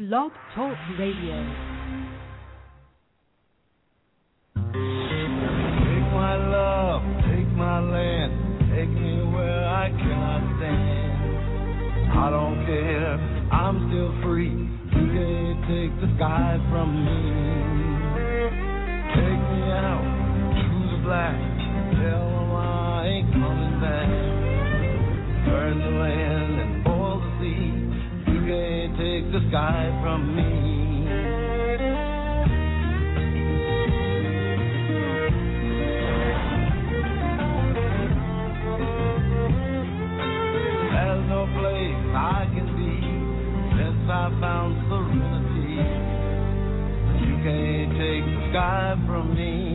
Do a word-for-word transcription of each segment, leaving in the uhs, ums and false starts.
Blog Talk Radio. Take my love, take my land, take me where I cannot stand. I don't care, I'm still free. You can't take the sky from me. Take me out to the black, tell them I ain't coming back. Burn the land and boil the sea. You can't take the sky from me. I can be since I found serenity. You can't take the sky from me.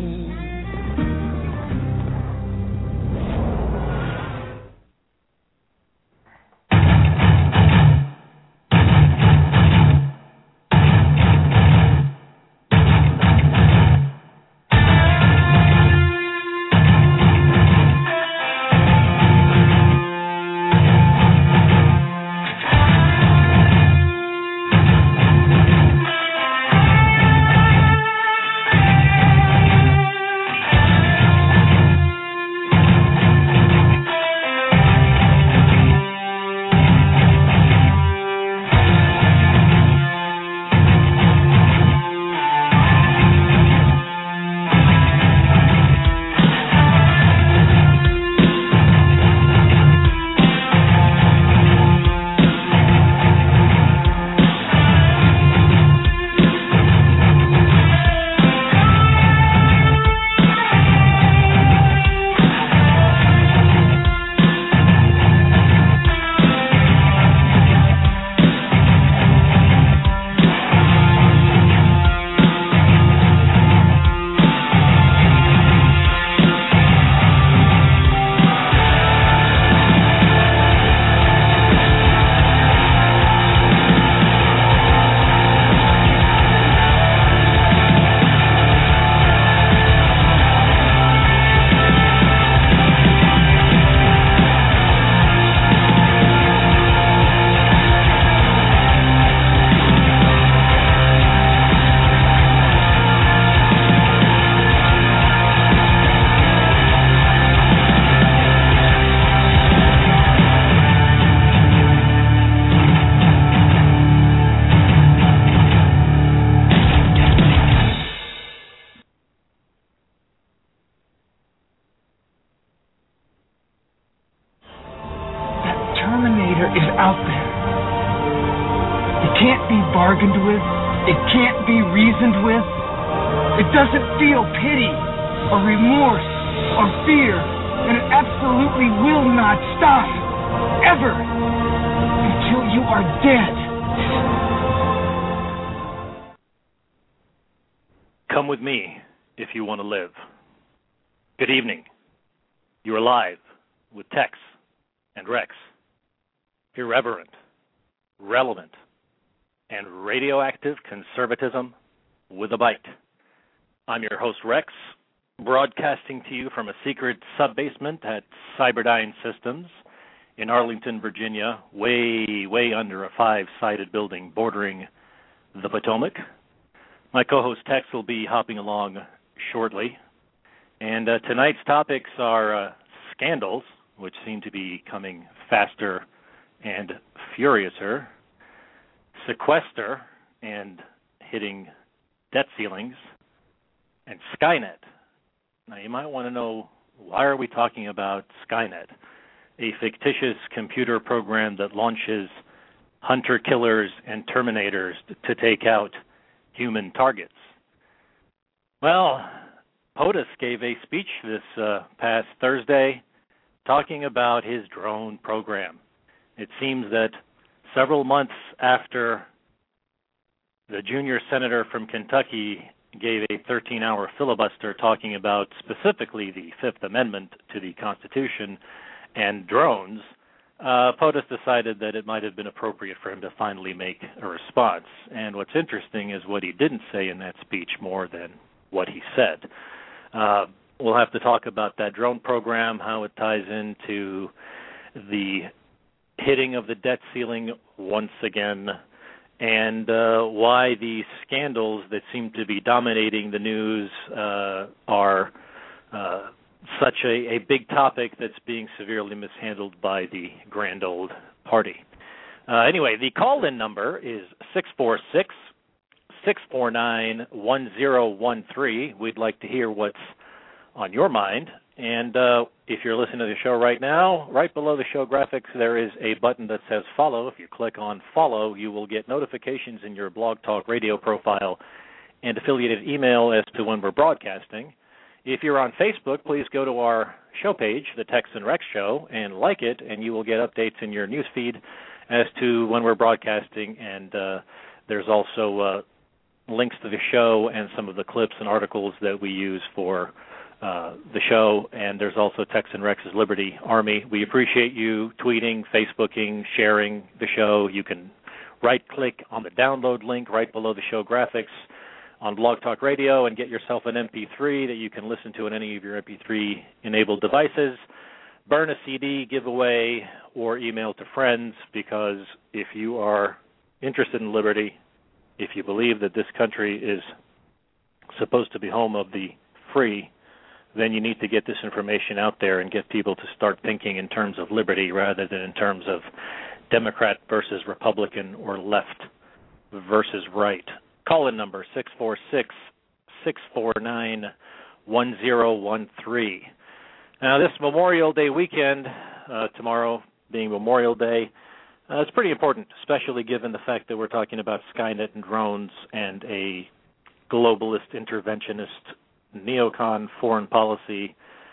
Doesn't feel pity or remorse or fear, and it absolutely will not stop, ever, until you are dead. Come with me if you want to live. Good evening. You're live with Tex and Rex. Irreverent, relevant, and radioactive conservatism with a bite. I'm your host, Rex, broadcasting to you from a secret sub-basement at Cyberdyne Systems in Arlington, Virginia, way, way under a five-sided building bordering the Potomac. My co-host, Tex, will be hopping along shortly. And uh, tonight's topics are uh, scandals, which seem to be coming faster and furiouser, sequester and hitting debt ceilings, and Skynet. Now, you might want to know, why are we talking about Skynet, a fictitious computer program that launches hunter-killers and terminators to take out human targets? Well, POTUS gave a speech this uh, past Thursday talking about his drone program. It seems that several months after the junior senator from Kentucky gave a thirteen-hour filibuster talking about specifically the Fifth Amendment to the Constitution and drones, uh, POTUS decided that it might have been appropriate for him to finally make a response. And what's interesting is what he didn't say in that speech more than what he said. Uh, we'll have to talk about that drone program, how it ties into the hitting of the debt ceiling once again, and uh, why the scandals that seem to be dominating the news uh, are uh, such a, a big topic that's being severely mishandled by the grand old party. Uh, anyway, the call-in number is six four six, six four nine, one zero one three. We'd like to hear what's on your mind. And uh, if you're listening to the show right now, right below the show graphics, there is a button that says follow. If you click on follow, you will get notifications in your Blog Talk Radio profile and affiliated email as to when we're broadcasting. If you're on Facebook, please go to our show page, The Tex and Rex Show, and like it, and you will get updates in your news feed as to when we're broadcasting. And uh, there's also uh, links to the show and some of the clips and articles that we use for Uh, the show, and there's also Tex and Rex's Liberty Army. We appreciate you tweeting, Facebooking, sharing the show. You can right-click on the download link right below the show graphics on Blog Talk Radio and get yourself an M P three that you can listen to on any of your M P three-enabled devices. Burn a C D, give away, or email to friends, because if you are interested in liberty, if you believe that this country is supposed to be home of the free, then you need to get this information out there and get people to start thinking in terms of liberty rather than in terms of Democrat versus Republican or left versus right. Call-in number six four six, six four nine, one zero one three. Now, this Memorial Day weekend, uh, tomorrow being Memorial Day, uh, it's pretty important, especially given the fact that we're talking about Skynet and drones and a globalist interventionist neocon foreign policy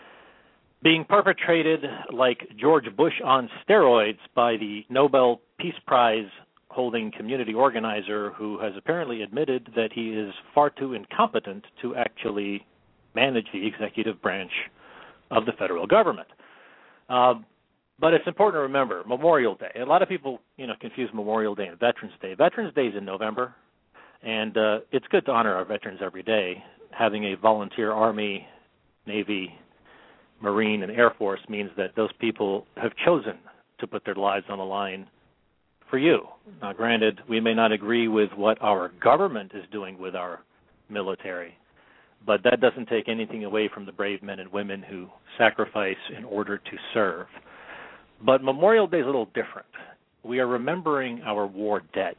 being perpetrated like George Bush on steroids by the Nobel Peace Prize holding community organizer who has apparently admitted that he is far too incompetent to actually manage the executive branch of the federal government. Uh, but it's important to remember, Memorial Day. A lot of people, you know, confuse Memorial Day and Veterans Day. Veterans Day is in November, and uh, it's good to honor our veterans every day. Having a volunteer Army, Navy, Marine, and Air Force means that those people have chosen to put their lives on the line for you. Now, granted, we may not agree with what our government is doing with our military, but that doesn't take anything away from the brave men and women who sacrifice in order to serve. But Memorial Day is a little different. We are remembering our war dead.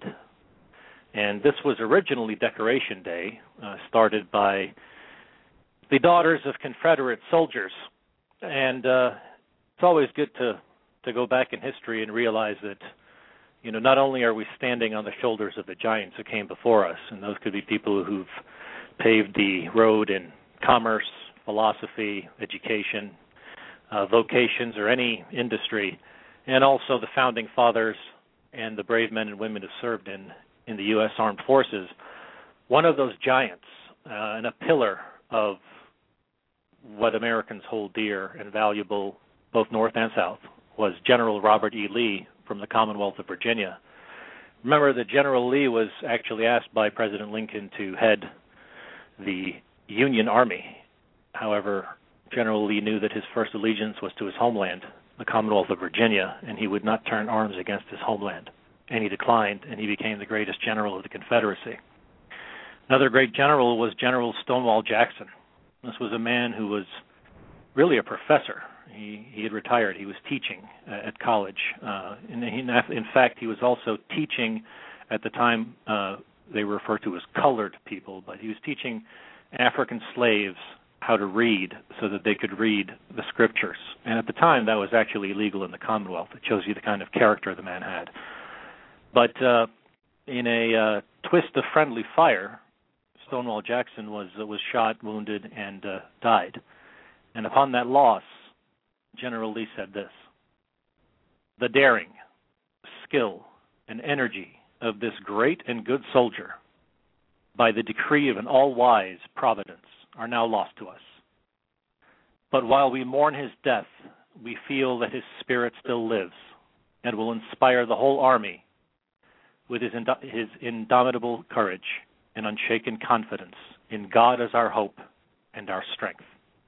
And this was originally Decoration Day, uh, started by the daughters of Confederate soldiers. And uh, it's always good to, to go back in history and realize that, you know, not only are we standing on the shoulders of the giants who came before us, and those could be people who've paved the road in commerce, philosophy, education, uh, vocations, or any industry, and also the founding fathers and the brave men and women who served in in the U S Armed Forces. One of those giants uh, and a pillar of what Americans hold dear and valuable, both North and South, was General Robert E. Lee from the Commonwealth of Virginia. Remember that General Lee was actually asked by President Lincoln to head the Union Army. However, General Lee knew that his first allegiance was to his homeland, the Commonwealth of Virginia, and he would not turn arms against his homeland. And he declined, and he became the greatest general of the Confederacy. Another great general was General Stonewall Jackson. This was a man who was really a professor. He he had retired. He was teaching uh, at college. Uh, and he, in fact, he was also teaching at the time uh, they were referred to as colored people, but he was teaching African slaves how to read so that they could read the scriptures. And at the time, that was actually illegal in the Commonwealth. It shows you the kind of character the man had. But uh, in a uh, twist of friendly fire, Stonewall Jackson was uh, was shot, wounded, and uh, died. And upon that loss, General Lee said this: "The daring, skill, and energy of this great and good soldier, by the decree of an all-wise providence, are now lost to us. But while we mourn his death, we feel that his spirit still lives and will inspire the whole army with his, ind- his indomitable courage and unshaken confidence in God as our hope and our strength."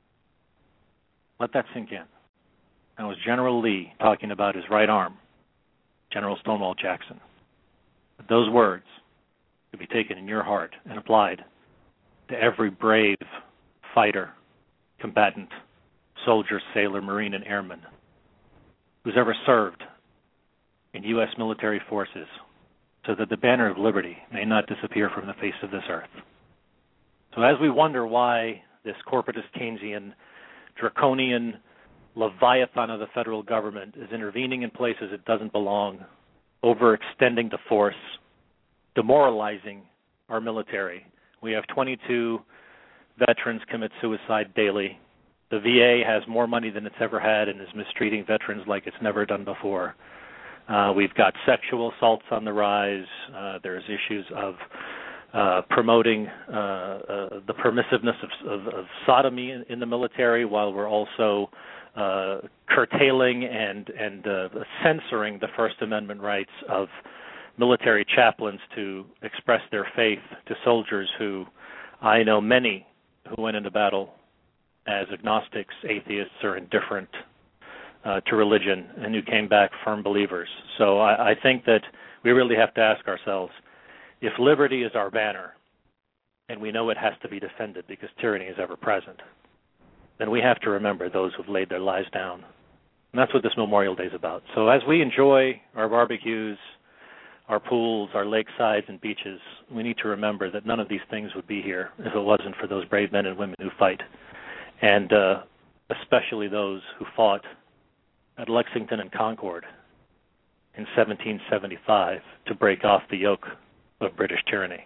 Let that sink in. That was General Lee talking about his right arm, General Stonewall Jackson. those words could be taken in your heart and applied to every brave fighter, combatant, soldier, sailor, Marine, and airman who's ever served in U S military forces, so that the banner of liberty may not disappear from the face of this earth. So as we wonder why this corporatist Keynesian, draconian leviathan of the federal government is intervening in places it doesn't belong, overextending the force, demoralizing our military. We have twenty-two veterans commit suicide daily. The V A has more money than it's ever had and is mistreating veterans like it's never done before. Uh, we've got sexual assaults on the rise. Uh, there's issues of uh, promoting uh, uh, the permissiveness of, of, of sodomy in, in the military, while we're also uh, curtailing and, and uh, censoring the First Amendment rights of military chaplains to express their faith to soldiers who, I know many who went into battle as agnostics, atheists, or indifferent Uh, to religion, and who came back firm believers. So I, I think that we really have to ask ourselves, if liberty is our banner, and we know it has to be defended because tyranny is ever present, then we have to remember those who've laid their lives down. And that's what this Memorial Day is about. So as we enjoy our barbecues, our pools, our lakesides and beaches, we need to remember that none of these things would be here if it wasn't for those brave men and women who fight, and uh, especially those who fought at Lexington and Concord in seventeen seventy-five to break off the yoke of British tyranny.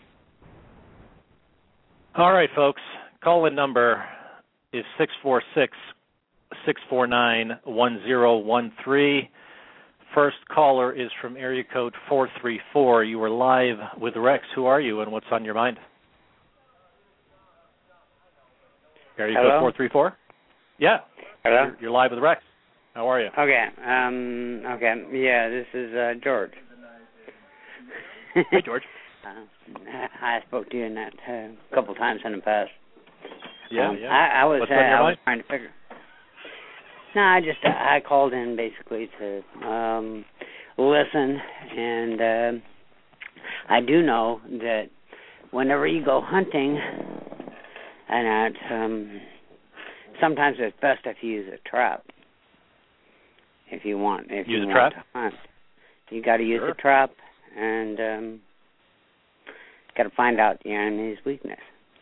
All right, folks, call-in number is six four six, six four nine, one zero one three. First caller is from area code four three four. You are live with Rex. Who are you and what's on your mind? Area Hello? code four three four? Yeah. Hello? You're, you're live with Rex. How are you? Okay. Um. Okay. Yeah, this is uh, George. Hey, George. uh, I spoke to you in that a uh, couple times in the past. Yeah, um, yeah. I, I was. What's Uh, on your I was mind? trying to figure. No, I just uh, I called in basically to um, listen, and uh, I do know that whenever you go hunting, and that um, sometimes it's best if you use a trap. If you want, if use you a want trap? to hunt, you got to use Sure. a trap, and um, got to find out the enemy's weakness.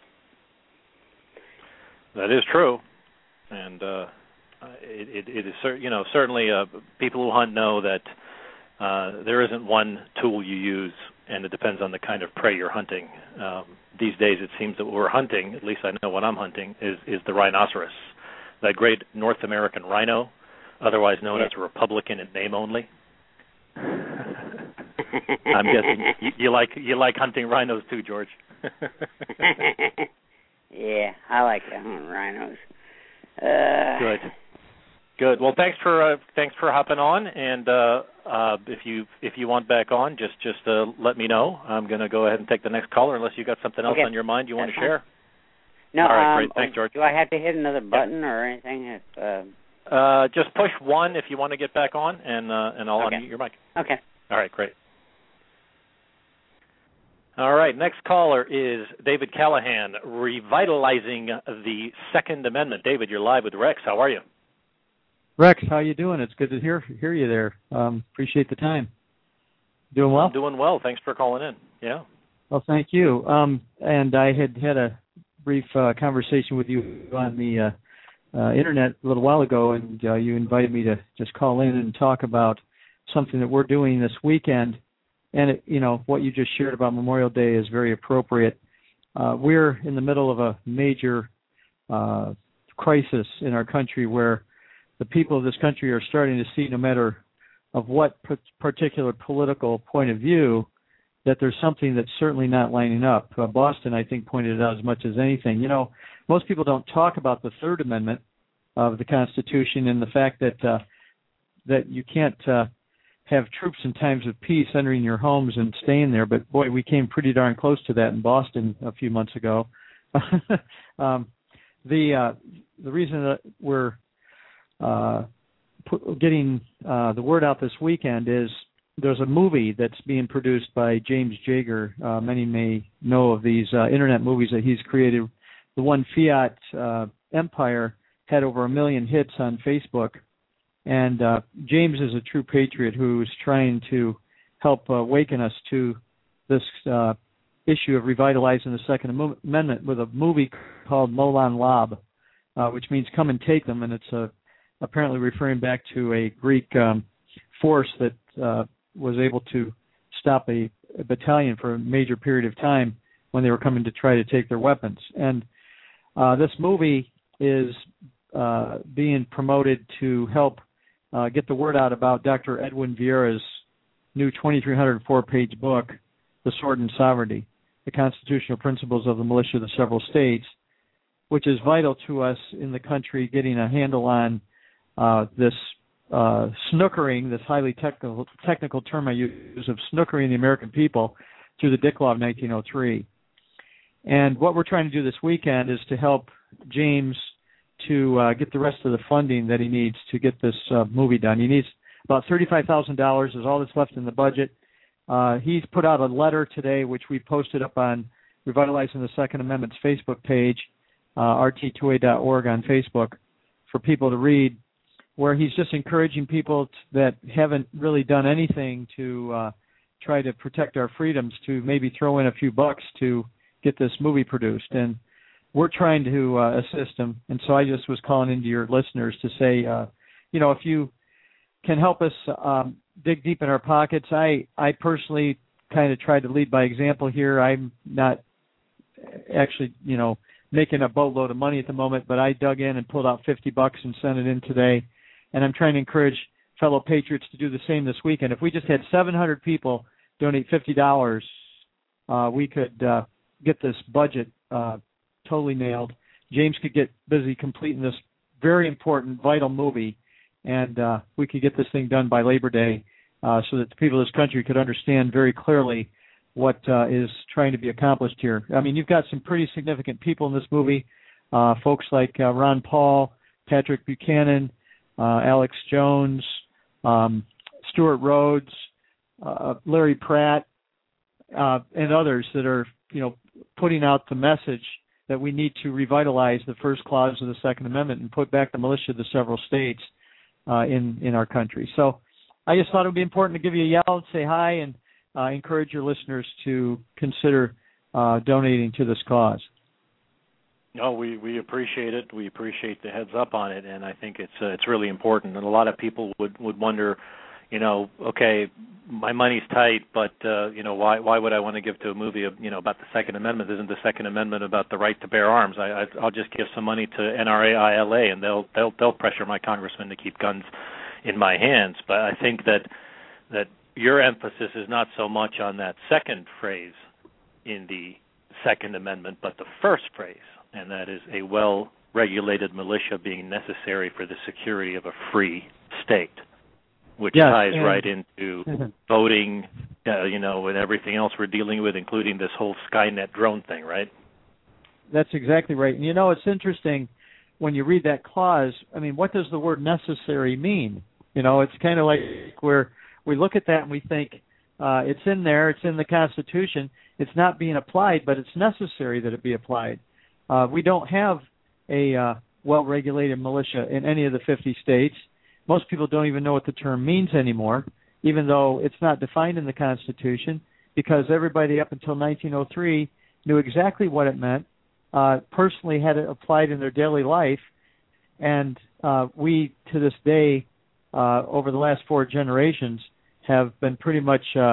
That is true, and uh, it, it, it is cer- you know certainly uh, people who hunt know that uh, there isn't one tool you use, and it depends on the kind of prey you're hunting. Um, these days, it seems that what we're hunting, at least I know what I'm hunting, is is the rhinoceros, that great North American rhino, otherwise known yeah. as a Republican in name only. I'm guessing you, you like you like hunting rhinos too, George. Yeah, I like to hunt rhinos. Uh, Good, good. Well, thanks for uh, thanks for hopping on, and uh, uh, if you if you want back on, just just uh, let me know. I'm going to go ahead and take the next caller, unless you got something else okay. on your mind you want That's to share. No, All right, um, great. Thanks, George. Do I have to hit another button or anything? If, uh... Uh, just push one if you want to get back on, and uh, and I'll okay. unmute your mic. Okay. All right, great. All right, next caller is David Callahan, revitalizing the Second Amendment. David, you're live with Rex. How are you? Rex, how you doing? It's good to hear hear you there. Um, appreciate the time. Doing well? I'm doing well. Thanks for calling in. Yeah. Well, thank you. Um, and I had had a brief uh, conversation with you on the uh, uh, internet a little while ago, and uh, you invited me to just call in and talk about something that we're doing this weekend. And, it, you know, what you just shared about Memorial Day is very appropriate. Uh, we're in the middle of a major uh, crisis in our country where the people of this country are starting to see, no matter of what particular political point of view, that there's something that's certainly not lining up. Uh, Boston, I think, pointed it out as much as anything. You know, most people don't talk about the Third Amendment of the Constitution and the fact that uh, that you can't uh, have troops in times of peace entering your homes and staying there. But, boy, we came pretty darn close to that in Boston a few months ago. um, the uh, the reason that we're uh, put, getting uh, the word out this weekend is there's a movie that's being produced by James Jager. Uh, many may know of these uh, internet movies that he's created. The one, Fiat uh, Empire, had over a million hits on Facebook. And uh, James is a true patriot who's trying to help uh, awaken us to this uh, issue of revitalizing the Second Amendment with a movie called Molon Labe, uh, which means come and take them. And it's uh, apparently referring back to a Greek um, force that uh, was able to stop a, a battalion for a major period of time when they were coming to try to take their weapons. And uh, this movie is uh, being promoted to help uh, get the word out about Doctor Edwin Vieira's new twenty-three hundred four page book, The Sword and Sovereignty, the Constitutional Principles of the Militia of the Several States, which is vital to us in the country getting a handle on uh, this uh, snookering, this highly technical technical term I use of snookering the American people through the Dick Law of nineteen oh three. And what we're trying to do this weekend is to help James to uh, get the rest of the funding that he needs to get this uh, movie done. He needs about thirty-five thousand dollars is all that's left in the budget. Uh, he's put out a letter today, which we posted up on Revitalizing the Second Amendment's Facebook page, uh, R T two A dot org on Facebook, for people to read, where he's just encouraging people t- that haven't really done anything to uh, try to protect our freedoms to maybe throw in a few bucks to get this movie produced. And we're trying to uh, assist him. And so I just was calling into your listeners to say, uh, you know, if you can help us um, dig deep in our pockets. I, I personally kind of tried to lead by example here. I'm not actually, you know, making a boatload of money at the moment, but I dug in and pulled out fifty bucks and sent it in today. And I'm trying to encourage fellow patriots to do the same this weekend. If we just had seven hundred people donate fifty dollars, uh, we could uh, get this budget uh, totally nailed. James could get busy completing this very important, vital movie, and uh, we could get this thing done by Labor Day uh, so that the people of this country could understand very clearly what uh, is trying to be accomplished here. I mean, you've got some pretty significant people in this movie, uh, folks like uh, Ron Paul, Patrick Buchanan, uh, Alex Jones, um, Stuart Rhodes, uh, Larry Pratt, uh, and others that are, you know, putting out the message that we need to revitalize the first clause of the Second Amendment and put back the militia of the several states uh, in, in our country. So I just thought it would be important to give you a yell and say hi and uh, encourage your listeners to consider uh, donating to this cause. No, we, we appreciate it. We appreciate the heads up on it, and I think it's uh, it's really important. And a lot of people would, would wonder, you know, okay, my money's tight, but uh, you know, why why would I want to give to a movie, you know, about the Second Amendment? Isn't the Second Amendment about the right to bear arms? I, I I'll just give some money to N R A I L A, and they'll they'll they'll pressure my congressman to keep guns in my hands. But I think that that your emphasis is not so much on that second phrase in the Second Amendment, but the first phrase, and that is a well-regulated militia being necessary for the security of a free state, which yes, ties and, right into voting, uh, you know, and everything else we're dealing with, including this whole Skynet drone thing, right? That's exactly right. And, you know, it's interesting when you read that clause. I mean, what does the word necessary mean? You know, it's kind of like where we look at that and we think uh, it's in there, it's in the Constitution, it's not being applied, but it's necessary that it be applied. Uh, we don't have a uh, well-regulated militia in any of the fifty states. Most people don't even know what the term means anymore, even though it's not defined in the Constitution, because everybody up until nineteen oh three knew exactly what it meant, uh, personally had it applied in their daily life, and uh, we, to this day, uh, over the last four generations, have been pretty much uh,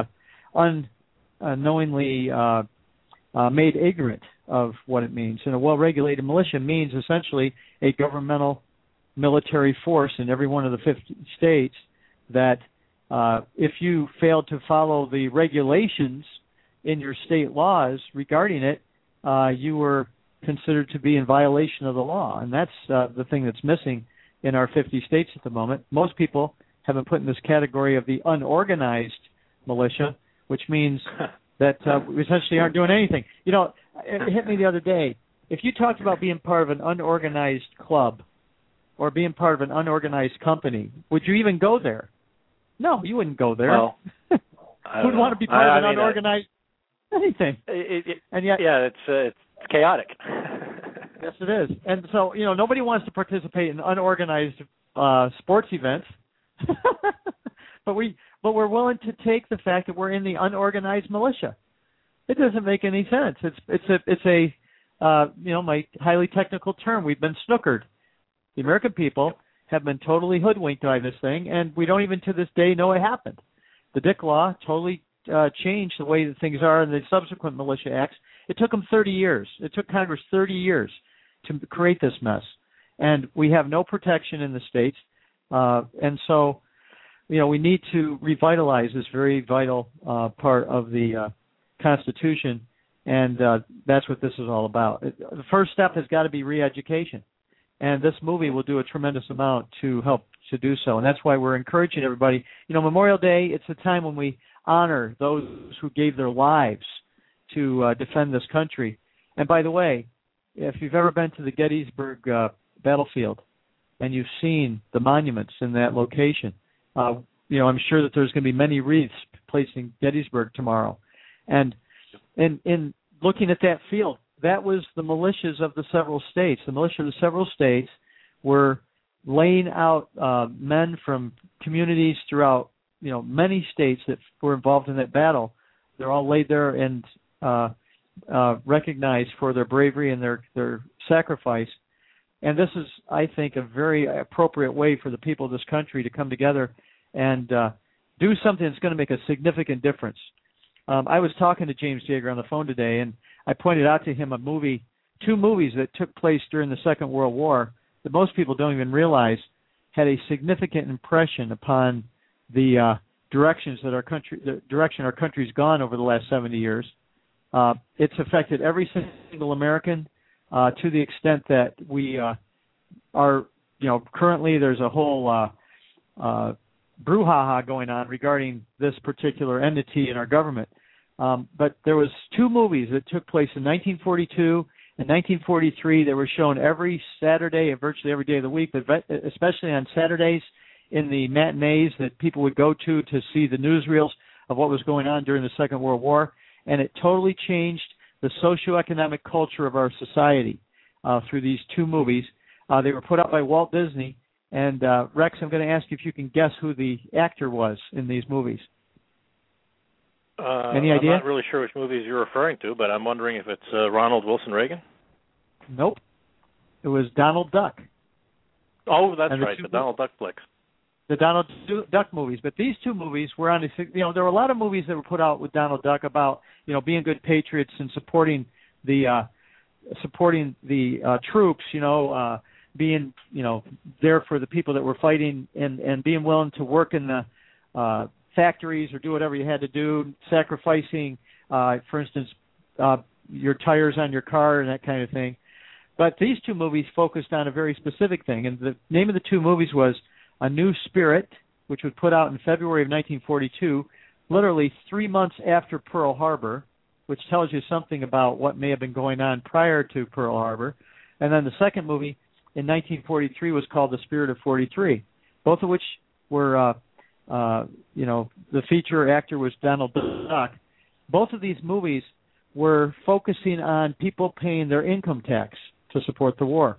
unknowingly uh, uh, made ignorant of what it means. And a well-regulated militia means essentially a governmental military force in every one of the fifty states that uh, if you failed to follow the regulations in your state laws regarding it, uh, you were considered to be in violation of the law. And that's uh, the thing that's missing in our fifty states at the moment. Most people have been put in this category of the unorganized militia, which means that uh, we essentially aren't doing anything. You know, it hit me the other day. If you talked about being part of an unorganized club or being part of an unorganized company, would you even go there? No, you wouldn't go there. Well, Who'd know. want to be part I, of an I mean, unorganized I, anything? It, it, and yet, yeah, it's uh, it's chaotic. Yes, it is. And so, you know, nobody wants to participate in unorganized uh, sports events, but we but we're willing to take the fact that we're in the unorganized militia. It doesn't make any sense. It's it's a it's a uh, you know, my highly technical term. We've been snookered. The American people have been totally hoodwinked by this thing, and we don't even to this day know it happened. The Dick Law totally uh, changed the way that things are in the subsequent militia acts. It took them thirty years. It took Congress thirty years to create this mess, and we have no protection in the states. Uh, and so, you know, we need to revitalize this very vital uh, part of the uh, Constitution, and uh, that's what this is all about. It, the first step has got to be re-education, and this movie will do a tremendous amount to help to do so, and that's why we're encouraging everybody. You know, Memorial Day, it's a time when we honor those who gave their lives to uh, defend this country. And by the way, if you've ever been to the Gettysburg uh, battlefield and you've seen the monuments in that location, uh, you know, I'm sure that there's going to be many wreaths placed in Gettysburg tomorrow. And in, in looking at that field, that was the militias of the several states. The militia of the several states were laying out uh, men from communities throughout, you know, many states that were involved in that battle. They're all laid there and uh, uh, recognized for their bravery and their, their sacrifice. And this is, I think, a very appropriate way for the people of this country to come together and uh, do something that's going to make a significant difference. Um, I was talking to James Jaeger on the phone today, and I pointed out to him a movie, two movies that took place during the Second World War that most people don't even realize had a significant impression upon the uh, directions that our country, the direction our country's gone over the last seventy years. Uh, it's affected every single American uh, to the extent that we uh, are, you know, currently there's a whole uh, uh, brouhaha going on regarding this particular entity in our government. Um, but there was two movies that took place in nineteen forty-two and nineteen forty-three. They were shown every Saturday and virtually every day of the week, but especially on Saturdays in the matinees that people would go to to see the newsreels of what was going on during the Second World War. And it totally changed the socioeconomic culture of our society uh, through these two movies. Uh, they were put out by Walt Disney. And uh, Rex, I'm going to ask you if you can guess who the actor was in these movies. Uh, Any idea? I'm not really sure which movies you're referring to, but I'm wondering if it's uh, Ronald Wilson Reagan. Nope. It was Donald Duck. Oh, that's and the right, two, the Donald Duck flicks. The Donald Duck movies. But these two movies were on, a, you know, there were a lot of movies that were put out with Donald Duck about, you know, being good patriots and supporting the uh, supporting the uh, troops, you know, uh, being, you know, there for the people that were fighting and, and being willing to work in the uh, factories or do whatever you had to do, sacrificing, uh, for instance, uh, your tires on your car and that kind of thing. But these two movies focused on a very specific thing, and the name of the two movies was A New Spirit, which was put out in February of nineteen forty-two, literally three months after Pearl Harbor, which tells you something about what may have been going on prior to Pearl Harbor. And then the second movie in nineteen forty-three was called The Spirit of forty-three, both of which were, uh, uh, you know, the feature actor was Donald Duck. Both of these movies were focusing on people paying their income tax to support the war.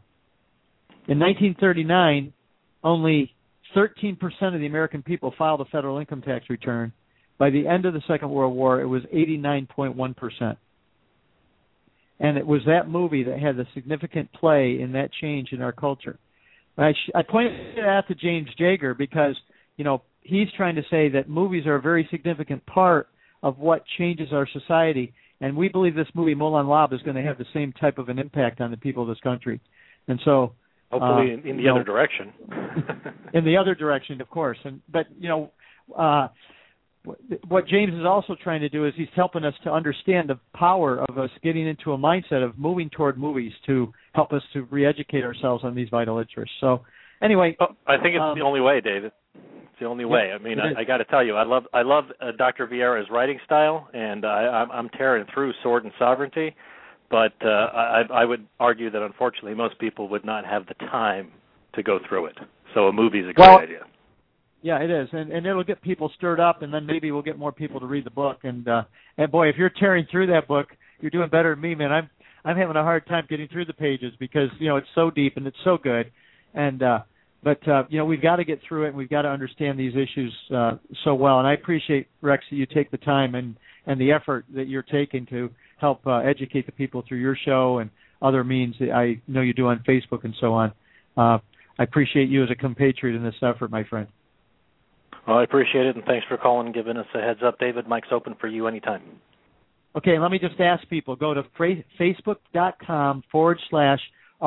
In nineteen thirty-nine, only thirteen percent of the American people filed a federal income tax return. By the end of the Second World War, it was eighty-nine point one percent. And it was that movie that had the significant play in that change in our culture. I, sh- I pointed it out to James Jaeger because, you know, he's trying to say that movies are a very significant part of what changes our society. And we believe this movie, Moulin Rouge, is going to have the same type of an impact on the people of this country. And so... Hopefully uh, in, in the you other know, direction. in the other direction, of course. And But, you know... Uh, what James is also trying to do is he's helping us to understand the power of us getting into a mindset of moving toward movies to help us to re-educate ourselves on these vital interests. So, anyway, oh, I think it's um, the only way, David. It's the only yeah, way. I mean, I, I got to tell you, I love I love uh, Doctor Vieira's writing style, and I, I'm, I'm tearing through Sword and Sovereignty. But uh, I, I would argue that unfortunately most people would not have the time to go through it. So a movie is a great well, idea. Yeah, it is, and and it'll get people stirred up, and then maybe we'll get more people to read the book. And uh, and boy, if you're tearing through that book, you're doing better than me, man. I'm I'm having a hard time getting through the pages because you know it's so deep and it's so good, and uh, but uh, you know we've got to get through it, and we've got to understand these issues uh, so well. And I appreciate, Rex, that you take the time and and the effort that you're taking to help uh, educate the people through your show and other means that I know you do on Facebook and so on. Uh, I appreciate you as a compatriot in this effort, my friend. Well, I appreciate it, and thanks for calling and giving us a heads up, David. Mike's open for you anytime. Okay, let me just ask people, go to facebook.com forward slash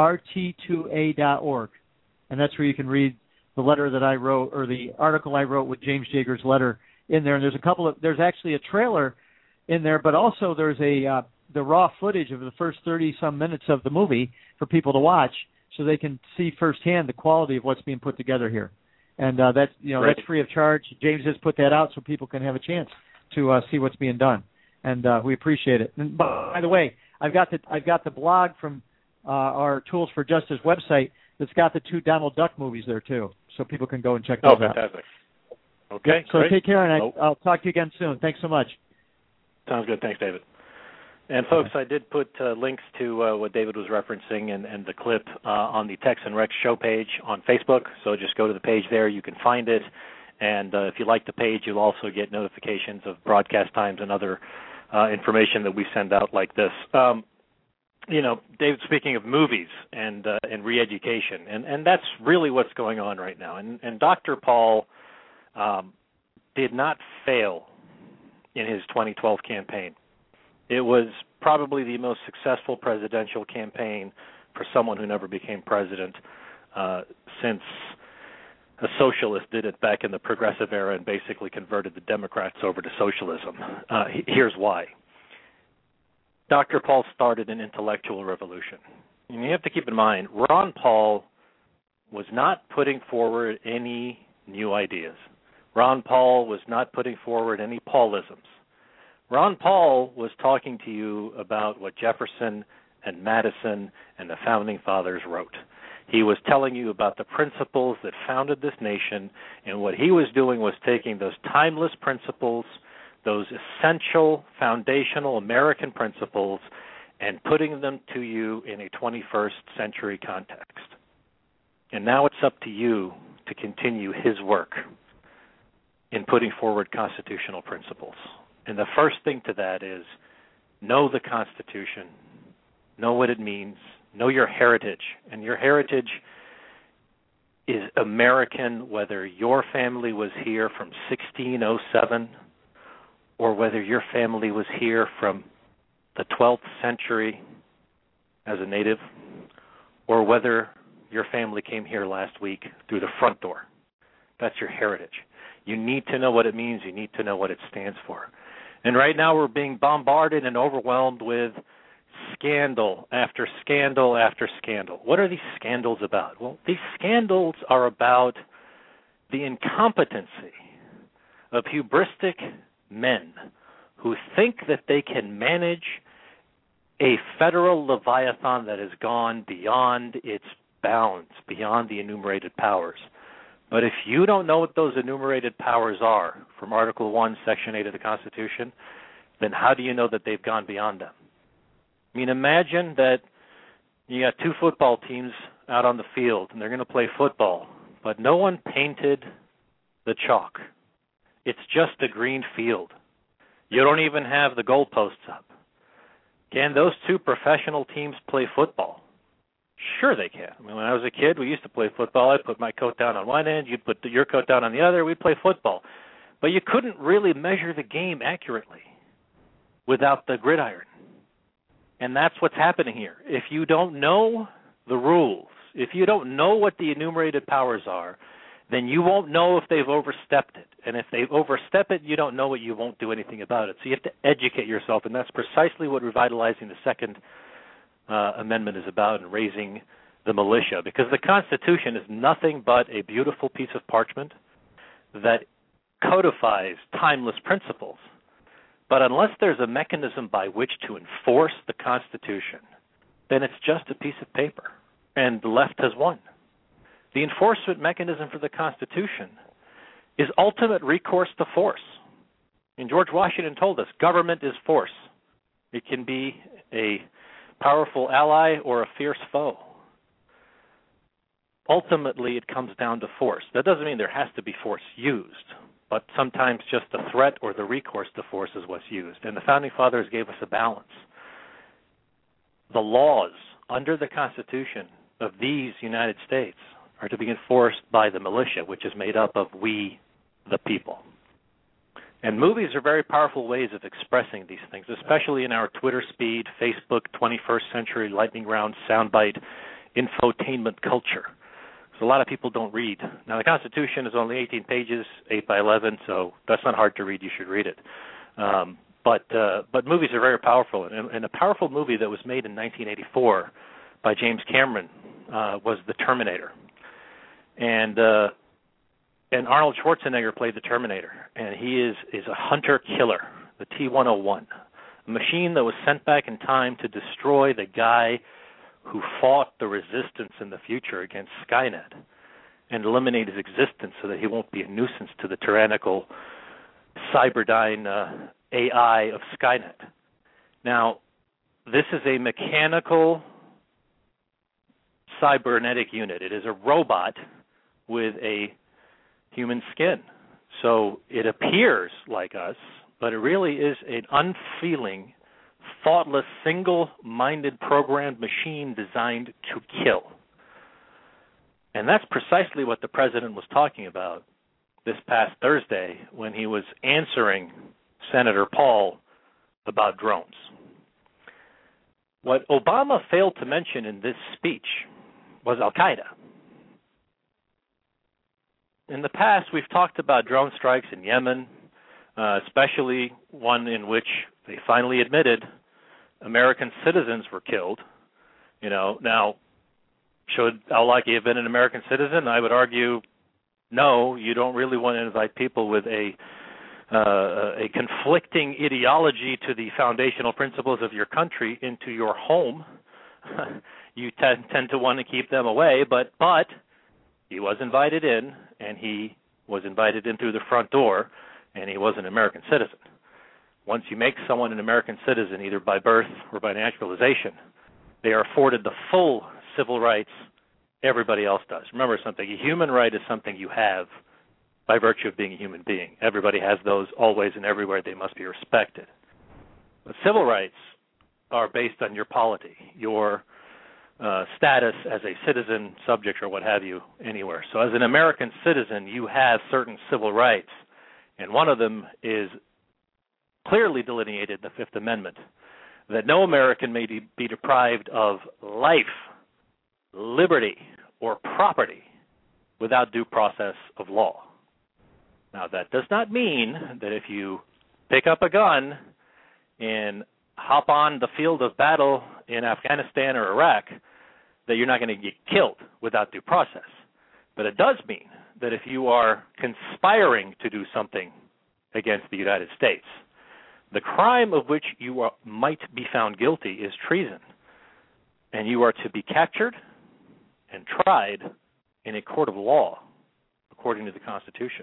rt2a.org, and that's where you can read the letter that I wrote, or the article I wrote with James Jager's letter in there. And there's a couple of, there's actually a trailer in there, but also there's a uh, the raw footage of the first thirty-some minutes of the movie for people to watch so they can see firsthand the quality of what's being put together here. And uh, that's you know right. that's free of charge. James has put that out so people can have a chance to uh, see what's being done, and uh, we appreciate it. And by the way, I've got the I've got the blog from uh, our Tools for Justice website that's got the two Donald Duck movies there too, so people can go and check those oh, fantastic. out. Okay, yep, so great. take care, and I, oh. I'll talk to you again soon. Thanks so much. Sounds good. Thanks, David. And, folks, I did put uh, links to uh, what David was referencing and, and the clip uh, on the Tex and Rex show page on Facebook. So just go to the page there. You can find it. And uh, if you like the page, you'll also get notifications of broadcast times and other uh, information that we send out like this. Um, you know, David, speaking of movies and uh, and re-education, and, and that's really what's going on right now. And, and Doctor Paul um, did not fail in his twenty twelve campaign. It was probably the most successful presidential campaign for someone who never became president uh, since a socialist did it back in the progressive era and basically converted the Democrats over to socialism. Uh, here's why. Doctor Paul started an intellectual revolution. And you have to keep in mind, Ron Paul was not putting forward any new ideas. Ron Paul was not putting forward any Paulisms. Ron Paul was talking to you about what Jefferson and Madison and the Founding Fathers wrote. He was telling you about the principles that founded this nation, and what he was doing was taking those timeless principles, those essential, foundational American principles, and putting them to you in a twenty-first century context. And now it's up to you to continue his work in putting forward constitutional principles. And the first thing to that is know the Constitution, know what it means, know your heritage. And your heritage is American, whether your family was here from sixteen oh seven or whether your family was here from the twelfth century as a native, or whether your family came here last week through the front door. That's your heritage. You need to know what it means. You need to know what it stands for. And right now we're being bombarded and overwhelmed with scandal after scandal after scandal. What are these scandals about? Well, these scandals are about the incompetency of hubristic men who think that they can manage a federal leviathan that has gone beyond its bounds, beyond the enumerated powers. But if you don't know what those enumerated powers are from Article one, Section eight of the Constitution, then how do you know that they've gone beyond them? I mean, imagine that you got two football teams out on the field, and they're going to play football, but no one painted the chalk. It's just a green field. You don't even have the goalposts up. Can those two professional teams play football? Sure they can. I mean, when I was a kid, we used to play football. I'd put my coat down on one end, you'd put your coat down on the other, we'd play football. But you couldn't really measure the game accurately without the gridiron. And that's what's happening here. If you don't know the rules, if you don't know what the enumerated powers are, then you won't know if they've overstepped it. And if they've overstepped it, you don't know it, you won't do anything about it. So you have to educate yourself, and that's precisely what revitalizing the Second uh, Amendment is about, and raising the militia. Because the Constitution is nothing but a beautiful piece of parchment that codifies timeless principles. But unless there's a mechanism by which to enforce the Constitution, then it's just a piece of paper, and the left has won. The enforcement mechanism for the Constitution is ultimate recourse to force. And George Washington told us, government is force. It can be a powerful ally or a fierce foe. Ultimately, it comes down to force. That doesn't mean there has to be force used, but sometimes just the threat or the recourse to force is what's used. And the Founding Fathers gave us a balance. The laws under the Constitution of these United States are to be enforced by the militia, which is made up of we, the people. And movies are very powerful ways of expressing these things, especially in our Twitter speed, Facebook, twenty-first century lightning round, soundbite, infotainment culture. So a lot of people don't read. Now, the Constitution is only eighteen pages, eight by eleven, so that's not hard to read. You should read it. Um, but uh, but movies are very powerful. And, and a powerful movie that was made in nineteen eighty-four by James Cameron uh, was The Terminator. And uh, and Arnold Schwarzenegger played the Terminator, and he is, is a hunter-killer, the T one oh one, a machine that was sent back in time to destroy the guy who fought the resistance in the future against Skynet and eliminate his existence so that he won't be a nuisance to the tyrannical cyberdyne uh, A I of Skynet. Now, this is a mechanical cybernetic unit. It is a robot with a human skin. So it appears like us, but it really is an unfeeling, thoughtless, single-minded programmed machine designed to kill. And that's precisely what the president was talking about this past Thursday when he was answering Senator Paul about drones. What Obama failed to mention in this speech was Al-Qaeda. In the past, we've talked about drone strikes in Yemen, uh, especially one in which they finally admitted American citizens were killed. You know, now, should al-Awlaki have been an American citizen? I would argue, no. You don't really want to invite people with a uh, a conflicting ideology to the foundational principles of your country into your home. You tend, tend to want to keep them away, but but he was invited in, and he was invited in through the front door, and he was an American citizen. Once you make someone an American citizen, either by birth or by naturalization, they are afforded the full civil rights everybody else does. Remember something, a human right is something you have by virtue of being a human being. Everybody has those always and everywhere. They must be respected. But civil rights are based on your polity, your uh, status as a citizen, subject, or what have you, anywhere. So as an American citizen, you have certain civil rights, and one of them is clearly delineated in the Fifth Amendment, that no American may be deprived of life, liberty, or property without due process of law. Now, that does not mean that if you pick up a gun and hop on the field of battle in Afghanistan or Iraq, that you're not going to get killed without due process. But it does mean that if you are conspiring to do something against the United States, the crime of which you are, might be found guilty is treason, and you are to be captured and tried in a court of law, according to the Constitution.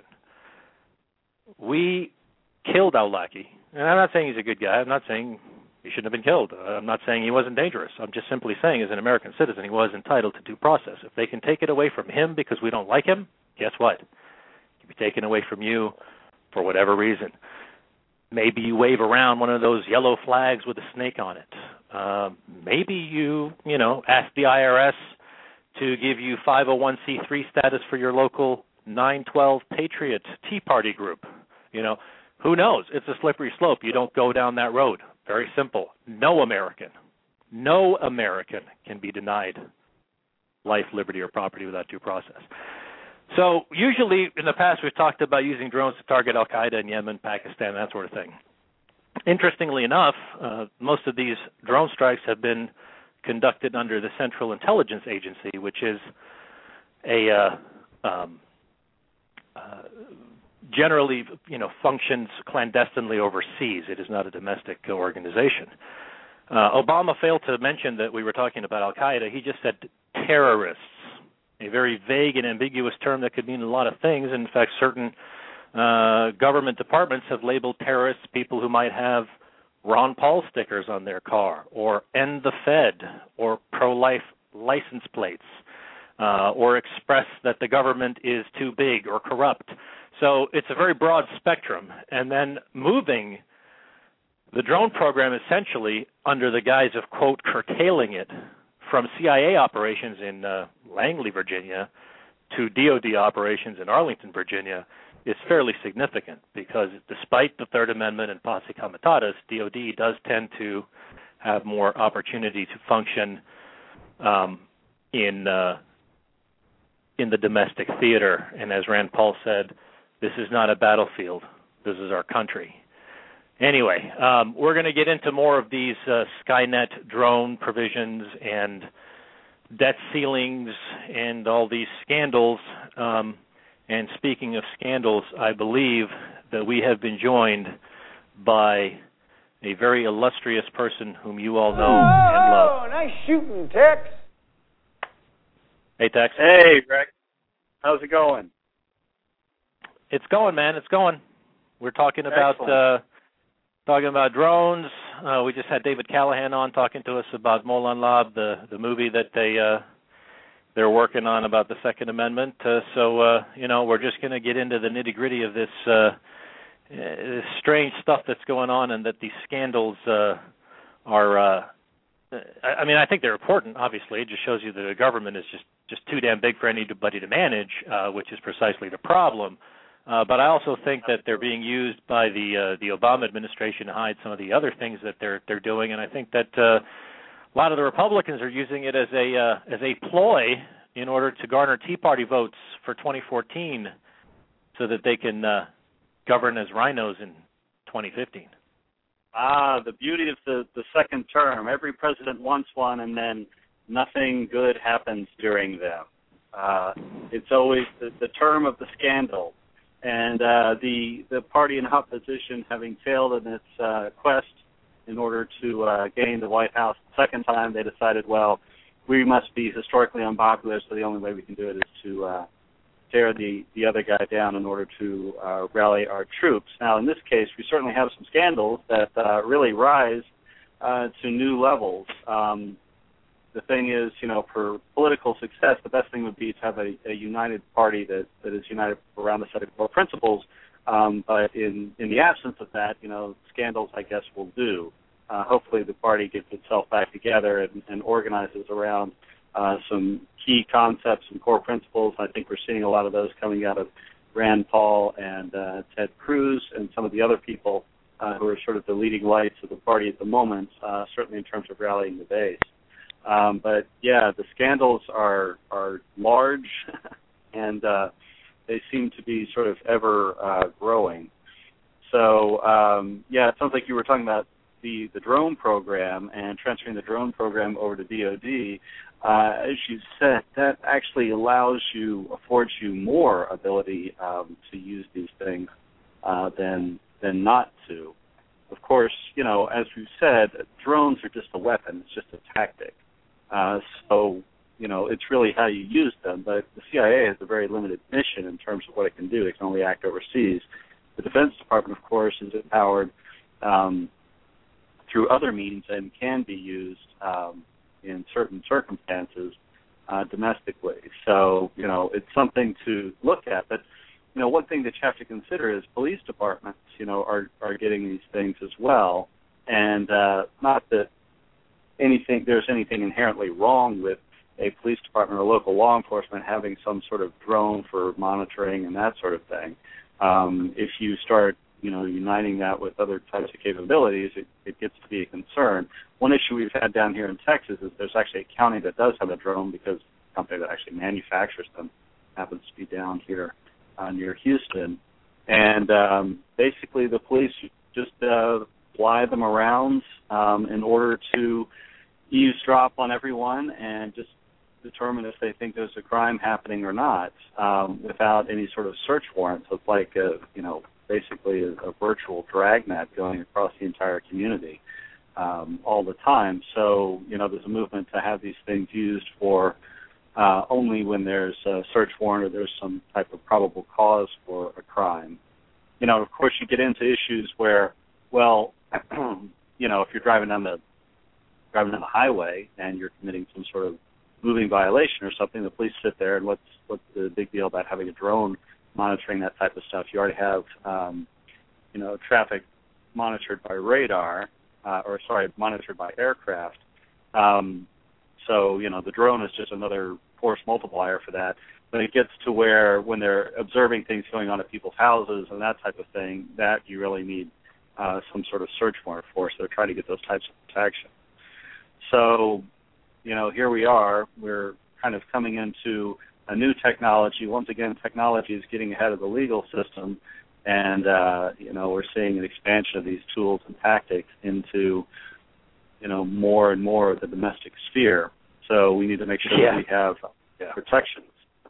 We killed al-Awlaki, and I'm not saying he's a good guy. I'm not saying he shouldn't have been killed. I'm not saying he wasn't dangerous. I'm just simply saying as an American citizen, he was entitled to due process. If they can take it away from him because we don't like him, guess what? It can be taken away from you for whatever reason. Maybe you wave around one of those yellow flags with a snake on it. Uh, maybe you, you know, ask the I R S to give you five oh one c three status for your local nine twelve Patriot Tea Party group. You know, who knows? It's a slippery slope. You don't go down that road. Very simple. No American, no American can be denied life, liberty, or property without due process. So usually in the past we've talked about using drones to target al-Qaeda in Yemen, Pakistan, that sort of thing. Interestingly enough, uh, most of these drone strikes have been conducted under the Central Intelligence Agency, which is a uh, um, uh, generally, you know, functions clandestinely overseas. It is not a domestic organization. Uh, Obama failed to mention that we were talking about al-Qaeda. He just said terrorists, a very vague and ambiguous term that could mean a lot of things. In fact, certain Uh, government departments have labeled terrorists people who might have Ron Paul stickers on their car, or End the Fed, or pro-life license plates, uh, or express that the government is too big or corrupt. So it's a very broad spectrum. And then moving the drone program essentially under the guise of, quote, curtailing it from C I A operations in uh, Langley, Virginia, to D O D operations in Arlington, Virginia, is fairly significant, because despite the Third Amendment and posse comitatus, D O D does tend to have more opportunity to function um, in uh, in the domestic theater. And as Rand Paul said, this is not a battlefield. This is our country. Anyway, um, we're going to get into more of these uh, Skynet drone provisions and debt ceilings and all these scandals. Um, and speaking of scandals, I believe that we have been joined by a very illustrious person whom you all know oh, and love. Oh, nice shooting, Tex. Hey, Tex. Hey, Greg. How's it going? It's going, man. It's going. We're talking about uh, talking about drones. Uh, we just had David Callahan on talking to us about Molon Lab, the the movie that they uh, they're working on about the Second Amendment. Uh, so uh, you know, we're just going to get into the nitty gritty of this, uh, this strange stuff that's going on, and that these scandals uh, are. Uh, I mean, I think they're important. Obviously, it just shows you that the government is just just too damn big for anybody to manage, uh, which is precisely the problem. Uh, but I also think that they're being used by the uh, the Obama administration to hide some of the other things that they're they're doing, and I think that uh, a lot of the Republicans are using it as a uh, as a ploy in order to garner Tea Party votes for twenty fourteen, so that they can uh, govern as rhinos in twenty fifteen. Ah, the beauty of the, the second term. Every president wants one, and then nothing good happens during them. Uh, it's always the, the term of the scandal. And uh, the the party in opposition, having failed in its uh, quest in order to uh, gain the White House the second time, they decided, well, we must be historically unpopular, so the only way we can do it is to uh, tear the, the other guy down in order to uh, rally our troops. Now, in this case, we certainly have some scandals that uh, really rise uh, to new levels. Um, The thing is, you know, for political success, the best thing would be to have a, a united party that, that is united around a set of core principles. Um, but in, in the absence of that, you know, scandals, I guess, will do. Uh, hopefully the party gets itself back together and, and organizes around uh, some key concepts and core principles. I think we're seeing a lot of those coming out of Rand Paul and uh, Ted Cruz and some of the other people uh, who are sort of the leading lights of the party at the moment, uh, certainly in terms of rallying the base. Um, but, yeah, the scandals are are large, and uh, they seem to be sort of ever uh, growing. So, um, yeah, it sounds like you were talking about the, the drone program and transferring the drone program over to D O D. Uh, as you said, that actually allows you, affords you more ability um, to use these things uh, than than not to. Of course, you know, as we've said, drones are just a weapon. It's just a tactic. Uh, so, you know, it's really how you use them. But the C I A has a very limited mission in terms of what it can do. It can only act overseas. The Defense Department, of course, is empowered um, through other means and can be used um, in certain circumstances uh, domestically. So, you know, it's something to look at. But, you know, one thing that you have to consider is police departments, you know, are, are getting these things as well. And uh, not that anything there's anything inherently wrong with a police department or local law enforcement having some sort of drone for monitoring and that sort of thing. Um, if you start, you know, uniting that with other types of capabilities, it, it gets to be a concern. One issue we've had down here in Texas is there's actually a county that does have a drone because the company that actually manufactures them happens to be down here uh, near Houston. And um, basically the police just uh, fly them around um, in order to eavesdrop on everyone and just determine if they think there's a crime happening or not um, without any sort of search warrant. So it's like, a, you know, basically a, a virtual dragnet going across the entire community um, all the time. So, you know, there's a movement to have these things used for uh, only when there's a search warrant or there's some type of probable cause for a crime. you know, of course, you get into issues where, well, you know, if you're driving down the driving down the highway and you're committing some sort of moving violation or something, the police sit there, and what's what's the big deal about having a drone monitoring that type of stuff? You already have, um, you know, traffic monitored by radar, uh, or sorry, monitored by aircraft. Um, so, you know, the drone is just another force multiplier for that. But it gets to where when they're observing things going on at people's houses and that type of thing, that you really need uh, some sort of search warrant for. So they're trying to get those types of protection. So, you know, here we are. We're kind of coming into a new technology. Once again, technology is getting ahead of the legal system, and, uh, you know, we're seeing an expansion of these tools and tactics into, you know, more and more of the domestic sphere. So we need to make sure yeah. that we have yeah. protections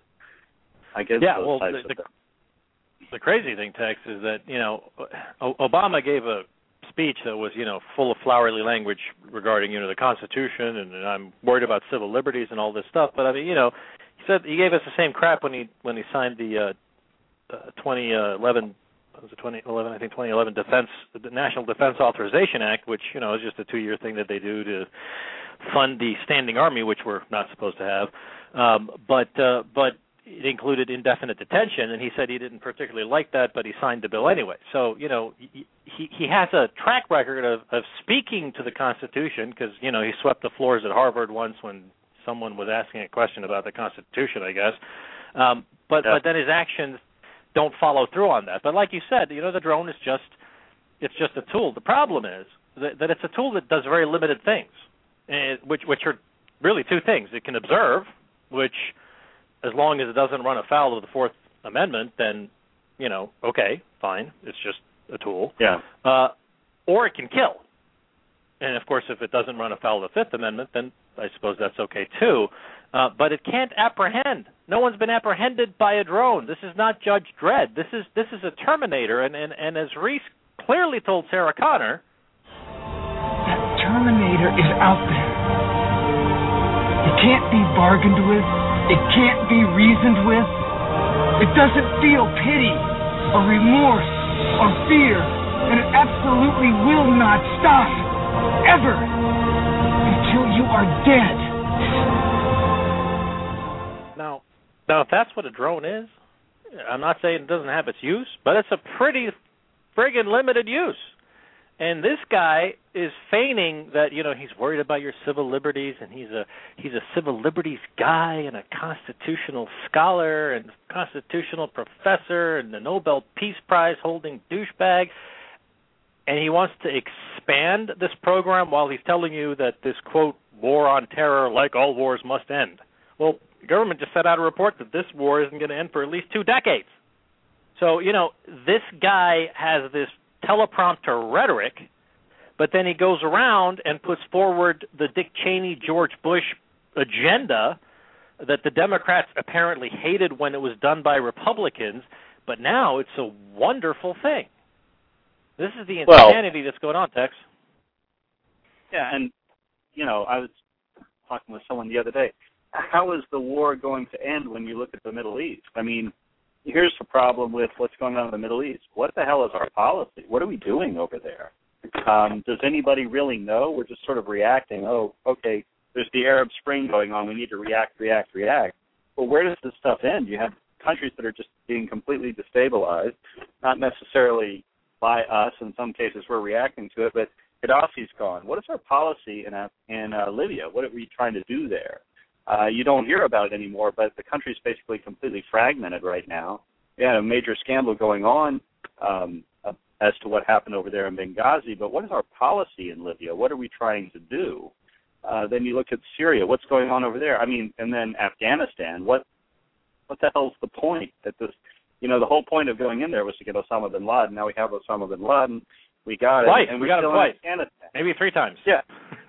against yeah, those well, types the, of the, things. The crazy thing, Tex, is that, you know, Obama gave a speech that was, you know, full of flowery language regarding, you know, the Constitution, and, and I'm worried about civil liberties and all this stuff. But I mean, you know, he said he gave us the same crap when he when he signed the uh, uh, twenty eleven, what was it twenty eleven? I think twenty eleven Defense, the National Defense Authorization Act, which, you know, is just a two-year thing that they do to fund the standing army, which we're not supposed to have. Um, but uh, but it included indefinite detention, and he said he didn't particularly like that, but he signed the bill anyway. So, you know, he he has a track record of, of speaking to the Constitution, because, you know, he swept the floors at Harvard once when someone was asking a question about the Constitution, I guess. Um, but yeah. but then his actions don't follow through on that. But like you said, you know, the drone is just it's just a tool. The problem is that, that it's a tool that does very limited things, and which which are really two things. It can observe, which, as long as it doesn't run afoul of the Fourth Amendment, then, you know, okay, fine. It's just a tool. Yeah. Uh, or it can kill. And, of course, if it doesn't run afoul of the Fifth Amendment, then I suppose that's okay, too. Uh, but it can't apprehend. No one's been apprehended by a drone. This is not Judge Dredd. This is this is a Terminator. And, and, and as Reese clearly told Sarah Connor, that Terminator is out there. It can't be bargained with. It can't be reasoned with. It doesn't feel pity or remorse or fear, and it absolutely will not stop, ever, until you are dead. Now, now, if that's what a drone is, I'm not saying it doesn't have its use, but it's a pretty friggin' limited use. And this guy is feigning that, you know, he's worried about your civil liberties, and he's a he's a civil liberties guy and a constitutional scholar and constitutional professor and the Nobel Peace Prize holding douchebag. And he wants to expand this program while he's telling you that this, quote, war on terror, like all wars, must end. Well, the government just set out a report that this war isn't going to end for at least two decades. So, you know, this guy has this teleprompter rhetoric, but then he goes around and puts forward the Dick Cheney, George Bush agenda that the Democrats apparently hated when it was done by Republicans, but now it's a wonderful thing. This is the insanity well, that's going on, Tex. Yeah, and, you know, I was talking with someone the other day. How is the war going to end when you look at the Middle East? I mean, here's the problem with what's going on in the Middle East. What the hell is our policy? What are we doing over there? Um, does anybody really know? We're just sort of reacting. Oh, okay, there's the Arab Spring going on. We need to react, react, react. Well, where does this stuff end? You have countries that are just being completely destabilized, not necessarily by us. In some cases, we're reacting to it, but Gaddafi's gone. What is our policy in, uh, in uh, Libya? What are we trying to do there? Uh, you don't hear about it anymore, but the country's basically completely fragmented right now. We had a major scandal going on um, uh, as to what happened over there in Benghazi, but what is our policy in Libya? What are we trying to do? Uh, then you look at Syria. What's going on over there? I mean, and then Afghanistan. What what the hell's the point? That this, you know, the whole point of going in there was to get Osama bin Laden. Now we have Osama bin Laden. We got it. Twice. And we we're got still it twice. in Afghanistan. Maybe three times. Yeah.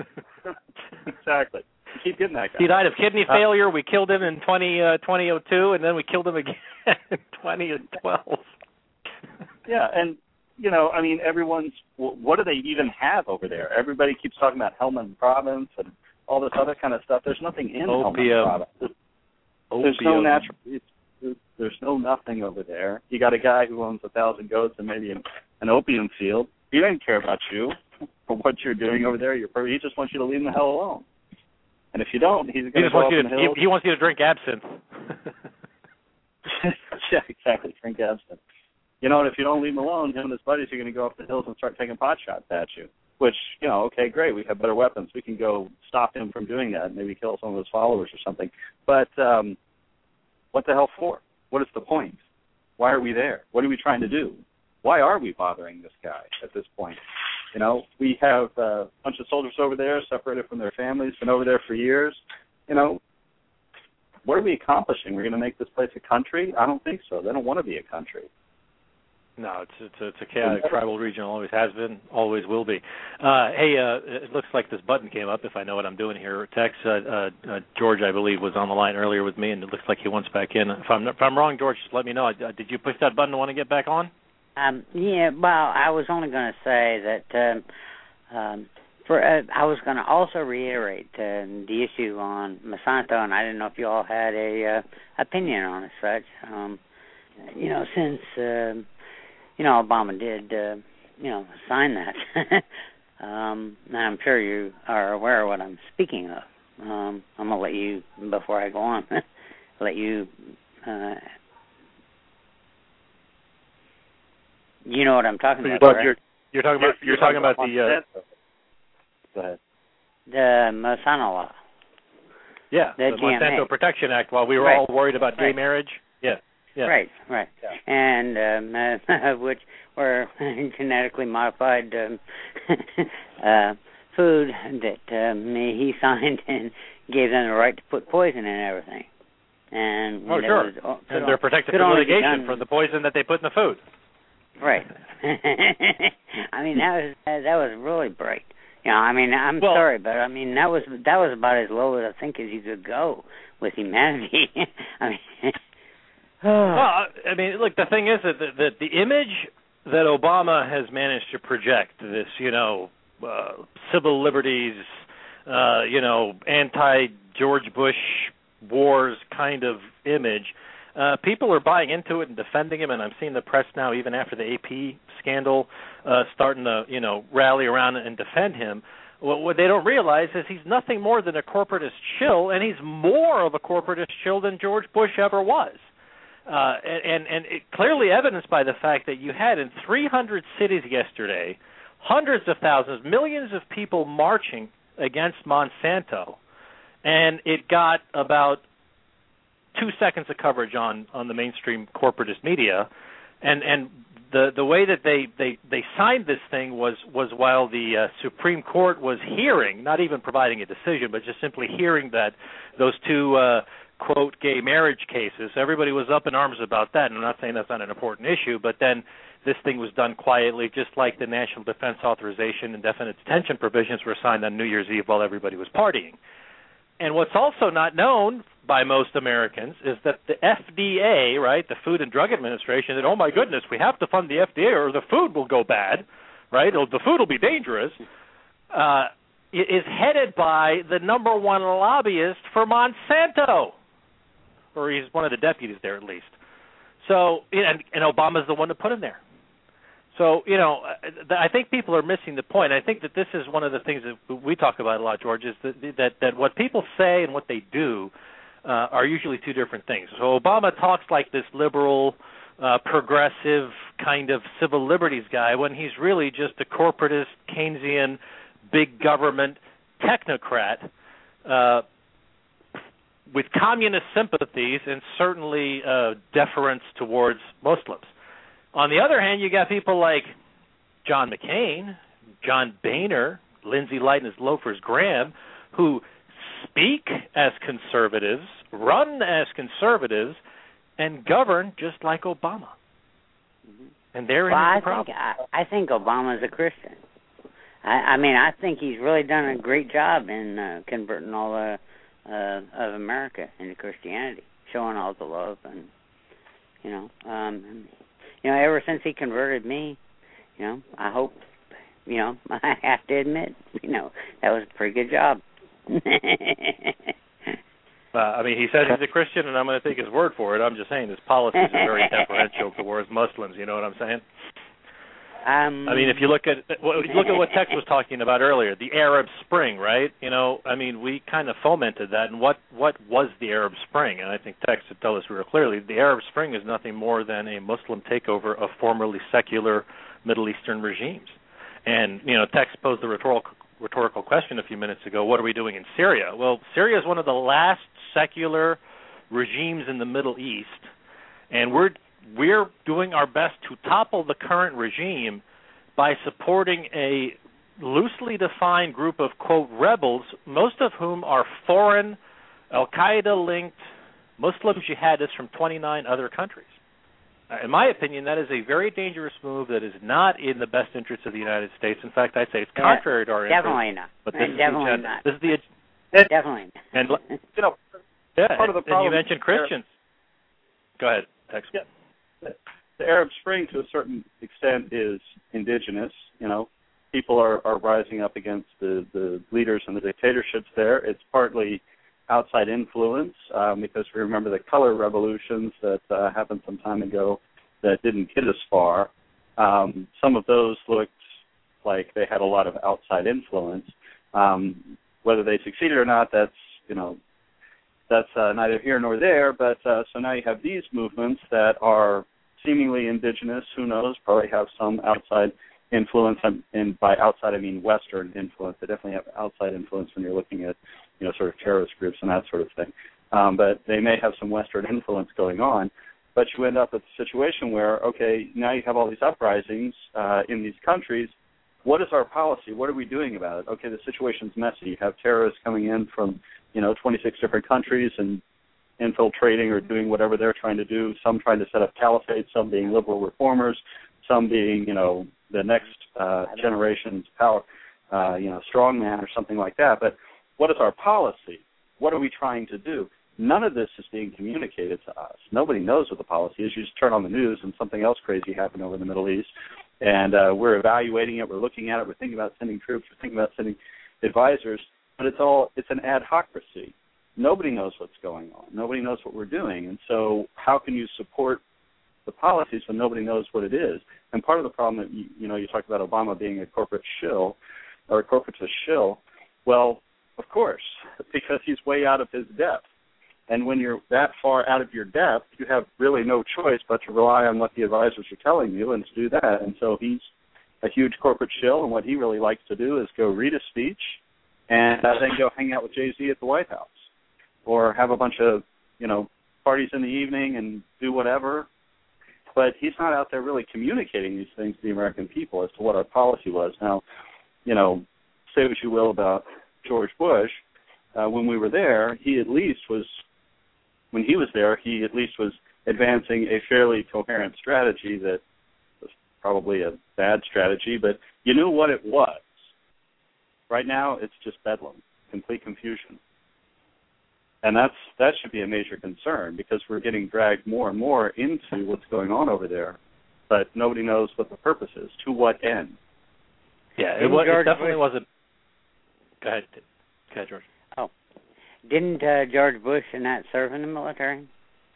Exactly. Keep getting that guy. He died of kidney failure. Uh, we killed him in twenty oh two, and then we killed him again in twenty twelve. Yeah, and, you know, I mean, everyone's, what do they even have over there? Everybody keeps talking about Helmand Province and all this other kind of stuff. There's nothing in Opium. Helmand Province. There's, there's no natural, it's, There's no nothing over there. You got a guy who owns a thousand goats and maybe an, an opium field. He doesn't care about you or what you're doing over there. You're, he just wants you to leave him the hell alone. And if you don't, he's going to go up in the hills. He, he wants you to drink absinthe. Yeah, exactly. Drink absinthe. You know, and if you don't leave him alone, him and his buddies are going to go up the hills and start taking pot shots at you. Which, you know, okay, great. We have better weapons. We can go stop him from doing that and maybe kill some of his followers or something. But um, what the hell for? What is the point? Why are we there? What are we trying to do? Why are we bothering this guy at this point? You know, we have a bunch of soldiers over there separated from their families, been over there for years. You know, what are we accomplishing? We're going to make this place a country? I don't think so. They don't want to be a country. No, it's it's a, it's a chaotic tribal region. Always has been, always will be. Uh, hey, uh, it looks like this button came up. If I know what I'm doing here, Tex uh, uh, uh, George, I believe, was on the line earlier with me, and it looks like he wants back in. If I'm if I'm wrong, George, just let me know. Uh, did you push that button to want to get back on? Um, yeah. Well, I was only going to say that um, um, for uh, I was going to also reiterate uh, the issue on Monsanto, and I didn't know if you all had a uh, opinion on it. Such, um, you know, since. Uh, You know, Obama did, uh, you know, sign that. um, and I'm sure you are aware of what I'm speaking of. Um, I'm going to let you, before I go on, let you, uh, you know what I'm talking about, But right? you're, you're talking about, you're, you're talking about, about the, uh, go ahead. The Monsanto law. Yeah, the, the G M A. Monsanto Protection Act, while we were right. all worried about right. gay marriage. Yeah. Yeah. Right, right, yeah. and um, uh, which were genetically modified um, uh, food that um, he signed and gave them the right to put poison in everything. And oh, sure. Was, and they're protected from litigation from the poison that they put in the food. Right. I mean, that was that was really bright. You know, I mean, I'm well, sorry, but I mean that was that was about as low as I think as you could go with humanity. I mean. Well, I mean, look, the thing is that the, that the image that Obama has managed to project, this, you know, uh, civil liberties, uh, you know, anti-George Bush wars kind of image, uh, people are buying into it and defending him, and I'm seeing the press now, even after the A P scandal, uh, starting to, you know, rally around and defend him. What, what they don't realize is he's nothing more than a corporatist shill, and he's more of a corporatist shill than George Bush ever was. Uh, and and it clearly evidenced by the fact that you had in three hundred cities yesterday, hundreds of thousands, millions of people marching against Monsanto, and it got about two seconds of coverage on, on the mainstream corporatist media, and and the the way that they, they, they signed this thing was was while the uh, Supreme Court was hearing, not even providing a decision, but just simply hearing that those two. Uh, quote, gay marriage cases. Everybody was up in arms about that, and I'm not saying that's not an important issue, but then this thing was done quietly, just like the National Defense Authorization and Indefinite Detention provisions were signed on New Year's Eve while everybody was partying. And what's also not known by most Americans is that the F D A, right, the Food and Drug Administration, that, oh my goodness, we have to fund the F D A or the food will go bad, right, or the food will be dangerous, uh, is headed by the number one lobbyist for Monsanto. Or he's one of the deputies there at least. So, and, and Obama's the one to put him there. So, you know, I think people are missing the point. I think that this is one of the things that we talk about a lot, George, is that that, that what people say and what they do uh, are usually two different things. So Obama talks like this liberal, uh, progressive kind of civil liberties guy when he's really just a corporatist, Keynesian, big government technocrat, uh, with communist sympathies and certainly uh, deference towards Muslims. On the other hand, you got people like John McCain, John Boehner, Lindsay Light and his loafers Graham, who speak as conservatives, run as conservatives, and govern just like Obama. And they're well, in the I problem. Think, I, I think Obama's a Christian. I, I mean, I think he's really done a great job in uh, converting all the Uh, of America into Christianity, showing all the love, and you know, um, you know, ever since he converted me, you know, I hope, you know, I have to admit, you know, that was a pretty good job. Uh, I mean, he says he's a Christian, and I'm going to take his word for it. I'm just saying his policies are very deferential towards Muslims. You know what I'm saying? Um, I mean, if you look at well, look at what Tex was talking about earlier, the Arab Spring, right? You know, I mean, we kind of fomented that. And what what was the Arab Spring? And I think Tex would tell us real clearly, the Arab Spring is nothing more than a Muslim takeover of formerly secular Middle Eastern regimes. And you know, Tex posed the rhetorical rhetorical question a few minutes ago. What are we doing in Syria? Well, Syria is one of the last secular regimes in the Middle East, and we're We're doing our best to topple the current regime by supporting a loosely defined group of, quote, rebels, most of whom are foreign, Al-Qaeda-linked Muslim jihadists from twenty-nine other countries. Uh, in my opinion, that is a very dangerous move that is not in the best interest of the United States. In fact, I'd say it's contrary to our interest. Definitely not. But this definitely is the, not. This is the, it, definitely. And, you know, yeah, part of the and, problem and you mentioned Christians. Go ahead, Tex. Yeah. The Arab Spring, to a certain extent, is indigenous. You know, people are, are rising up against the, the leaders and the dictatorships there. It's partly outside influence um, because we remember the color revolutions that uh, happened some time ago that didn't get us far. Um, some of those looked like they had a lot of outside influence. Um, whether they succeeded or not, that's, you know, that's uh, neither here nor there. But uh, so now you have these movements that are seemingly indigenous, who knows, probably have some outside influence, and, and by outside I mean Western influence. They definitely have outside influence when you're looking at, you know, sort of terrorist groups and that sort of thing. Um, but they may have some Western influence going on, but you end up with a situation where, okay, now you have all these uprisings uh, in these countries. What is our policy? What are we doing about it? Okay, the situation's messy. You have terrorists coming in from, you know, twenty-six different countries and infiltrating or doing whatever they're trying to do, some trying to set up caliphate, some being liberal reformers, some being, you know, the next uh, generation's power, uh, you know, strongman or something like that. But what is our policy? What are we trying to do? None of this is being communicated to us. Nobody knows what the policy is. You just turn on the news and something else crazy happened over in the Middle East, and uh, we're evaluating it, we're looking at it, we're thinking about sending troops, we're thinking about sending advisors, but it's all, it's an adhocracy. Nobody knows what's going on. Nobody knows what we're doing. And so how can you support the policies when nobody knows what it is? And part of the problem that, you, you know, you talked about Obama being a corporate shill, or a corporatist shill. Well, of course, because he's way out of his depth. And when you're that far out of your depth, you have really no choice but to rely on what the advisors are telling you and to do that. And so he's a huge corporate shill, and what he really likes to do is go read a speech and uh, then go hang out with Jay-Z at the White House, or have a bunch of, you know, parties in the evening and do whatever. But he's not out there really communicating these things to the American people as to what our policy was. Now, you know, say what you will about George Bush. Uh, when we were there, he at least was, when he was there, he at least was advancing a fairly coherent strategy that was probably a bad strategy, but you knew what it was. Right now, it's just bedlam, complete confusion. And that's that should be a major concern, because we're getting dragged more and more into what's going on over there, but nobody knows what the purpose is, to what end. Yeah, it, was, it definitely Bush, wasn't. Go ahead, go ahead, George. Oh, didn't uh, George Bush not serve in the military?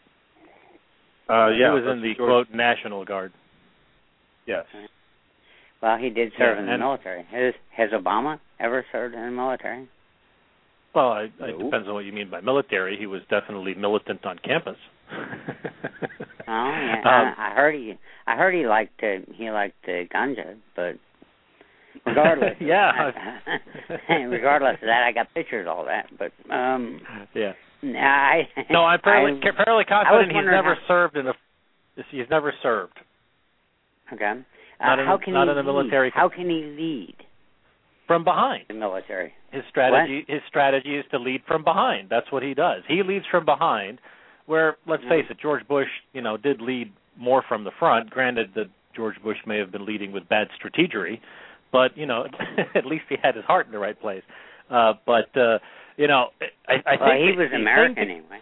Uh, yeah, he was in the George, quote National Guard. Yes. Well, he did serve yeah, in the military. Has Has Obama ever served in the military? Well, I, it depends on what you mean by military. He was definitely militant on campus. oh yeah, um, I, I heard he. I heard he liked to, he liked uh, ganja, but regardless, yeah. regardless of that, I got pictures of all that. But um, yeah, I no, I'm fairly I, fairly confident he's never how, served in a. He's never served. Okay, uh, not in, how can not he in a lead? military. How can he lead? From behind. The military. His strategy what? his strategy is to lead from behind. That's what he does. He leads from behind, where, let's face it, George Bush, you know, did lead more from the front. Granted that George Bush may have been leading with bad strategery, but, you know, at least he had his heart in the right place. Uh, but, uh, you know, I, I well, think... he was American anyway.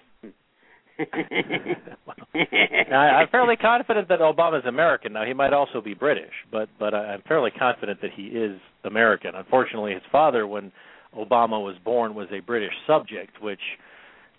now, I'm fairly confident that Obama's American. Now, he might also be British, but but I'm fairly confident that he is American. Unfortunately, his father, when Obama was born, was a British subject, which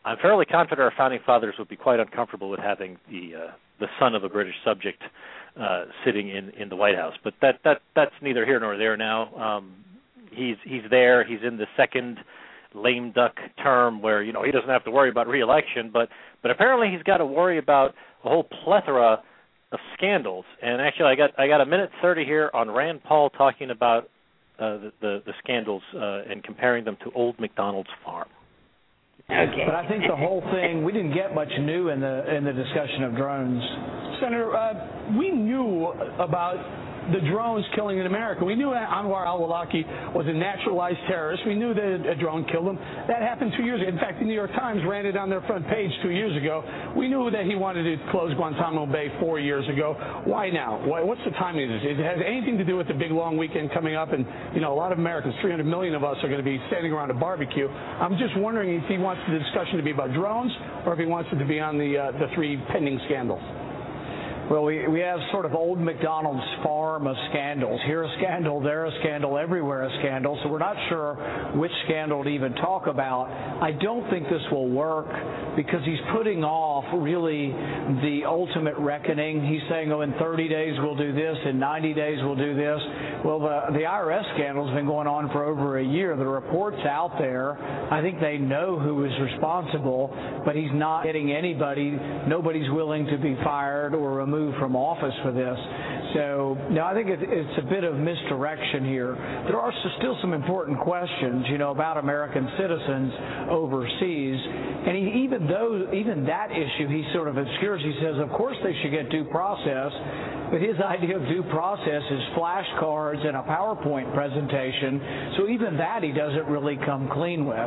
I'm fairly confident our founding fathers would be quite uncomfortable with having the uh, the son of a British subject uh, sitting in, in the White House. But that that that's neither here nor there now. Um, he's he's there. He's in the second lame duck term where, you know, he doesn't have to worry about re-election, but but apparently he's got to worry about a whole plethora of scandals. And actually, I got I got a minute thirty here on Rand Paul talking about uh, the, the the scandals uh, and comparing them to old McDonald's farm. Okay. But I think the whole thing, we didn't get much new in the in the discussion of drones. Senator, uh, we knew about the drones killing in America. We knew Anwar al-Awlaki was a naturalized terrorist. We knew that a drone killed him. That happened two years ago. In fact, the New York Times ran it on their front page two years ago. We knew that he wanted to close Guantanamo Bay four years ago. Why now? Why, what's the timing of this? It has anything to do with the big long weekend coming up, and, you know, a lot of Americans, three hundred million of us, are going to be standing around a barbecue. I'm just wondering if he wants the discussion to be about drones or if he wants it to be on the uh, the three pending scandals. Well, we, we have sort of old McDonald's farm of scandals. Here a scandal, there a scandal, everywhere a scandal. So we're not sure which scandal to even talk about. I don't think this will work because he's putting off really the ultimate reckoning. He's saying, oh, in thirty days we'll do this, in ninety days we'll do this. Well, the, the I R S scandal has been going on for over a year. The report's out there. I think they know who is responsible, but he's not getting anybody. Nobody's willing to be fired or removed from office for this. So, no, I think it, it's a bit of misdirection here. There are still some important questions, you know, about American citizens overseas. And he, even though, even that issue, he sort of obscures. He says, of course they should get due process, but his idea of due process is flashcards and a PowerPoint presentation. So even that he doesn't really come clean with.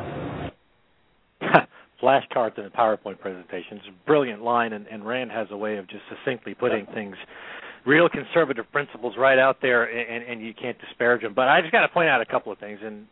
Flashcards and a PowerPoint presentation. It's a brilliant line, and, and Rand has a way of just succinctly putting things, real conservative principles right out there, and, and you can't disparage them. But I just got to point out a couple of things, and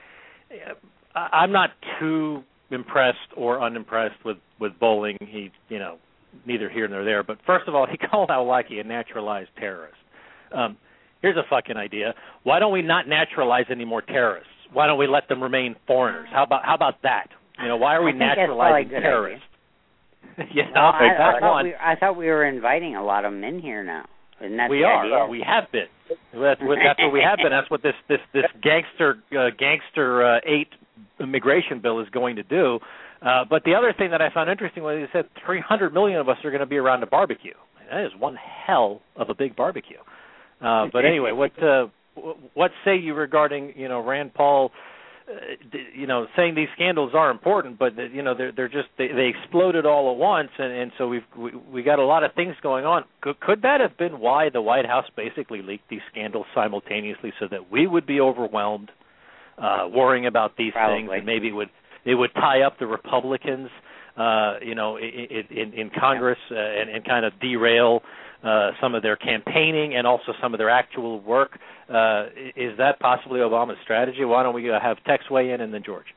I'm not too impressed or unimpressed with, with Bolling. He, you know, neither here nor there. But first of all, he called al-Awlaki a naturalized terrorist. Um, here's a fucking idea. Why don't we not naturalize any more terrorists? Why don't we let them remain foreigners? How about how about that? You know, why are we naturalizing terrorists? yeah, well, I, that's I, thought one. we, I thought we were inviting a lot of them in here now. Isn't that we the are. idea? We have been. That's what, that's what we have been. That's what this this this gangster uh, gangster uh, eight immigration bill is going to do. Uh, but the other thing that I found interesting was he said three hundred million of us are going to be around a barbecue. That is one hell of a big barbecue. Uh, but anyway, what uh, what say you regarding, you know, Rand Paul? Uh, you know, saying these scandals are important, but you know they're they're just they, they exploded all at once, and, and so we've we, we got a lot of things going on. Could, could that have been why the White House basically leaked these scandals simultaneously, so that we would be overwhelmed, uh, worrying about these Probably. things, and maybe it would it would tie up the Republicans, uh, you know, in in, in Congress, uh, and, and kind of derail uh, some of their campaigning and also some of their actual work. Uh, is that possibly Obama's strategy? Why don't we uh, have Tex weigh in and then George?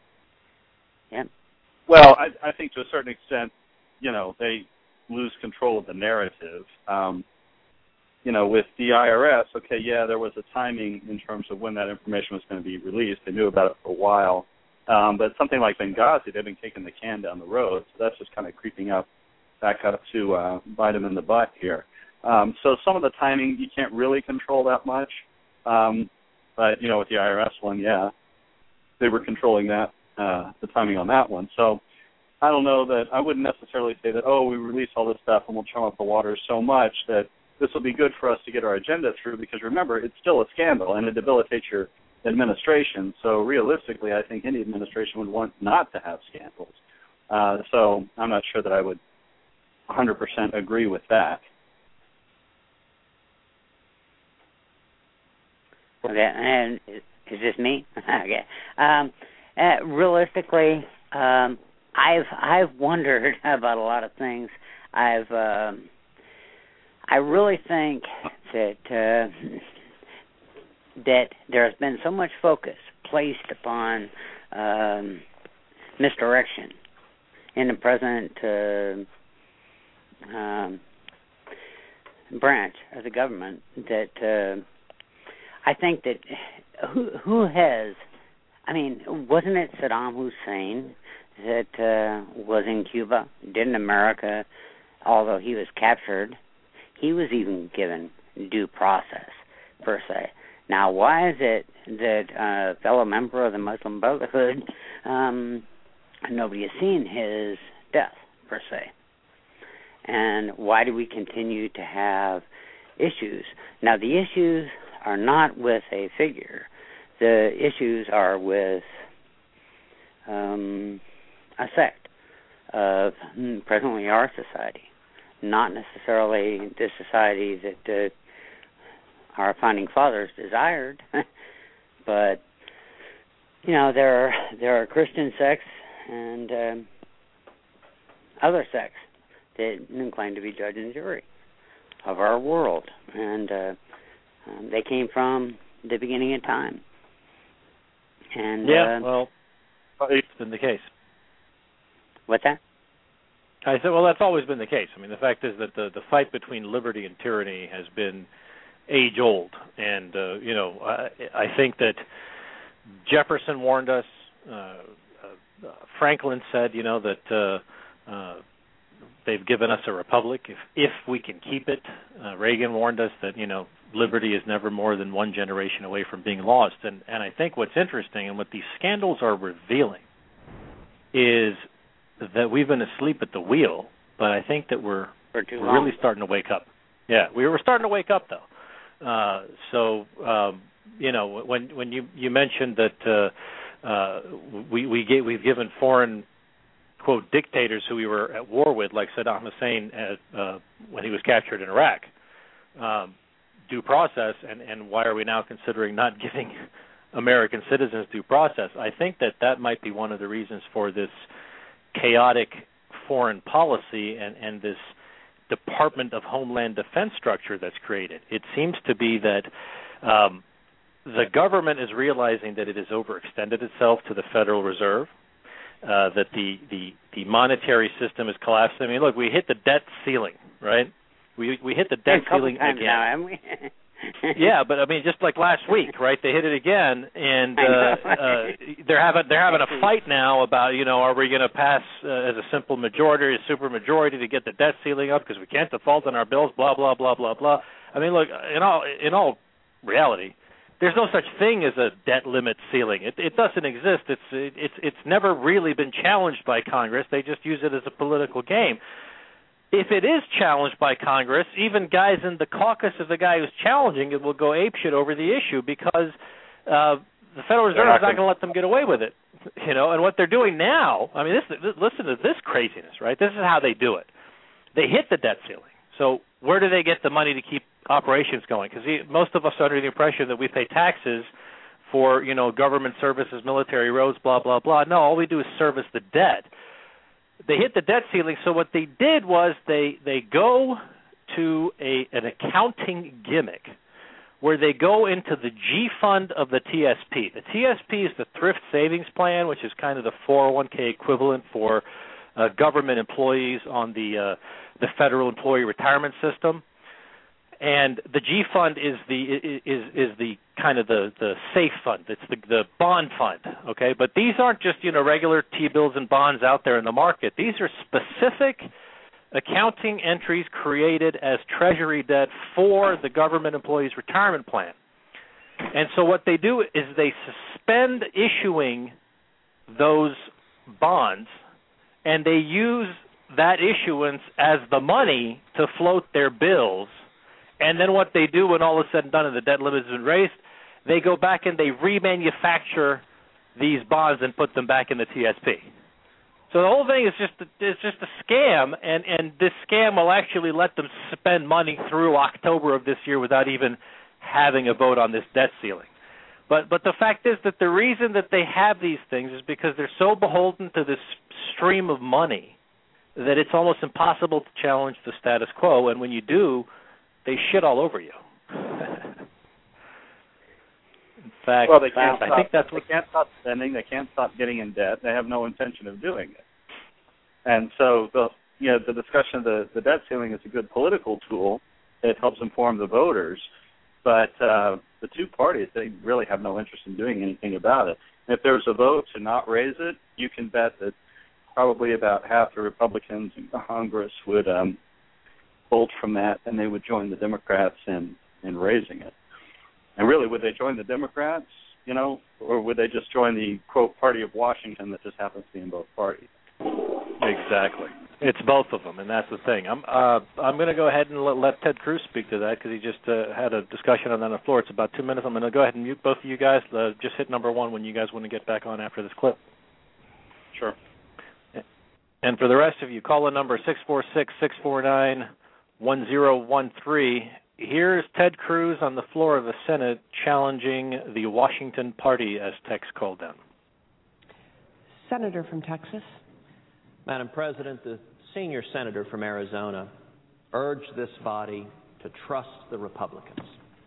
Yeah. Well, I, I think to a certain extent, you know, they lose control of the narrative. Um, you know, with the I R S, okay, yeah, there was a timing in terms of when that information was going to be released. They knew about it for a while. Um, but something like Benghazi, they've been kicking the can down the road, so that's just kind of creeping up, back up to uh, bite them in the butt here. Um, so some of the timing you can't really control that much, um, but you know with the I R S one, yeah, they were controlling that uh, the timing on that one. So I don't know that I wouldn't necessarily say that oh we release all this stuff and we'll chum up the waters so much that this will be good for us to get our agenda through, because remember it's still a scandal and it debilitates your administration. So realistically, I think any administration would want not to have scandals. Uh, so I'm not sure that I would one hundred percent agree with that. Okay, and is this me? okay. Um, uh, realistically, um, I've I've wondered about a lot of things. I've um, I really think that uh, that there has been so much focus placed upon um, misdirection in the present uh, um, branch of the government that. Uh, I think that who who has, I mean, wasn't it Saddam Hussein that uh, was in Cuba? Didn't America, although he was captured, he was even given due process, per se. Now, why is it that a fellow member of the Muslim Brotherhood, um, nobody has seen his death, per se? And why do we continue to have issues? Now, the issues are not with a figure. The issues are with um, a sect of presently our society, not necessarily the society that uh, our founding fathers desired, but you know there are there are Christian sects and um, other sects that claim to be judge and jury of our world, and uh, um, they came from the beginning of time. And yeah, uh, well, it's been the case. What's that? I said, well, that's always been the case. I mean, the fact is that the the fight between liberty and tyranny has been age old, and uh, you know, I, I think that Jefferson warned us. Uh, uh, Franklin said, you know, that uh, uh, they've given us a republic if if we can keep it. Uh, Reagan warned us that, you know, liberty is never more than one generation away from being lost. And and I think what's interesting and what these scandals are revealing is that we've been asleep at the wheel, but I think that we're For too we're long. really starting to wake up. Yeah, we were starting to wake up though. Uh, so um, you know, when when you, you mentioned that uh, uh, we we gave, we've given foreign quote dictators who we were at war with, like Saddam Hussein, at, uh, when he was captured in Iraq, um, due process, and, and why are we now considering not giving American citizens due process? I think that that might be one of the reasons for this chaotic foreign policy and, and this Department of Homeland Defense structure that's created. It seems to be that um, the government is realizing that it has overextended itself to the Federal Reserve, uh, that the, the, the monetary system is collapsing. I mean, look, we hit the debt ceiling, right? We we hit the debt ceiling times again. now, haven't we? Yeah, but I mean, just like last week, right? They hit it again, and uh, uh, they're having they're having a fight now about, you know, are we going to pass uh, as a simple majority, a super majority, to get the debt ceiling up because we can't default on our bills, blah blah blah blah blah. I mean, look, in all in all reality, there's no such thing as a debt limit ceiling. It, it doesn't exist. It's it's it's never really been challenged by Congress. They just use it as a political game. If it is challenged by Congress, even guys in the caucus of the guy who's challenging it will go apeshit over the issue because uh, the Federal Reserve is not going to let them get away with it. You know, and what they're doing now, I mean, this, this, listen to this craziness, right? This is how they do it. They hit the debt ceiling. So where do they get the money to keep operations going? Because most of us are under the impression that we pay taxes for, you know, government services, military, roads, blah, blah, blah. No, all we do is service the debt. They hit the debt ceiling, so what they did was they they go to a an accounting gimmick where they go into the G fund of the T S P. The T S P is the Thrift Savings Plan, which is kind of the four oh one k equivalent for uh, government employees on the uh, the federal employee retirement system. And the G fund is the is is the kind of the, the safe fund. It's the the bond fund, okay? But these aren't just, you know, regular T-bills and bonds out there in the market. These are specific accounting entries created as treasury debt for the government employees' retirement plan. And so what they do is they suspend issuing those bonds, and they use that issuance as the money to float their bills. And then what they do when all is said and done and the debt limit has been raised, they go back and they remanufacture these bonds and put them back in the T S P. So the whole thing is just it's just a scam, and, and this scam will actually let them spend money through October of this year without even having a vote on this debt ceiling. But but the fact is that the reason that they have these things is because they're so beholden to this stream of money that it's almost impossible to challenge the status quo, and when you do, they shit all over you. In fact, well, they can't I stop, think that's what they can't stop spending. They can't stop getting in debt. They have no intention of doing it. And so, the you know, the discussion of the, the debt ceiling is a good political tool. It helps inform the voters. But uh, the two parties, they really have no interest in doing anything about it. And if there's a vote to not raise it, you can bet that probably about half the Republicans in Congress would um, bolt from that, and they would join the Democrats in, in raising it. And really, would they join the Democrats, you know, or would they just join the, quote, party of Washington that just happens to be in both parties? Exactly. It's both of them, and that's the thing. I'm uh, I'm going to go ahead and let, let Ted Cruz speak to that because he just uh, had a discussion on that on the floor. It's about two minutes. I'm going to go ahead and mute both of you guys. Uh, just hit number one when you guys want to get back on after this clip. Sure. And for the rest of you, call the number six four six, six four nine, one zero one three. Here's Ted Cruz on the floor of the Senate challenging the Washington Party, as Tex called them. Senator from Texas. Madam President, the senior senator from Arizona urged this body to trust the Republicans.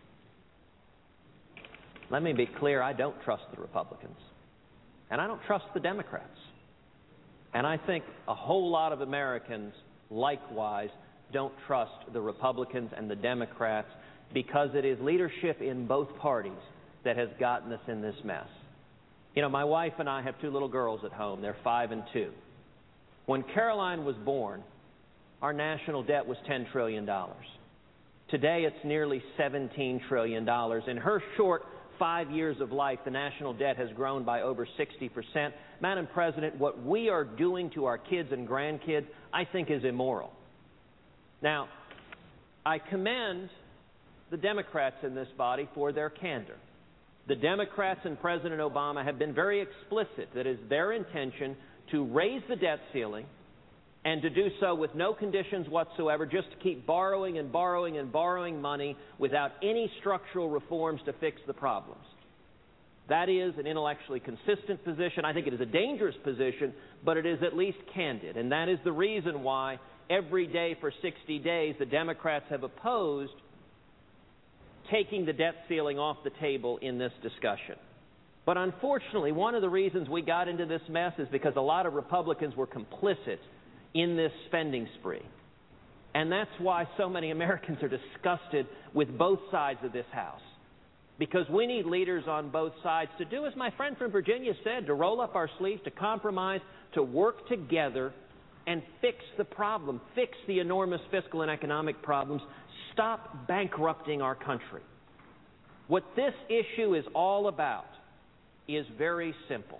Let me be clear, I don't trust the Republicans, and I don't trust the Democrats. And I think a whole lot of Americans, likewise, don't trust the Republicans and the Democrats because it is leadership in both parties that has gotten us in this mess. You know, my wife and I have two little girls at home. They're five and two. When Caroline was born, our national debt was ten trillion dollars. Today, it's nearly seventeen trillion dollars. In her short five years of life, the national debt has grown by over sixty percent. Madam President, what we are doing to our kids and grandkids, I think, is immoral. Now, I commend the Democrats in this body for their candor. The Democrats and President Obama have been very explicit that it is their intention to raise the debt ceiling and to do so with no conditions whatsoever, just to keep borrowing and borrowing and borrowing money without any structural reforms to fix the problems. That is an intellectually consistent position. I think it is a dangerous position, but it is at least candid. And that is the reason why every day for sixty days the Democrats have opposed taking the debt ceiling off the table in this discussion. But unfortunately, one of the reasons we got into this mess is because a lot of Republicans were complicit in this spending spree. And that's why so many Americans are disgusted with both sides of this House. Because we need leaders on both sides to do, as my friend from Virginia said, to roll up our sleeves, to compromise, to work together and fix the problem, fix the enormous fiscal and economic problems, stop bankrupting our country. What this issue is all about is very simple.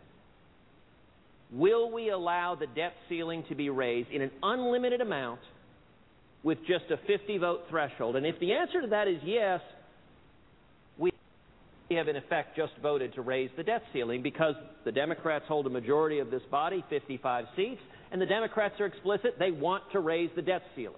Will we allow the debt ceiling to be raised in an unlimited amount with just a fifty vote threshold? And if the answer to that is yes, we have in effect just voted to raise the debt ceiling because the Democrats hold a majority of this body, fifty-five seats, and the Democrats are explicit. They want to raise the debt ceiling.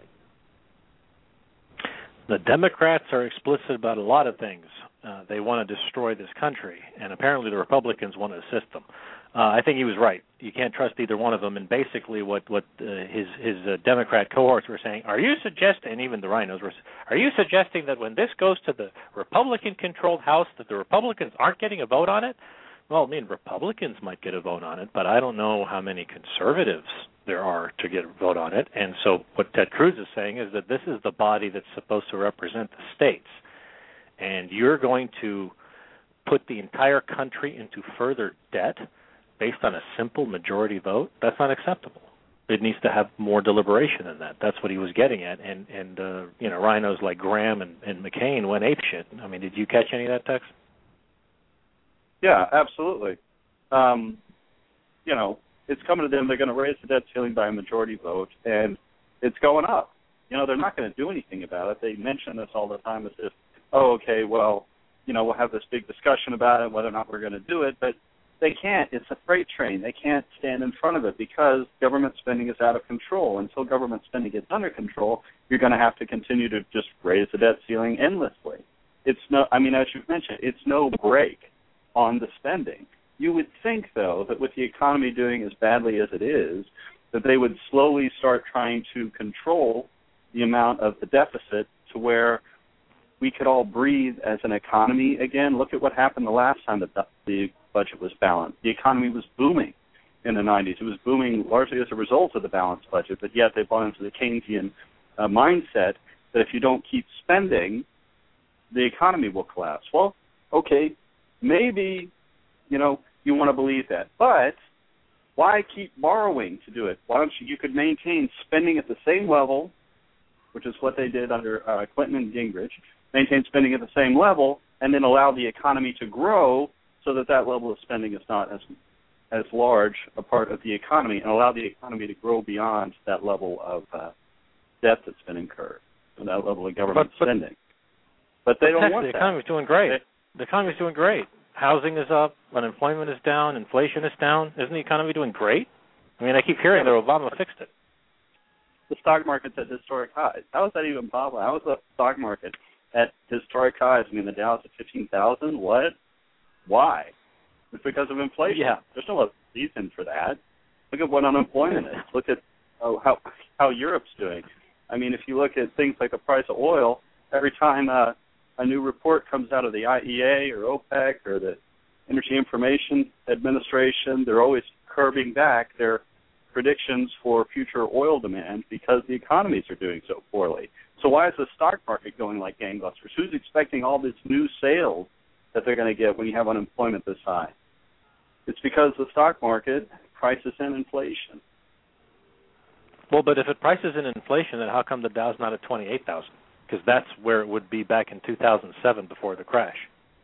The Democrats are explicit about a lot of things. Uh, they want to destroy this country, and apparently the Republicans want to assist them. Uh, I think he was right. You can't trust either one of them. And basically, what what uh, his his uh, Democrat cohorts were saying: Are you suggesting, and even the rhinos were, are you suggesting that when this goes to the Republican-controlled House, that the Republicans aren't getting a vote on it? Well, I mean, Republicans might get a vote on it, but I don't know how many conservatives there are to get a vote on it. And so what Ted Cruz is saying is that this is the body that's supposed to represent the states. And you're going to put the entire country into further debt based on a simple majority vote? That's not acceptable. It needs to have more deliberation than that. That's what he was getting at. And, and uh, you know, rhinos like Graham and, and McCain went apeshit. I mean, did you catch any of that, Tex? Yeah, absolutely. Um, you know, it's coming to them. They're going to raise the debt ceiling by a majority vote, and it's going up. You know, they're not going to do anything about it. They mention this all the time as if, oh, okay, well, you know, we'll have this big discussion about it, whether or not we're going to do it, but they can't. It's a freight train. They can't stand in front of it because government spending is out of control. Until government spending gets under control, you're going to have to continue to just raise the debt ceiling endlessly. It's no, I mean, as you've mentioned, it's no break on the spending. You would think, though, that with the economy doing as badly as it is, that they would slowly start trying to control the amount of the deficit to where we could all breathe as an economy again. Look at what happened the last time that the budget was balanced. The economy was booming in the nineties. It was booming largely as a result of the balanced budget, but yet they bought into the Keynesian uh, mindset that if you don't keep spending, the economy will collapse. Well, okay, maybe, you know, you want to believe that. But Why keep borrowing to do it? Why don't you, you could maintain spending at the same level, which is what they did under uh, Clinton and Gingrich, maintain spending at the same level, and then allow the economy to grow so that that level of spending is not as as large a part of the economy, and allow the economy to grow beyond that level of uh, debt that's been incurred, and that level of government but, but, spending. But they but don't want the that. The economy's doing great. The economy's doing great. Housing is up, unemployment is down, inflation is down. Isn't the economy doing great? I mean, I keep hearing that Obama fixed it. The stock market's at historic highs. How is that even possible? How is the stock market at historic highs? I mean, the Dow's at fifteen thousand. What? Why? It's because of inflation. Yeah. There's no other reason for that. Look at what unemployment is. Look at oh, how how Europe's doing. I mean, if you look at things like the price of oil, every time uh, a new report comes out of the I E A or OPEC or the Energy Information Administration, they're always curbing back their predictions for future oil demand because the economies are doing so poorly. So why is the stock market going like gangbusters? Who's expecting all this new sales that they're going to get when you have unemployment this high? It's because the stock market prices in inflation. Well, but if it prices in inflation, then how come the Dow's not at twenty-eight thousand? Because that's where it would be back in two thousand seven before the crash.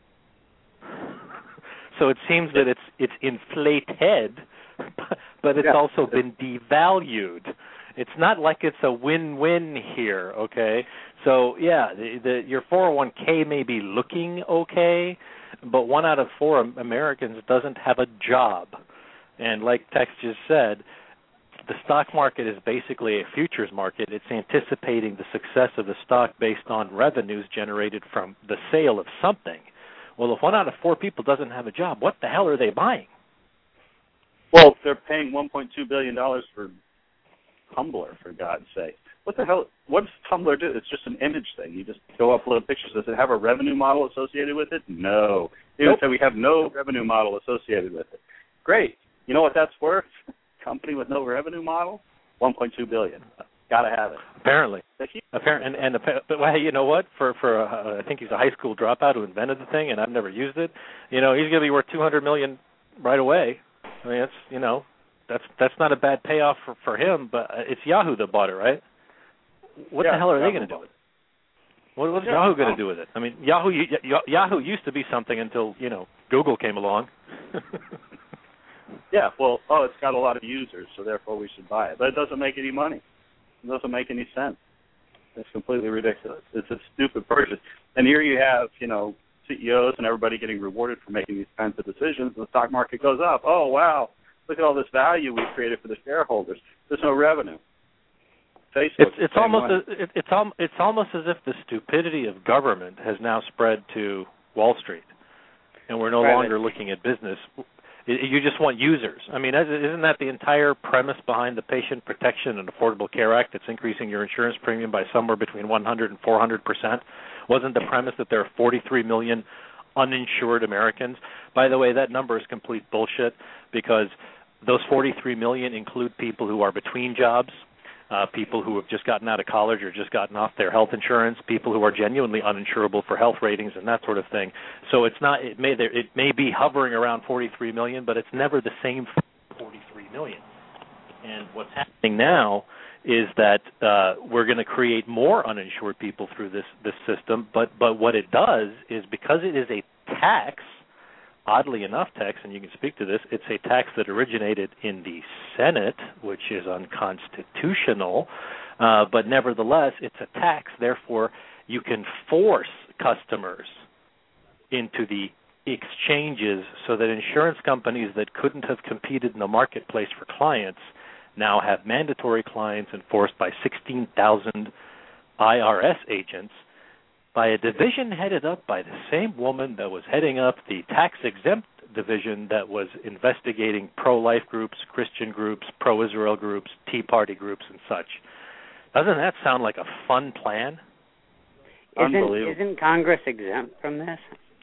So it seems that it's it's inflated, but it's yeah. also been devalued. It's not like it's a win-win here, okay? So, yeah, the, the, your four oh one k may be looking okay, but one out of four Americans doesn't have a job. And like Tex just said, the stock market is basically a futures market. It's anticipating the success of the stock based on revenues generated from the sale of something. Well, if one out of four people doesn't have a job, what the hell are they buying? Well, they're paying one point two billion dollars for Tumblr, for God's sake. What the hell? What does Tumblr do? It's just an image thing. You just go upload pictures. Does it have a revenue model associated with it? No. They nope. say we have no revenue model associated with it. Great. You know what that's worth? Company with no revenue model, one point two billion dollars. Got to have it. Apparently. Apparently, and, and but well, you know what? For for uh, I think he's a high school dropout who invented the thing, and I've never used it. You know, he's going to be worth two hundred million dollars right away. I mean, that's you know, that's that's not a bad payoff for, for him. But it's Yahoo that bought it, right? What yeah, the hell are Yahoo they going to do with it? What, what's yeah, Yahoo going to do with it? I mean, Yahoo Yahoo used to be something until you know Google came along. Yeah, well, oh, it's got a lot of users, so therefore we should buy it. But it doesn't make any money. It doesn't make any sense. It's completely ridiculous. It's a stupid purchase. And here you have, you know, C E Os and everybody getting rewarded for making these kinds of decisions. The stock market goes up. Oh, wow, look at all this value we've created for the shareholders. There's no revenue. Facebook it's it's almost a, it, it's al- it's almost as if the stupidity of government has now spread to Wall Street, and we're no right. longer looking at business. You just want users. I mean, isn't that the entire premise behind the Patient Protection and Affordable Care Act that's increasing your insurance premium by somewhere between one hundred and four hundred percent? Wasn't the premise that there are forty-three million uninsured Americans? By the way, that number is complete bullshit because those forty-three million include people who are between jobs, uh, people who have just gotten out of college or just gotten off their health insurance, people who are genuinely uninsurable for health ratings and that sort of thing. So it's not. It may it may be hovering around forty-three million, but it's never the same forty-three million. And what's happening now is that uh, we're going to create more uninsured people through this this system. But but what it does is because it is a tax. Oddly enough, Tex, and you can speak to this, it's a tax that originated in the Senate, which is unconstitutional, uh, but nevertheless, it's a tax. Therefore, you can force customers into the exchanges so that insurance companies that couldn't have competed in the marketplace for clients now have mandatory clients enforced by sixteen thousand I R S agents by a division headed up by the same woman that was heading up the tax-exempt division that was investigating pro-life groups, Christian groups, pro-Israel groups, Tea Party groups, and such. Doesn't that sound like a fun plan? Isn't, Unbelievable. Isn't Congress exempt from this?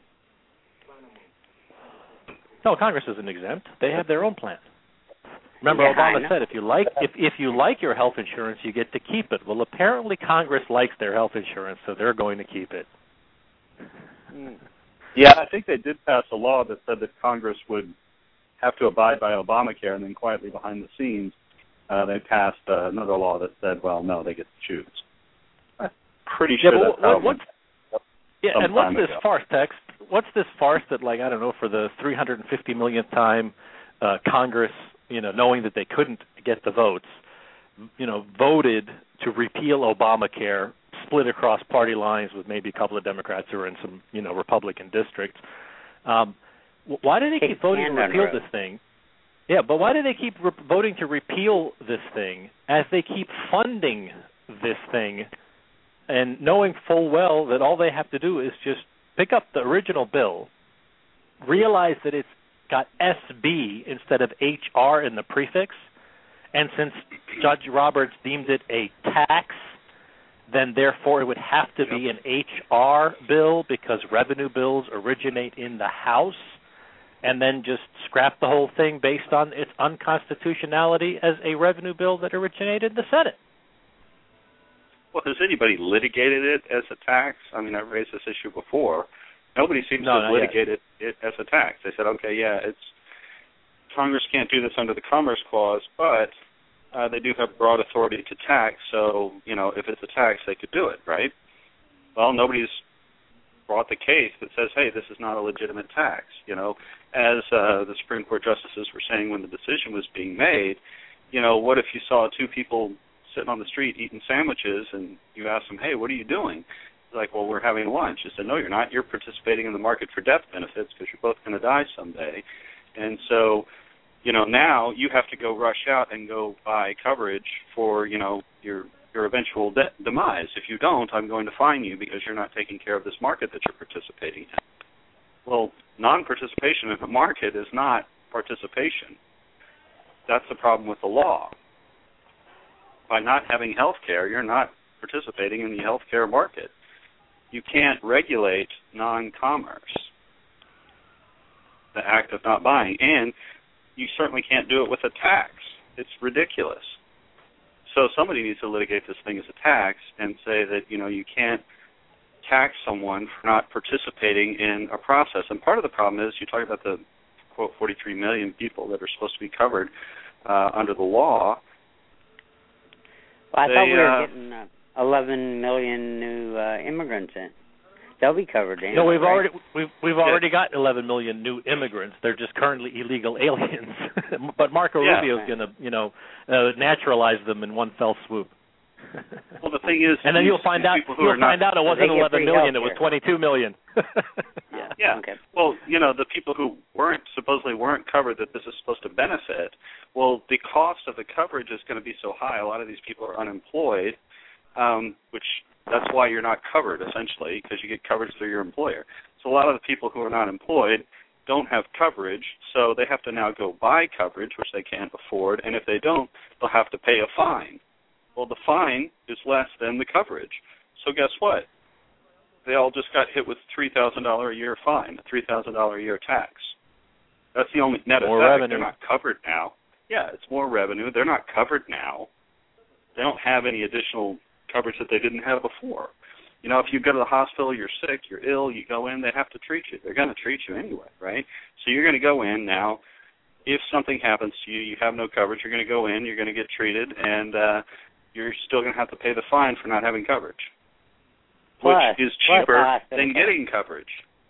No, Congress isn't exempt. They have their own plan. Remember, yeah, Obama said if you like if if you like your health insurance, you get to keep it. Well, apparently Congress likes their health insurance, so they're going to keep it. Yeah, I think they did pass a law that said that Congress would have to abide by Obamacare, and then quietly behind the scenes, uh, they passed uh, another law that said, well, no, they get to choose. I'm pretty sure yeah, that's how it went. Yeah, and what's this ago. farce, Tex? What's this farce that, like, I don't know, for the three hundred fifty millionth time, uh, Congress, you know, knowing that they couldn't get the votes, you know, voted to repeal Obamacare, split across party lines with maybe a couple of Democrats who are in some, you know, Republican districts. Um, why do they keep voting to repeal this thing? Yeah, but why do they keep re- voting to repeal this thing as they keep funding this thing and knowing full well that all they have to do is just pick up the original bill, realize that it's got S B instead of H R in the prefix, and since Judge Roberts deemed it a tax, then therefore it would have to be an H R bill because revenue bills originate in the House, and then just scrap the whole thing based on its unconstitutionality as a revenue bill that originated in the Senate. Well, has anybody litigated it as a tax? I mean, I've raised this issue before. Nobody seems no, to have litigated it as a tax. They said, okay, yeah, it's Congress can't do this under the Commerce Clause, but uh, they do have broad authority to tax, so, you know, if it's a tax, they could do it, right? Well, nobody's brought the case that says, hey, this is not a legitimate tax, you know. As uh, the Supreme Court justices were saying when the decision was being made, you know, what if you saw two people sitting on the street eating sandwiches and you asked them, hey, what are you doing? It's like, well, we're having lunch. They said, no, you're not. You're participating in the market for death benefits because you're both going to die someday. And so, you know, now you have to go rush out and go buy coverage for, you know, your your eventual de- demise. If you don't, I'm going to fine you because you're not taking care of this market that you're participating in. Well, non-participation in the market is not participation. That's the problem with the law. By not having health care, you're not participating in the health care market. You can't regulate non-commerce, the act of not buying, and you certainly can't do it with a tax. It's ridiculous. So somebody needs to litigate this thing as a tax and say that, you know, you can't tax someone for not participating in a process. And part of the problem is you talk about the, quote, forty-three million people that are supposed to be covered uh, under the law. Well, I they, thought we were uh, getting uh, eleven million new uh, immigrants in. They'll be covered in. No, we've right? already we've we've already got eleven million new immigrants. They're just currently illegal aliens. But Marco yeah. Rubio's going to, you know, uh, naturalize them in one fell swoop. Well, the thing is, and then you'll find out you'll find not, out it wasn't eleven million; it was twenty-two million. yeah. Yeah. Okay. Well, you know, the people who weren't supposedly weren't covered that this is supposed to benefit. Well, the cost of the coverage is going to be so high. A lot of these people are unemployed, um, which that's why you're not covered essentially because you get coverage through your employer. So a lot of the people who are not employed don't have coverage, so they have to now go buy coverage, which they can't afford, and if they don't, they'll have to pay a fine. Well, the fine is less than the coverage. So guess what? They all just got hit with three thousand dollars a year fine, a three thousand dollars a year tax. That's the only net more effect. Revenue. They're not covered now. Yeah, it's more revenue. They're not covered now. They don't have any additional coverage that they didn't have before. You know, if you go to the hospital, you're sick, you're ill, you go in, they have to treat you. They're going to treat you anyway, right? So you're going to go in now. If something happens to you, you have no coverage, you're going to go in, you're going to get treated, and uh, you're still going to have to pay the fine for not having coverage, Plus, which is plus cheaper hospital than coverage. getting coverage.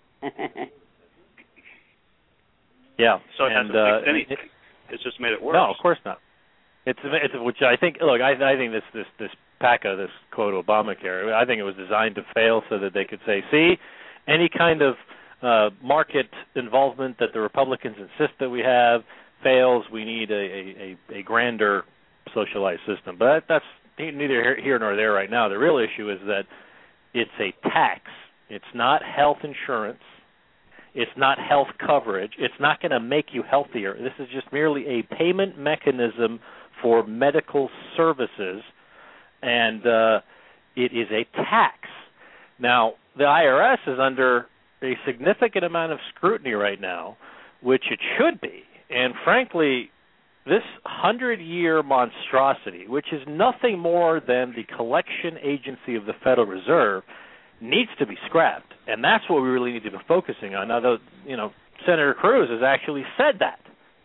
Yeah. So it and, hasn't uh, fixed anything. It, it's just made it worse. No, of course not. It's it's which I think. Look, I I think this this this PACA, this quote Obamacare, I think it was designed to fail so that they could say, see, any kind of uh, market involvement that the Republicans insist that we have fails. We need a a, a, a grander socialized system. But that's neither here nor there right now. The real issue is that it's a tax. It's not health insurance. It's not health coverage. It's not going to make you healthier. This is just merely a payment mechanism for medical services, and uh, it is a tax. Now, the I R S is under a significant amount of scrutiny right now, which it should be. And frankly, this hundred-year monstrosity, which is nothing more than the collection agency of the Federal Reserve, needs to be scrapped, and that's what we really need to be focusing on. Now, the, you know, Senator Cruz has actually said that,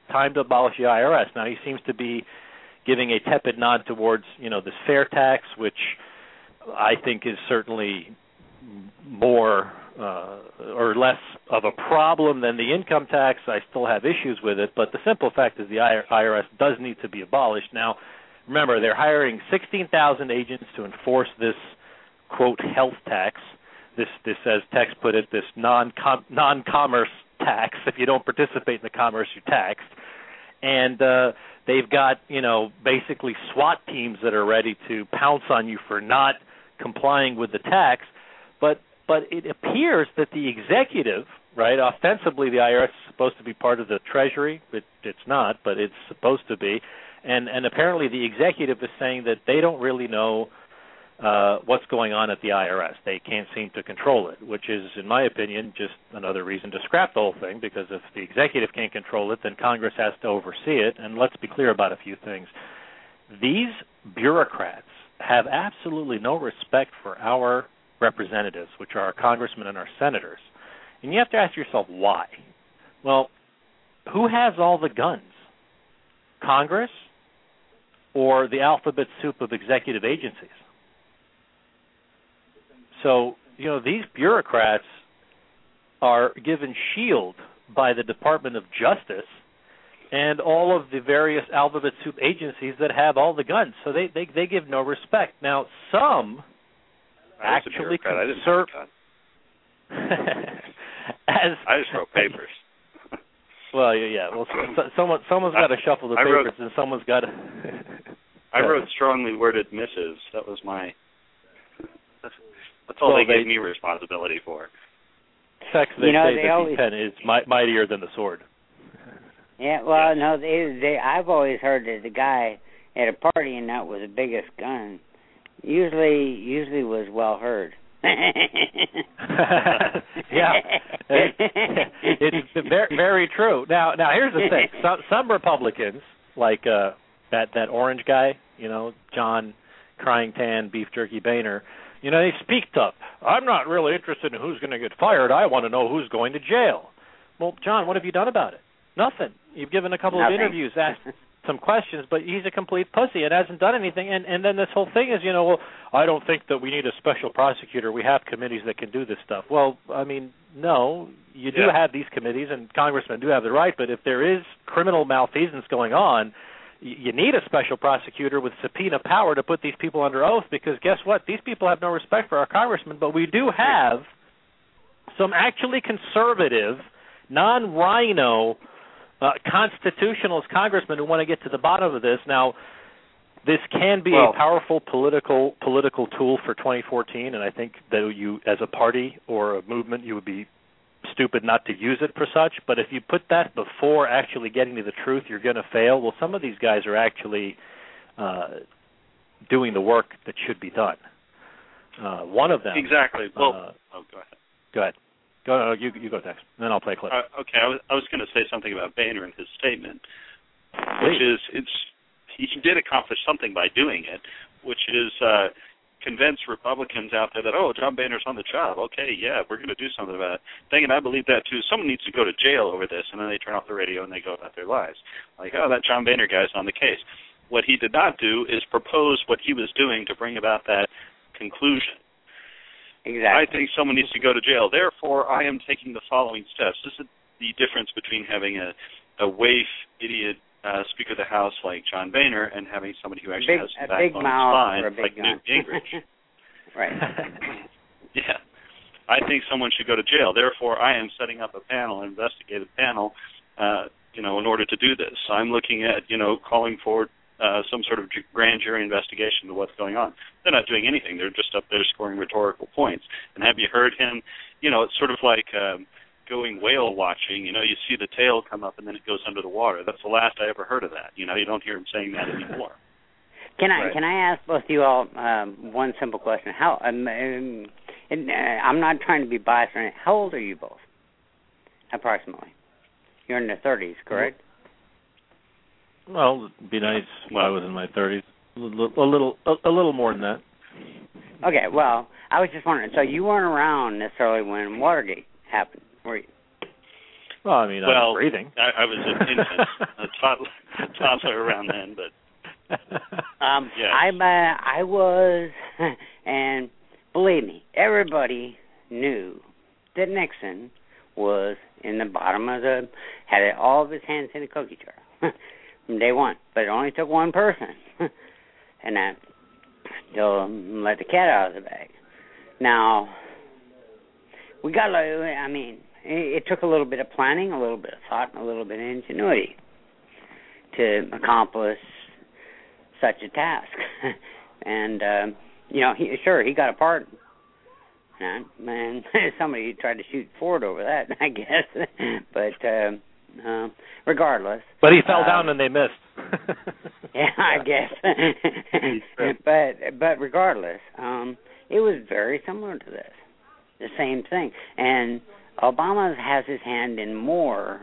time to abolish the I R S. Now, he seems to be giving a tepid nod towards, you know, this fair tax, which I think is certainly more uh, or less of a problem than the income tax. I still have issues with it, but the simple fact is the I R S does need to be abolished. Now, remember, they're hiring sixteen thousand agents to enforce this, quote, health tax. This, this as Tex put it, this non-com- non-commerce tax. If you don't participate in the commerce, you're taxed. And uh, they've got, you know, basically SWAT teams that are ready to pounce on you for not complying with the tax. But but it appears that the executive, right, ostensibly the I R S is supposed to be part of the Treasury. It, it's not, but it's supposed to be. And, and apparently the executive is saying that they don't really know uh, what's going on at the I R S. They can't seem to control it, which is, in my opinion, just another reason to scrap the whole thing, because if the executive can't control it, then Congress has to oversee it. And let's be clear about a few things. These bureaucrats have absolutely no respect for our representatives, which are our congressmen and our senators. And you have to ask yourself why. Well, who has all the guns? Congress or the alphabet soup of executive agencies? So, you know, these bureaucrats are given shield by the Department of Justice and all of the various alphabet soup agencies that have all the guns. So they, they, they give no respect. Now, some actually conserve... As I just wrote papers. Well, yeah, yeah. Well, so, someone someone's got to shuffle the I papers, wrote, and someone's got to. I wrote strongly worded missives. That was my. That's, that's all well, they, they gave me responsibility for. Tex, they you know, say they that always, the pen is mi- mightier than the sword. Yeah, well, yes. no, they, they. I've always heard that the guy at a party and that was the biggest gun. Usually, usually was well heard. Yeah, it, it's very, very true. Now, now here's the thing: some, some Republicans, like uh, that that orange guy, you know, John Crying Tan Beef Jerky Boehner, you know, they speak tough. I'm not really interested in who's going to get fired. I want to know who's going to jail. Well, John, what have you done about it? Nothing. You've given a couple Nothing. of interviews, asked some questions, but he's a complete pussy and hasn't done anything. And, and then this whole thing is, you know, well, I don't think that we need a special prosecutor. We have committees that can do this stuff. Well, I mean, no, you do yeah. have these committees, and congressmen do have the right, but if there is criminal malfeasance going on, you need a special prosecutor with subpoena power to put these people under oath, because guess what? These people have no respect for our congressmen, but we do have some actually conservative, non-rhino Uh, constitutionalist congressmen who want to get to the bottom of this. Now, this can be well, a powerful political political tool for twenty fourteen, and I think that you, as a party or a movement, you would be stupid not to use it for such. But if you put that before actually getting to the truth, you're going to fail. Well, some of these guys are actually uh, doing the work that should be done. Uh, one of them... Exactly. Well, uh, oh, go ahead. Go ahead. Go, uh, you, you go next, and then I'll play a clip. Uh, okay, I was, I was going to say something about Boehner and his statement, Please. which is it's he did accomplish something by doing it, which is uh, convince Republicans out there that, oh, John Boehner's on the job. Okay, yeah, we're going to do something about it. Dang it, I believe that too. Someone needs to go to jail over this, and then they turn off the radio and they go about their lives. Like, oh, that John Boehner guy's on the case. What he did not do is propose what he was doing to bring about that conclusion. Exactly. I think someone needs to go to jail. Therefore, I am taking the following steps. This is the difference between having a, a waif, idiot uh, Speaker of the House like John Boehner and having somebody who actually big, has some a big backbone mouth spine or a big like gun. Newt Gingrich. Right. Yeah. I think someone should go to jail. Therefore, I am setting up a panel, an investigative panel, uh, you know, in order to do this. I'm looking at, you know, calling for Uh, some sort of grand jury investigation to what's going on. They're not doing anything. They're just up there scoring rhetorical points. And have you heard him? You know, it's sort of like um, going whale watching. You know, you see the tail come up and then it goes under the water. That's the last I ever heard of that. You know, you don't hear him saying that anymore. Can I right. can I ask both of you all um, one simple question? How um, um, and, uh, I'm not trying to be biased or anything. How old are you both, approximately? You're in the thirties, correct? Well, it'd be nice if I was in my thirties. A little, a little, a, a little more than that. Okay. Well, I was just wondering. So you weren't around necessarily when Watergate happened, were you? Well, I mean, well, I was breathing. I, I was an infant, a toddler, a toddler around then, but um, yes. I uh, I was, and believe me, everybody knew that Nixon was in the bottom of the, had all of his hands in the cookie jar from day one. But it only took one person, and that to let the cat out of the bag. Now, we got, I mean, it, it took a little bit of planning, a little bit of thought, and a little bit of ingenuity to accomplish such a task. and, um, you know, he, sure, he got a pardon. And somebody tried to shoot Ford over that, I guess. But um, uh, regardless. But he fell um, down and they missed. yeah, I guess. but but regardless, um, it was very similar to this, the same thing. And Obama has his hand in more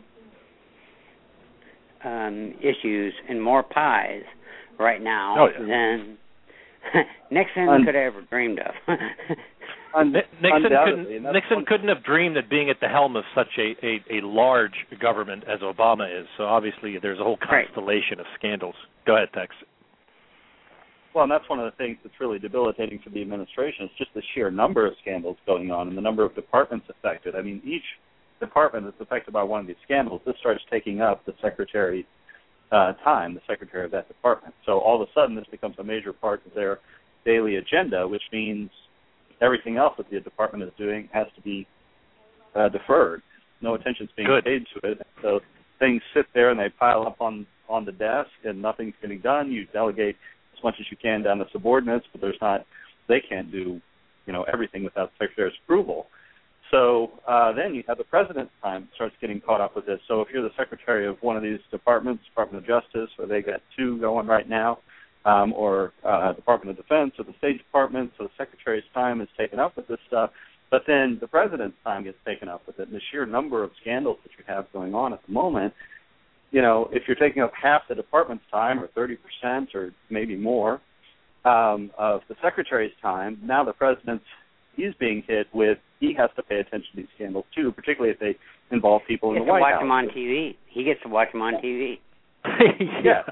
um, issues and more pies right now oh, yeah. than Nixon Un- could have ever dreamed of. Un- Nixon couldn't, Nixon one- couldn't have dreamed of being at the helm of such a, a, a large government as Obama is. So obviously there's a whole constellation right. of scandals. Go ahead, Tex. Well, and that's one of the things that's really debilitating for the administration is just the sheer number of scandals going on and the number of departments affected. I mean, each department that's affected by one of these scandals, this starts taking up the secretary's uh, time, the secretary of that department. So all of a sudden this becomes a major part of their daily agenda, which means everything else that the department is doing has to be uh, deferred. No attention's being Good. paid to it. So things sit there and they pile up on, on the desk and nothing's getting done. You delegate as much as you can down to subordinates, but there's not, they can't do, you know, everything without the secretary's approval. So uh, then you have the president's time starts getting caught up with this. So if you're the secretary of one of these departments, Department of Justice, where they got two going right now, Um, or uh, Department of Defense or the State Department, so the Secretary's time is taken up with this stuff, but then the President's time gets taken up with it. And the sheer number of scandals that you have going on at the moment, you know, if you're taking up half the Department's time or thirty percent or maybe more um, of the Secretary's time, now the President's, he's being hit with, he has to pay attention to these scandals too, particularly if they involve people in the White House. He gets to watch them on T V. He gets to watch them on T V. yeah.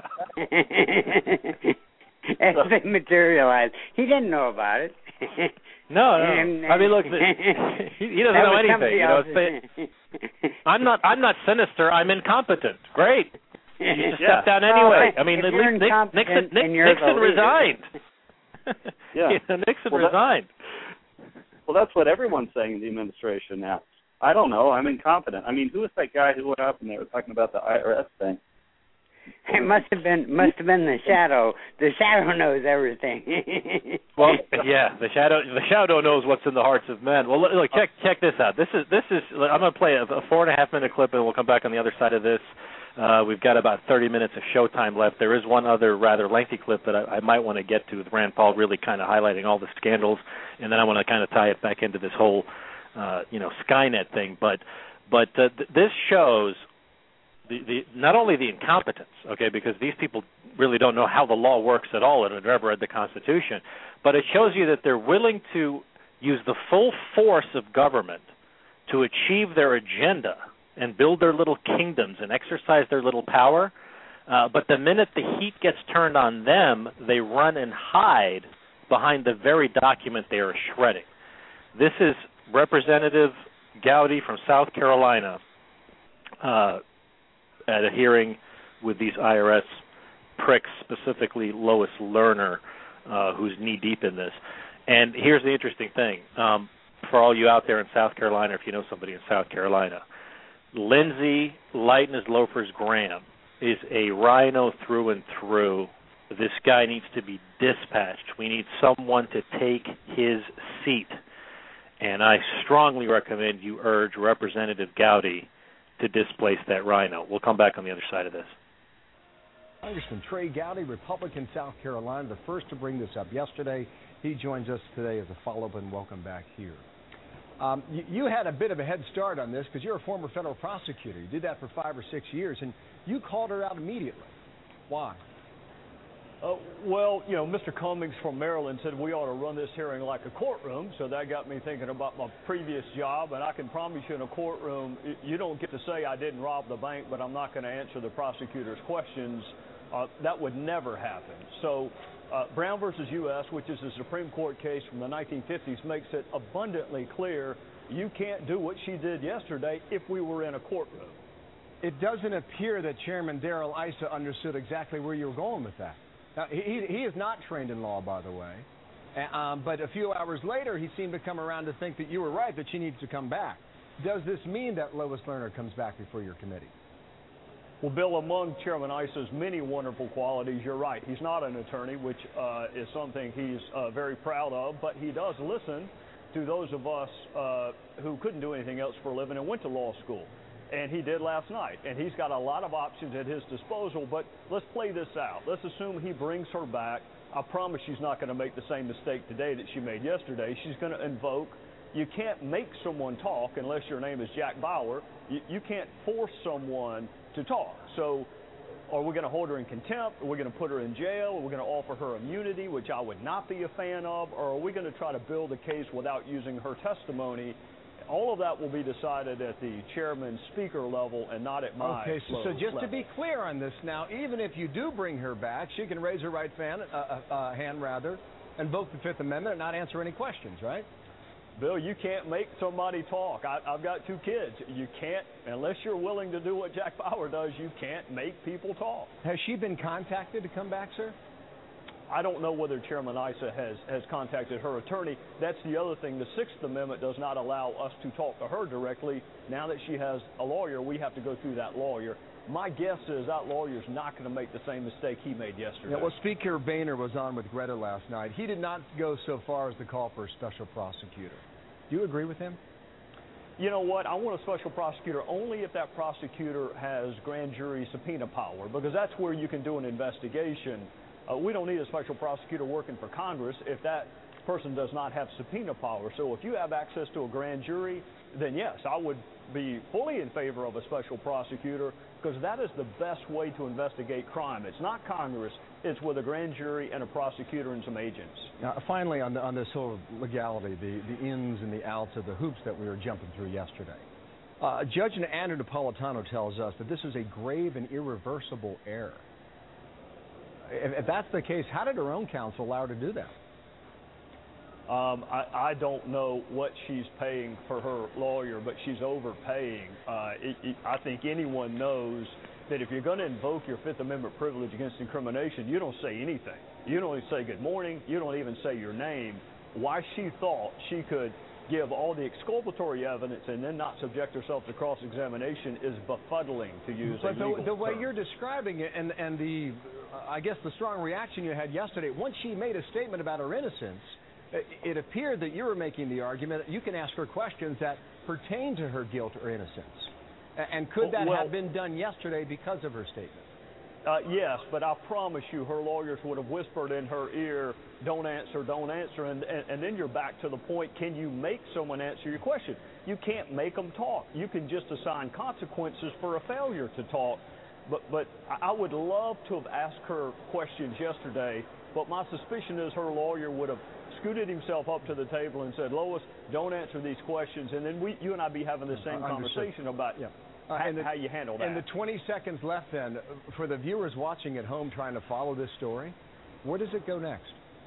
As they materialize. He didn't know about it. no, no. And, and I mean, look, the, he, he doesn't know anything. You know, it's, I'm not. I'm not sinister. I'm incompetent. Great. You just yeah. step down anyway. Well, I mean, if at you're least Nick, Nixon, Nick, Nixon resigned. yeah. you know, Nixon well, resigned. That, well, that's what everyone's saying in the administration now. I don't know. I'm incompetent. I mean, who was that guy who went up and they were talking about the I R S thing? It must have been must have been the shadow. The shadow knows everything. well, yeah, the shadow the shadow knows what's in the hearts of men. Well, look, check check this out. This is this is. I'm going to play a, a four and a half minute clip, and we'll come back on the other side of this. Uh, we've got about thirty minutes of showtime left. There is one other rather lengthy clip that I, I might want to get to with Rand Paul really kind of highlighting all the scandals, and then I want to kind of tie it back into this whole, uh, you know, Skynet thing. But but uh, th- this shows. The, the, not only the incompetence, okay, because these people really don't know how the law works at all and have never read the Constitution, but it shows you that they're willing to use the full force of government to achieve their agenda and build their little kingdoms and exercise their little power, uh, but the minute the heat gets turned on them, they run and hide behind the very document they are shredding. This is Representative Gowdy from South Carolina, uh, at a hearing with these I R S pricks, specifically Lois Lerner, uh, who's knee-deep in this. And here's the interesting thing. Um, for all you out there in South Carolina, if you know somebody in South Carolina, Lindsay Lightness Loafers Graham is a rhino through and through. This guy needs to be dispatched. We need someone to take his seat. And I strongly recommend you urge Representative Gowdy to displace that rhino. We'll come back on the other side of this. Congressman Trey Gowdy, Republican, South Carolina, the first to bring this up yesterday. He joins us today as a follow-up, and welcome back here. Um, you, you had a bit of a head start on this because you're a former federal prosecutor. You did that for five or six years, and you called her out immediately. Why? Uh, well, you know, Mister Cummings from Maryland said we ought to run this hearing like a courtroom, so that got me thinking about my previous job, and I can promise you in a courtroom, you don't get to say I didn't rob the bank, but I'm not going to answer the prosecutor's questions. Uh, that would never happen. So uh, Brown versus U S, which is a Supreme Court case from the nineteen fifties, makes it abundantly clear you can't do what she did yesterday if we were in a courtroom. It doesn't appear that Chairman Darrell Issa understood exactly where you were going with that. Now, he, he is not trained in law, by the way, um, but a few hours later he seemed to come around to think that you were right, that she needs to come back. Does this mean that Lois Lerner comes back before your committee? Well, Bill, among Chairman Issa's many wonderful qualities, you're right. He's not an attorney, which uh, is something he's uh, very proud of, but he does listen to those of us uh, who couldn't do anything else for a living and went to law school. And he did last night, and he's got a lot of options at his disposal, but let's play this out. Let's assume he brings her back. I promise she's not going to make the same mistake today that she made yesterday. She's going to invoke. You can't make someone talk unless your name is Jack Bauer. You, you can't force someone to talk. So are we going to hold her in contempt? Are we going to put her in jail? Are we going to offer her immunity, which I would not be a fan of? Or are we going to try to build a case without using her testimony? All of that will be decided at the chairman speaker level and not at my Okay, so, so just level. to be clear on this now, even if you do bring her back, she can raise her right fan, uh, uh, uh, hand rather, invoke the Fifth Amendment and not answer any questions, right? Bill, you can't make somebody talk. I, I've got two kids. You can't, unless you're willing to do what Jack Bauer does, you can't make people talk. Has she been contacted to come back, sir? I don't know whether Chairman Issa has, has contacted her attorney. That's the other thing. The Sixth Amendment does not allow us to talk to her directly. Now that she has a lawyer, we have to go through that lawyer. My guess is that lawyer's not going to make the same mistake he made yesterday. Yeah, well, Speaker Boehner was on with Greta last night. He did not go so far as to call for a special prosecutor. Do you agree with him? You know what? I want a special prosecutor only if that prosecutor has grand jury subpoena power, because that's where you can do an investigation. Uh, we don't need a special prosecutor working for Congress if that person does not have subpoena power. So if you have access to a grand jury, then yes, I would be fully in favor of a special prosecutor, because that is the best way to investigate crime. It's not Congress. It's with a grand jury and a prosecutor and some agents. Now, finally, on, the, on this whole legality, the, the ins and the outs of the hoops that we were jumping through yesterday, uh, Judge Andrew Napolitano tells us that this is a grave and irreversible error. If, if that's the case, how did her own counsel allow her to do that? Um, I, I don't know what she's paying for her lawyer, but she's overpaying. Uh, it, it, I think anyone knows that if you're going to invoke your Fifth Amendment privilege against incrimination, you don't say anything. You don't even say good morning. You don't even say your name. Why she thought she could give all the exculpatory evidence and then not subject herself to cross-examination is befuddling, to use but a the, legal the way term. you're describing it, and, and the, uh, I guess the strong reaction you had yesterday, once she made a statement about her innocence, it, it appeared that you were making the argument that you can ask her questions that pertain to her guilt or innocence. And could that well, have been done yesterday because of her statement? Uh, yes, but I promise you her lawyers would have whispered in her ear, don't answer, don't answer, and, and, and then you're back to the point, can you make someone answer your question? You can't make them talk. You can just assign consequences for a failure to talk, but, but I would love to have asked her questions yesterday, but my suspicion is her lawyer would have scooted himself up to the table and said, Lois, don't answer these questions, and then we, you and I be having the same conversation about yeah. Uh, and the, how you handle that. And the twenty seconds left then, for the viewers watching at home trying to follow this story, where does it go next?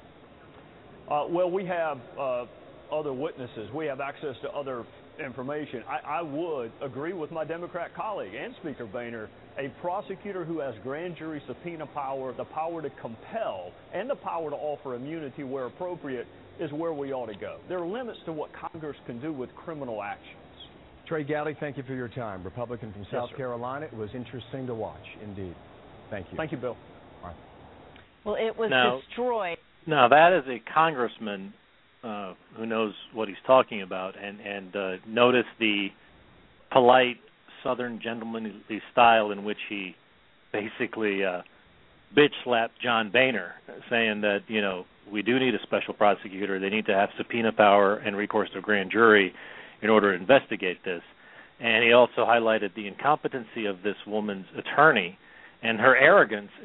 Uh, well, we have uh, other witnesses. We have access to other information. I, I would agree with my Democrat colleague and Speaker Boehner, a prosecutor who has grand jury subpoena power, the power to compel, and the power to offer immunity where appropriate is where we ought to go. There are limits to what Congress can do with criminal actions. Trey Gowdy, thank you for your time. Republican from South yes, Carolina. It was interesting to watch, indeed. Thank you. Thank you, Bill. All right. Well, it was now, destroyed. Now, that is a congressman uh, who knows what he's talking about, and, and uh, notice the polite Southern gentlemanly style in which he basically uh, bitch-slapped John Boehner, saying that, you know, we do need a special prosecutor. They need to have subpoena power and recourse to a grand jury in order to investigate this. And he also highlighted the incompetency of this woman's attorney and her arrogance in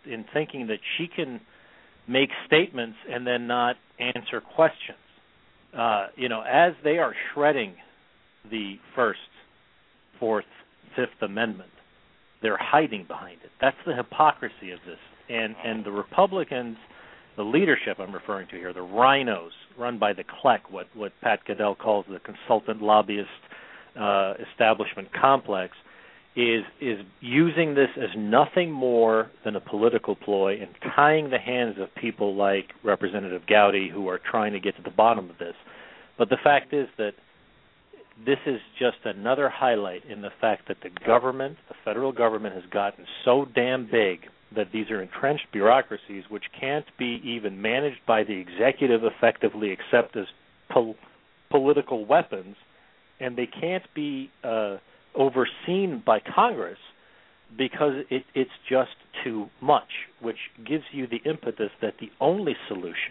in thinking that she can make statements and then not answer questions. Uh, you know, as they are shredding the First, Fourth, Fifth Amendment, they're hiding behind it. That's the hypocrisy of this. And and the Republicans, the leadership I'm referring to here, the rhinos run by the C L E C, what, what Pat Goodell calls the consultant lobbyist uh, establishment complex, is is using this as nothing more than a political ploy and tying the hands of people like Representative Gowdy who are trying to get to the bottom of this. But the fact is that this is just another highlight in the fact that the government, the federal government, has gotten so damn big that these are entrenched bureaucracies which can't be even managed by the executive effectively except as pol- political weapons, and they can't be uh, overseen by Congress because it, it's just too much, which gives you the impetus that the only solution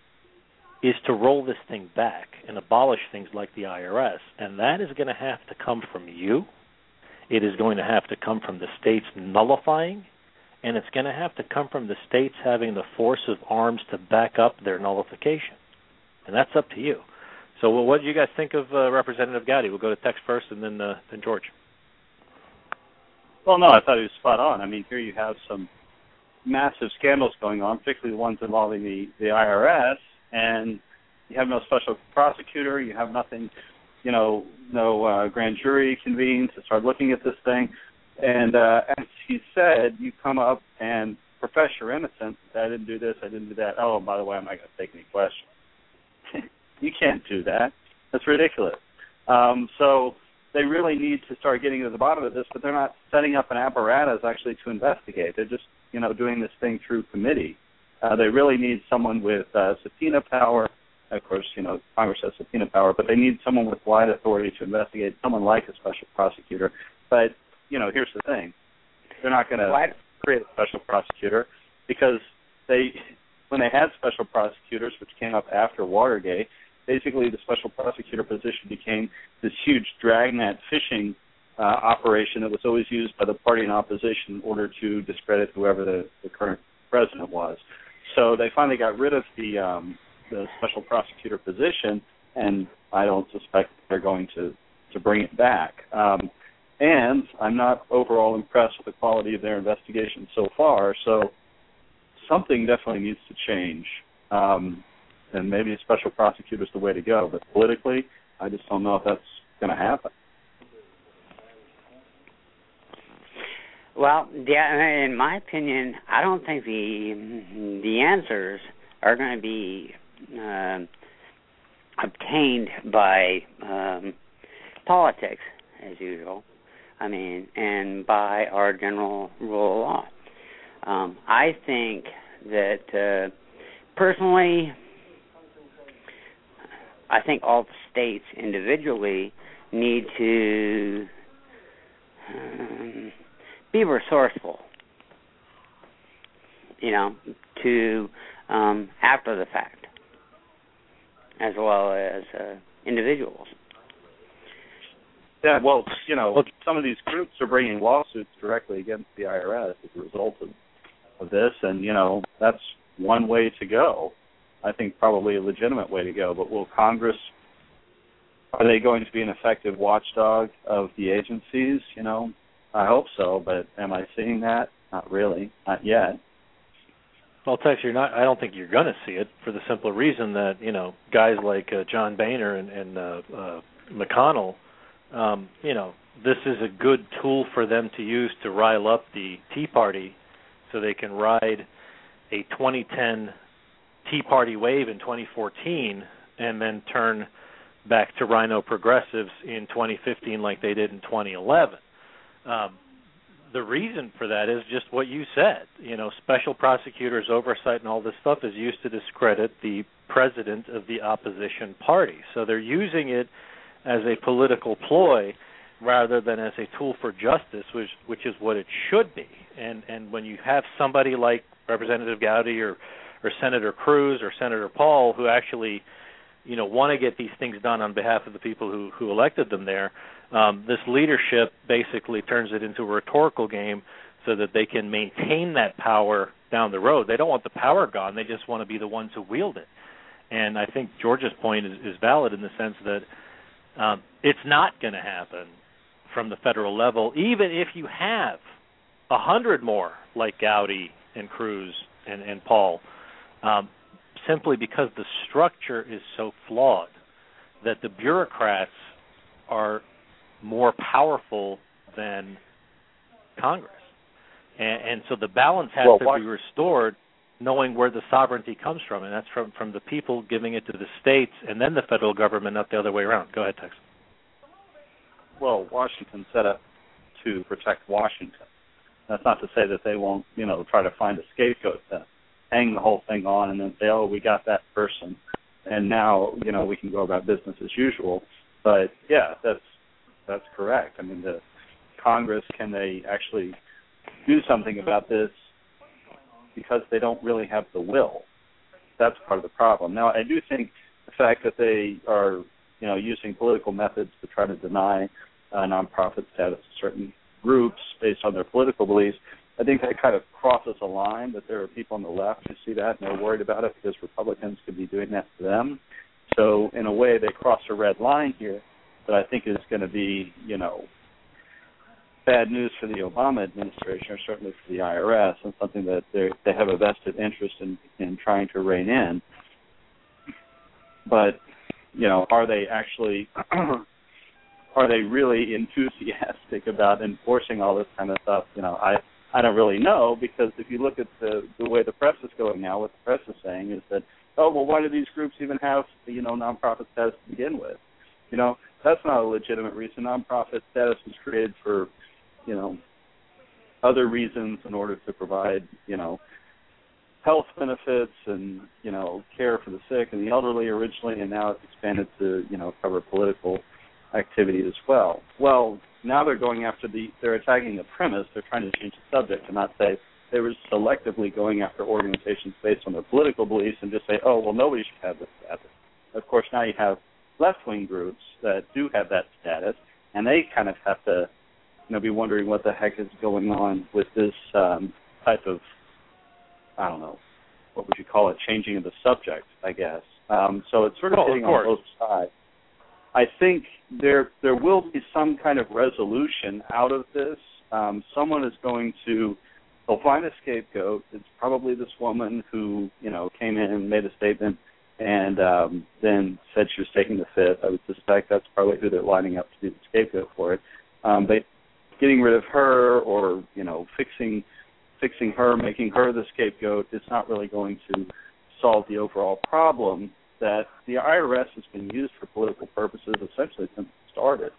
is to roll this thing back and abolish things like the I R S, and that is going to have to come from you. It is going to have to come from the states nullifying, and it's going to have to come from the states having the force of arms to back up their nullification, and that's up to you. So, well, what do you guys think of uh, Representative Gowdy? We'll go to Tex first, and then uh, then George. Well, no, I thought he was spot on. I mean, here you have some massive scandals going on, particularly the ones involving the, the I R S, and you have no special prosecutor, you have nothing, you know, no uh, grand jury convened to start looking at this thing. And uh, as he said, you come up and profess your innocence. I didn't do this, I didn't do that. Oh, by the way, I'm not going to take any questions. You can't do that. That's ridiculous. Um, so they really need to start getting to the bottom of this, but they're not setting up an apparatus actually to investigate. They're just, you know, doing this thing through committee. Uh, they really need someone with uh, subpoena power. Of course, you know, Congress has subpoena power, but they need someone with wide authority to investigate, someone like a special prosecutor. But, you know, here's the thing. They're not going to create a special prosecutor because they, when they had special prosecutors, which came up after Watergate, basically the special prosecutor position became this huge dragnet fishing uh, operation that was always used by the party in opposition in order to discredit whoever the, the current president was. So they finally got rid of the um, the special prosecutor position, and I don't suspect they're going to, to bring it back. Um, and I'm not overall impressed with the quality of their investigation so far, so something definitely needs to change. Um, and maybe a special prosecutor is the way to go, but politically, I just don't know if that's going to happen. Well, yeah, in my opinion, I don't think the the answers are going to be uh, obtained by um, politics, as usual. I mean, and by our general rule of law. Um, I think that uh, personally, I think all the states individually need to um, be resourceful, you know, to um, after the fact, as well as uh, individuals. Yeah, well, you know, some of these groups are bringing lawsuits directly against the I R S as a result of, of this, and, you know, that's one way to go. I think probably a legitimate way to go, but will Congress, are they going to be an effective watchdog of the agencies, you know? I hope so, but am I seeing that? Not really, not yet. Well, Tex, you're not. I don't think you're going to see it for the simple reason that you know guys like uh, John Boehner and, and uh, uh, McConnell. Um, you know, this is a good tool for them to use to rile up the Tea Party, so they can ride a twenty ten Tea Party wave in twenty fourteen, and then turn back to rhino progressives in twenty fifteen, like they did in twenty eleven. Um, the reason for that is just what you said. You know, special prosecutors' oversight and all this stuff is used to discredit the president of the opposition party. So they're using it as a political ploy rather than as a tool for justice, which which is what it should be. And and when you have somebody like Representative Gowdy or, or Senator Cruz or Senator Paul who actually, you know, want to get these things done on behalf of the people who, who elected them there, um, this leadership basically turns it into a rhetorical game so that they can maintain that power down the road. They don't want the power gone. They just want to be the ones who wield it. And I think George's point is, is valid in the sense that um, it's not going to happen from the federal level, even if you have a hundred more like Gowdy and Cruz and, and Paul, um, simply because the structure is so flawed that the bureaucrats are more powerful than Congress. And, and so the balance has well, to why- be restored, knowing where the sovereignty comes from, and that's from, from the people giving it to the states and then the federal government, not the other way around. Go ahead, Tex. Well, Washington's set up to protect Washington. That's not to say that they won't, you know, try to find a scapegoat to hang the whole thing on and then say, oh, we got that person, and now, you know, we can go about business as usual. But, yeah, that's that's correct. I mean, the Congress, can they actually do something about this? Because they don't really have the will. That's part of the problem. Now, I do think the fact that they are, you know, using political methods to try to deny uh, nonprofit status to certain groups based on their political beliefs, I think that kind of crosses a line, that there are people on the left who see that and they're worried about it because Republicans could be doing that to them. So, in a way, they cross a red line here that I think is going to be, you know, bad news for the Obama administration, or certainly for the I R S, and something that they they have a vested interest in, in trying to rein in. But, you know, are they actually, are they really enthusiastic about enforcing all this kind of stuff? You know, I, I don't really know, because if you look at the, the way the press is going now, what the press is saying is that, oh, well, why do these groups even have, you know, nonprofit status to begin with? You know, that's not a legitimate reason. Nonprofit status was created for, you know, other reasons, in order to provide, you know, health benefits and, you know, care for the sick and the elderly originally, and now it's expanded to, you know, cover political activity as well. Well, now they're going after the, they're attacking the premise. They're trying to change the subject and not say they were selectively going after organizations based on their political beliefs and just say, oh, well, nobody should have this status. Of course, now you have left-wing groups that do have that status, and they kind of have to, you know, be wondering what the heck is going on with this um, type of, I don't know, what would you call it, changing of the subject, I guess. Um, so it's sort of oh, hitting of on both sides. I think there there will be some kind of resolution out of this. Um, someone is going to, they'll find a scapegoat. It's probably this woman who, you know, came in and made a statement and um, then said she was taking the fifth. I would suspect that's probably who they're lining up to be the scapegoat for it. Um, but getting rid of her, or, you know, fixing fixing her, making her the scapegoat, it's not really going to solve the overall problem that the I R S has been used for political purposes essentially since it started.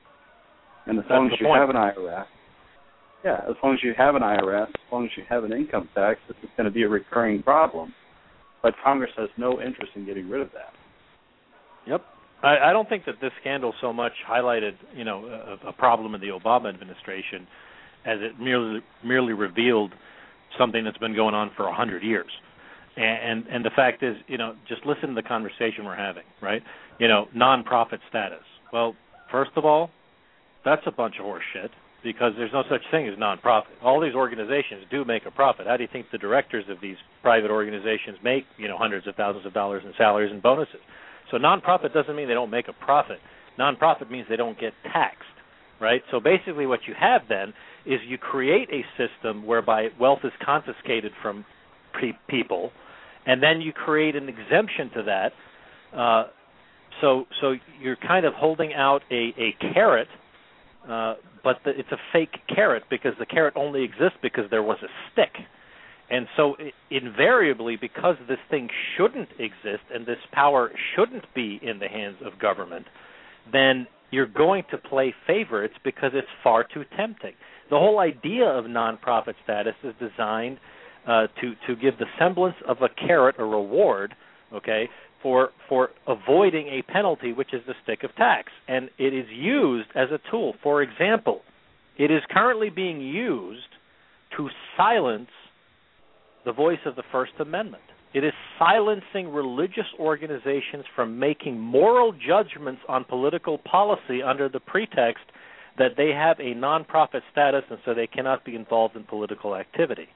And as long as you have an I R S, yeah, as long as you have an I R S, as long as you have an income tax, this is going to be a recurring problem. But Congress has no interest in getting rid of that. Yep. I, I don't think that this scandal so much highlighted, you know, a, a problem in the Obama administration as it merely merely revealed something that's been going on for a hundred years. And, and and the fact is, you know, just listen to the conversation we're having, right? You know, nonprofit status. Well, first of all, that's a bunch of horse shit, because there's no such thing as nonprofit. All these organizations do make a profit. How do you think the directors of these private organizations make, you know, hundreds of thousands of dollars in salaries and bonuses? So nonprofit doesn't mean they don't make a profit. Nonprofit means they don't get taxed, right? So basically what you have then is you create a system whereby wealth is confiscated from pe- people, and then you create an exemption to that. Uh, so so you're kind of holding out a, a carrot, uh, but the, it's a fake carrot, because the carrot only exists because there was a stick. And so it, invariably, because this thing shouldn't exist and this power shouldn't be in the hands of government, then you're going to play favorites because it's far too tempting. The whole idea of nonprofit status is designed uh, to, to give the semblance of a carrot, a reward, okay, for for avoiding a penalty, which is the stick of tax. And it is used as a tool. For example, it is currently being used to silence the voice of the First Amendment. It is silencing religious organizations from making moral judgments on political policy under the pretext that they have a nonprofit status and so they cannot be involved in political activity.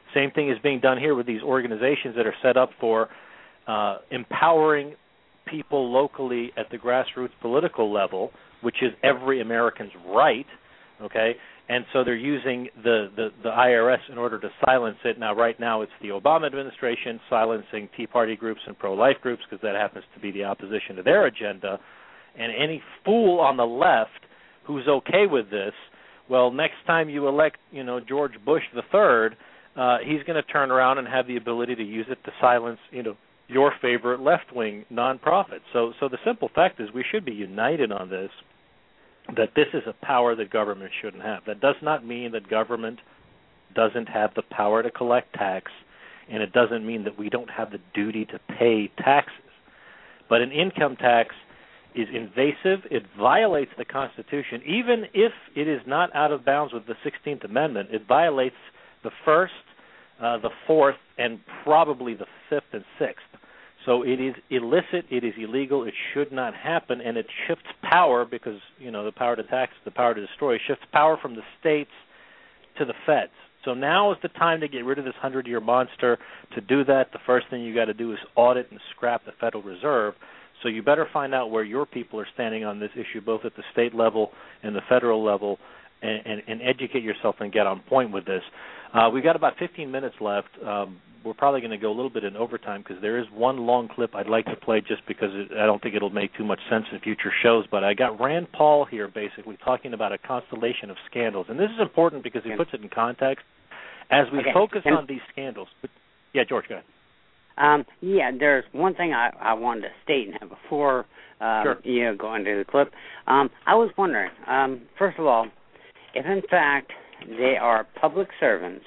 Same thing is being done here with these organizations that are set up for uh, empowering people locally at the grassroots political level, which is every American's right, okay? And so they're using the, the, the I R S in order to silence it. Now, right now, it's the Obama administration silencing Tea Party groups and pro-life groups because that happens to be the opposition to their agenda. And any fool on the left who's okay with this, well, next time you elect, you know, George Bush the third, uh, he's going to turn around and have the ability to use it to silence, you know, your favorite left-wing nonprofit. So, so the simple fact is we should be united on this, that this is a power that government shouldn't have. That does not mean that government doesn't have the power to collect tax, and it doesn't mean that we don't have the duty to pay taxes. But an income tax is invasive. It violates the Constitution. Even if it is not out of bounds with the sixteenth Amendment, it violates the First, uh, the Fourth, and probably the Fifth and Sixth. So it is illicit, it is illegal, it should not happen, and it shifts power because, you know, the power to tax, the power to destroy, shifts power from the states to the feds. So now is the time to get rid of this hundred-year monster. To do that, the first thing you got to do is audit and scrap the Federal Reserve. So you better find out where your people are standing on this issue, both at the state level and the federal level, and, and, and educate yourself and get on point with this. Uh, we've got about fifteen minutes left. Um, we're probably going to go a little bit in overtime because there is one long clip I'd like to play just because it, I don't think it'll make too much sense in future shows. But I got Rand Paul here basically talking about a constellation of scandals. And this is important because he puts it in context. As we okay. focus Can, on these scandals. But, yeah, George, go ahead. Um, yeah, there's one thing I, I wanted to state now before um, sure. you know, go into the clip. Um, I was wondering, um, first of all, if in fact they are public servants,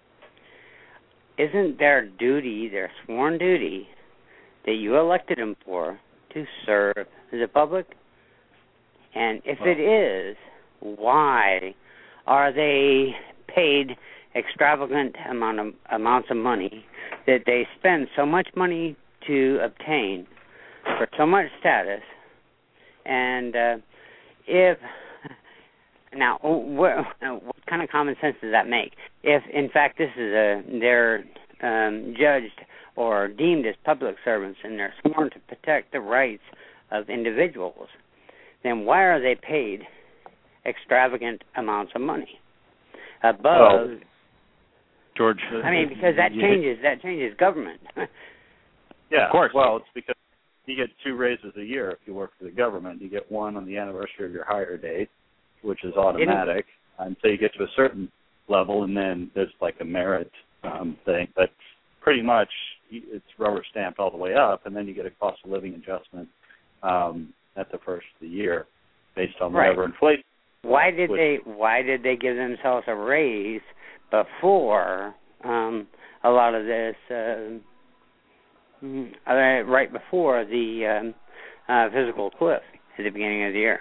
isn't their duty, their sworn duty, that you elected them for, to serve the public? And if well, it is, why are they paid extravagant amount of, amounts of money that they spend so much money to obtain for so much status? And uh, if now, what, what kind of common sense does that make? If, in fact, this is a they're um, judged or deemed as public servants and they're sworn to protect the rights of individuals, then why are they paid extravagant amounts of money above? Well, George, I mean, because that changes that changes government. Yeah, of course. Well, it's because you get two raises a year if you work for the government. You get one on the anniversary of your hire date, which is automatic until you get to a certain level, and then there's like a merit um, thing. But pretty much it's rubber stamped all the way up, and then you get a cost of living adjustment um, at the first of the year based on whatever right. inflation. Why did they Why did they give themselves a raise before um, a lot of this? Uh, right before the um, uh, physical cliff at the beginning of the year.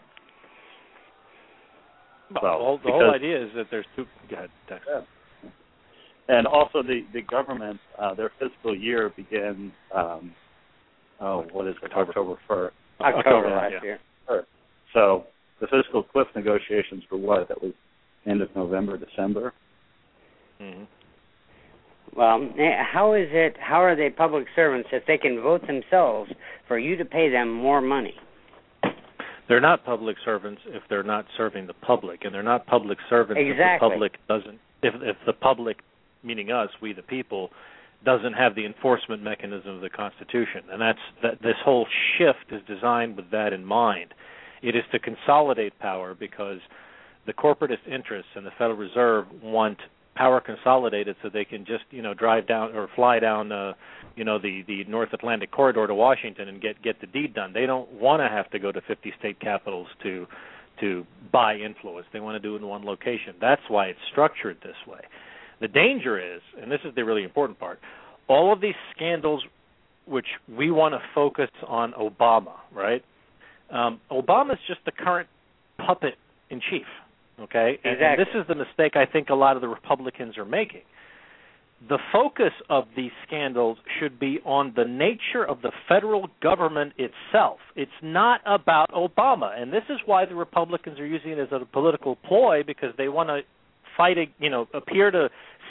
Well, the whole, the whole idea is that there's two. Go ahead, Tex. Yeah. And also, the the government, uh, their fiscal year begins. Um, oh, what is it? October first. October, October last yeah. year. First. So the fiscal cliff negotiations were what? That was end of November, December. Mm-hmm. Well, how is it? How are they public servants if they can vote themselves for you to pay them more money? They're not public servants if they're not serving the public, and they're not public servants exactly. if the public doesn't. If if the public, meaning us, we the people, doesn't have the enforcement mechanism of the Constitution, and that's that. This whole shift is designed with that in mind. It is to consolidate power because the corporatist interests and the Federal Reserve want power consolidated so they can just, you know, drive down or fly down, uh, you know, the, the North Atlantic corridor to Washington and get, get the deed done. They don't want to have to go to fifty state capitals to to buy influence. They want to do it in one location. That's why it's structured this way. The danger is, and this is the really important part, all of these scandals which we want to focus on Obama, right? Um, Obama's just the current puppet in chief. Okay, and, exactly. and this is the mistake I think a lot of the Republicans are making. The focus of these scandals should be on the nature of the federal government itself. It's not about Obama, and this is why the Republicans are using it as a political ploy because they want to fight, you know, appear to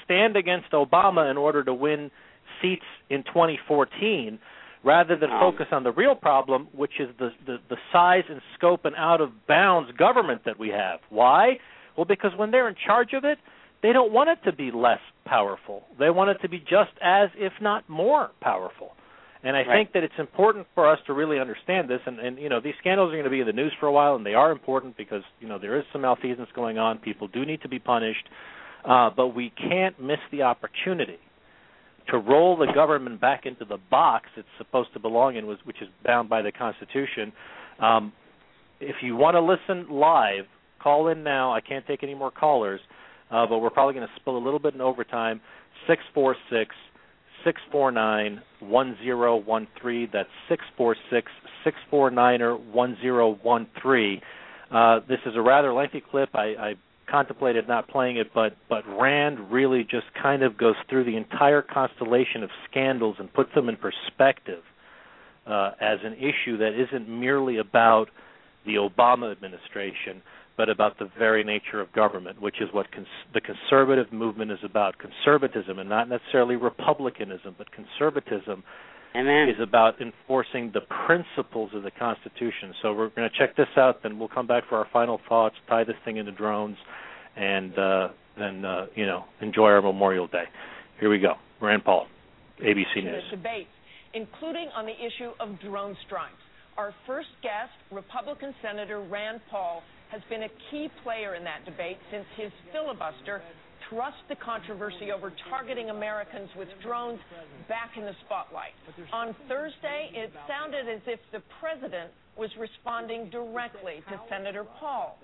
stand against Obama in order to win seats in twenty fourteen, rather than focus on the real problem, which is the, the, the size and scope and out-of-bounds government that we have. Why? Well, because when they're in charge of it, they don't want it to be less powerful. They want it to be just as, if not more, powerful. And I right. think that it's important for us to really understand this. And, and, you know, these scandals are going to be in the news for a while, and they are important because, you know, there is some malfeasance going on. People do need to be punished. Uh, but we can't miss the opportunity to roll the government back into the box it's supposed to belong in, which is bound by the Constitution. Um, if you want to listen live, call in now. I can't take any more callers, uh, but we're probably going to spill a little bit in overtime. six four six, six four nine, one zero one three. That's six four six, six four nine, one zero one three. Uh, this is a rather lengthy clip. I, I contemplated not playing it, but but Rand really just kind of goes through the entire constellation of scandals and puts them in perspective uh, as an issue that isn't merely about the Obama administration, but about the very nature of government, which is what cons- the conservative movement is about. Conservatism, and not necessarily republicanism, but conservatism Amen. is about enforcing the principles of the Constitution. So we're going to check this out, then we'll come back for our final thoughts, tie this thing into drones, and uh, then, uh, you know, enjoy our Memorial Day. Here we go. Rand Paul, A B C News. Debates, including on the issue of drone strikes. Our first guest, Republican Senator Rand Paul, has been a key player in that debate since his filibuster thrust the controversy over targeting Americans with drones back in the spotlight. On Thursday, it sounded as if the president was responding directly to Senator Paul.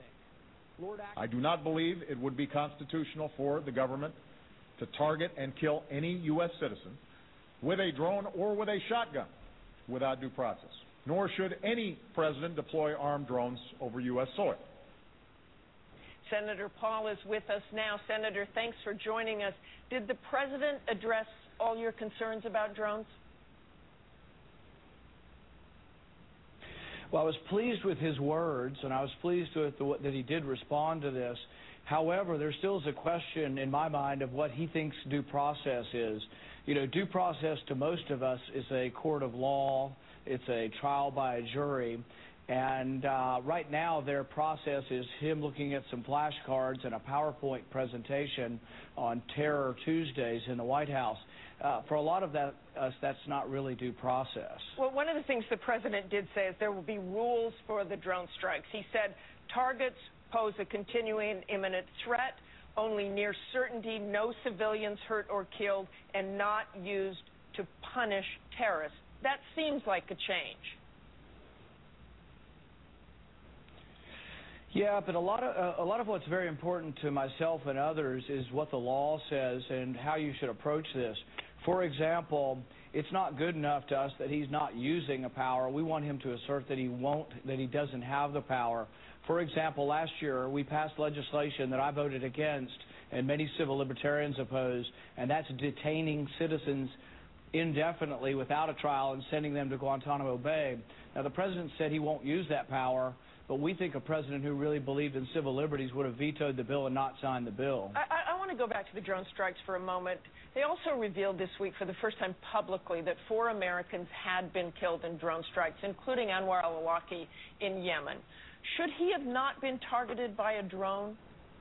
I do not believe it would be constitutional for the government to target and kill any U S citizen with a drone or with a shotgun without due process, nor should any president deploy armed drones over U S soil. Senator Paul is with us now. Senator, thanks for joining us. Did the president address all your concerns about drones? Well, I was pleased with his words, and I was pleased with the, that he did respond to this. However, there still is a question in my mind of what he thinks due process is. You know, due process to most of us is a court of law. It's a trial by a jury. And uh, right now, their process is him looking at some flashcards and a PowerPoint presentation on Terror Tuesdays in the White House. Uh, for a lot of that, us, that's not really due process. Well, one of the things the president did say is there will be rules for the drone strikes. He said targets pose a continuing imminent threat, only near certainty, no civilians hurt or killed, and not used to punish terrorists. That seems like a change. Yeah, but a lot of uh, a lot of what's very important to myself and others is what the law says and how you should approach this. For example, it's not good enough to us that he's not using a power. We want him to assert that he won't, that he doesn't have the power. For example, last year we passed legislation that I voted against and many civil libertarians opposed, and that's detaining citizens indefinitely without a trial and sending them to Guantanamo Bay. Now, the president said he won't use that power, but we think a president who really believed in civil liberties would have vetoed the bill and not signed the bill. I, I want to go back to the drone strikes for a moment. They also revealed this week for the first time publicly that four Americans had been killed in drone strikes, including Anwar al-Awlaki in Yemen. Should he have not been targeted by a drone?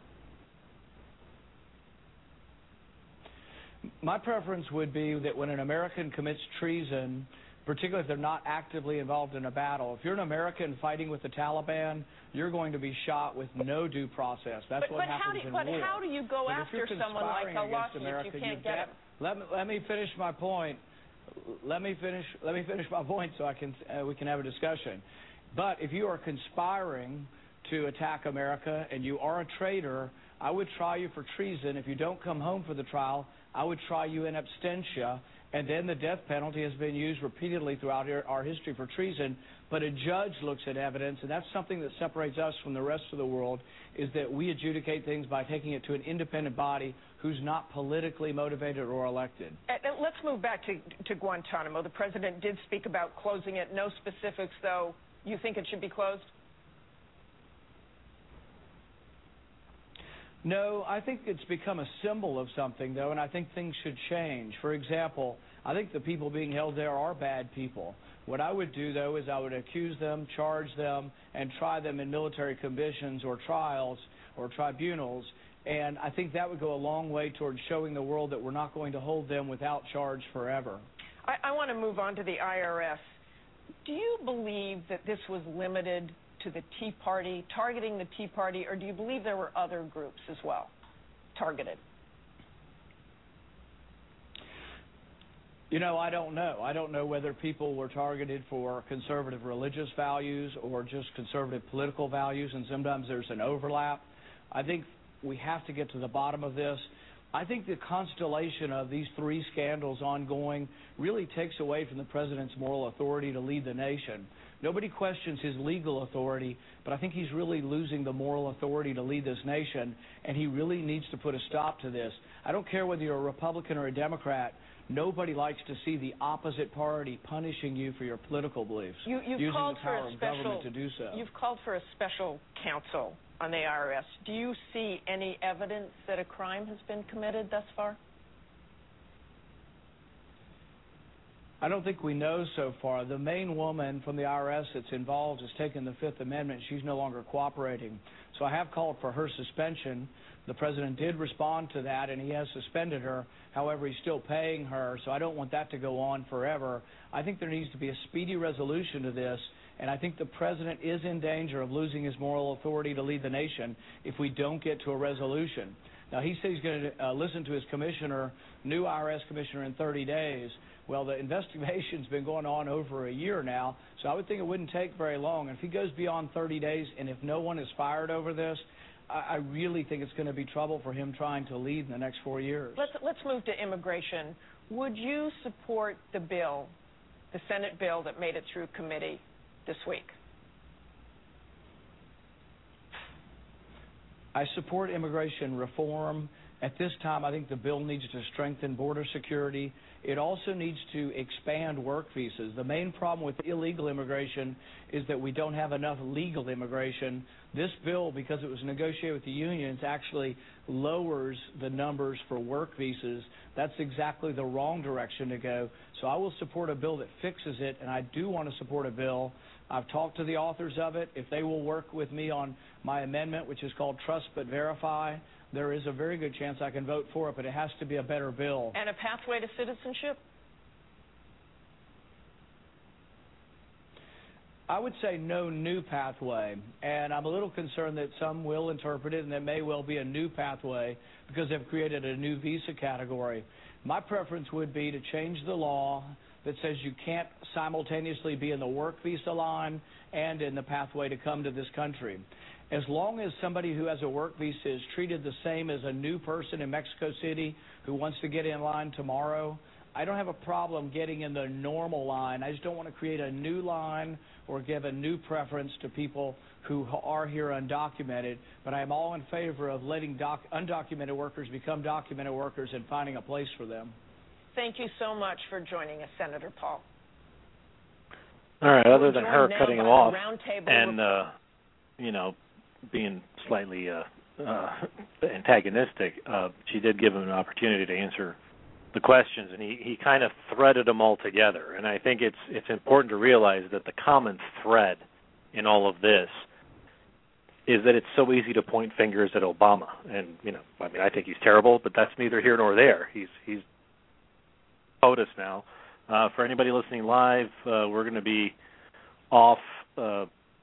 My preference would be that when an American commits treason, particularly if they're not actively involved in a battle, if you're an American fighting with the Taliban, you're going to be shot with no due process. That's but, what but happens how do you, in but war. how do you go but after someone like al-Awlaki if you can't get him? Let me, let me finish my point. Let me finish. Let me finish my point so I can uh, we can have a discussion. But if you are conspiring to attack America and you are a traitor, I would try you for treason. If you don't come home for the trial, I would try you in absentia. And then the death penalty has been used repeatedly throughout our history for treason. But a judge looks at evidence, and that's something that separates us from the rest of the world, is that we adjudicate things by taking it to an independent body who's not politically motivated or elected. Uh, let's move back to, to Guantanamo. The president did speak about closing it. No specifics, though. You think it should be closed? No, I think it's become a symbol of something, though, and I think things should change. For example, I think the people being held there are bad people. What I would do, though, is I would accuse them, charge them, and try them in military commissions or trials or tribunals, and I think that would go a long way towards showing the world that we're not going to hold them without charge forever. I, I want to move on to the I R S. Do you believe that this was limited to the Tea Party, targeting the Tea Party, or do you believe there were other groups as well targeted? You know, I don't know. I don't know whether people were targeted for conservative religious values or just conservative political values, and sometimes there's an overlap. I think we have to get to the bottom of this. I think the constellation of these three scandals ongoing really takes away from the president's moral authority to lead the nation. Nobody questions his legal authority, but I think he's really losing the moral authority to lead this nation, and he really needs to put a stop to this. I don't care whether you're a Republican or a Democrat. Nobody likes to see the opposite party punishing you for your political beliefs, you, you've using called the power for a of special, government to do so. You've called for a special counsel on the I R S. Do you see any evidence that a crime has been committed thus far? I don't think we know so far. The main woman from the I R S that's involved has taken the Fifth Amendment. She's no longer cooperating. So I have called for her suspension. The president did respond to that, and he has suspended her. However, he's still paying her, so I don't want that to go on forever. I think there needs to be a speedy resolution to this, and I think the president is in danger of losing his moral authority to lead the nation if we don't get to a resolution. Now, he says he's going to uh, listen to his commissioner, new I R S commissioner, in thirty days. Well, the investigation's been going on over a year now, so I would think it wouldn't take very long. And if he goes beyond thirty days and if no one is fired over this, I, I really think it's going to be trouble for him trying to lead in the next four years. Let's, let's move to immigration. Would you support the bill, the Senate bill that made it through committee this week? I support immigration reform. At this time, I think the bill needs to strengthen border security. It also needs to expand work visas. The main problem with illegal immigration is that we don't have enough legal immigration. This bill, because it was negotiated with the unions, actually lowers the numbers for work visas. That's exactly the wrong direction to go. So I will support a bill that fixes it, and I do want to support a bill. I've talked to the authors of it. If they will work with me on my amendment, which is called Trust But Verify, there is a very good chance I can vote for it, but it has to be a better bill. And a pathway to citizenship? I would say no new pathway, and I'm a little concerned that some will interpret it and there may well be a new pathway because they've created a new visa category. My preference would be to change the law that says you can't simultaneously be in the work visa line and in the pathway to come to this country. As long as somebody who has a work visa is treated the same as a new person in Mexico City who wants to get in line tomorrow, I don't have a problem getting in the normal line. I just don't want to create a new line or give a new preference to people who are here undocumented. But I am all in favor of letting doc- undocumented workers become documented workers and finding a place for them. Thank you so much for joining us, Senator Paul. All right, other than We're her joined cutting now him by off the roundtable and, uh, you know, being slightly uh, uh, antagonistic, uh, she did give him an opportunity to answer the questions, and he, he kind of threaded them all together. And I think it's it's important to realize that the common thread in all of this is that it's so easy to point fingers at Obama. And, you know, I mean, I think he's terrible, but that's neither here nor there. He's he's POTUS now. Uh, for anybody listening live, uh, we're going to be off, uh,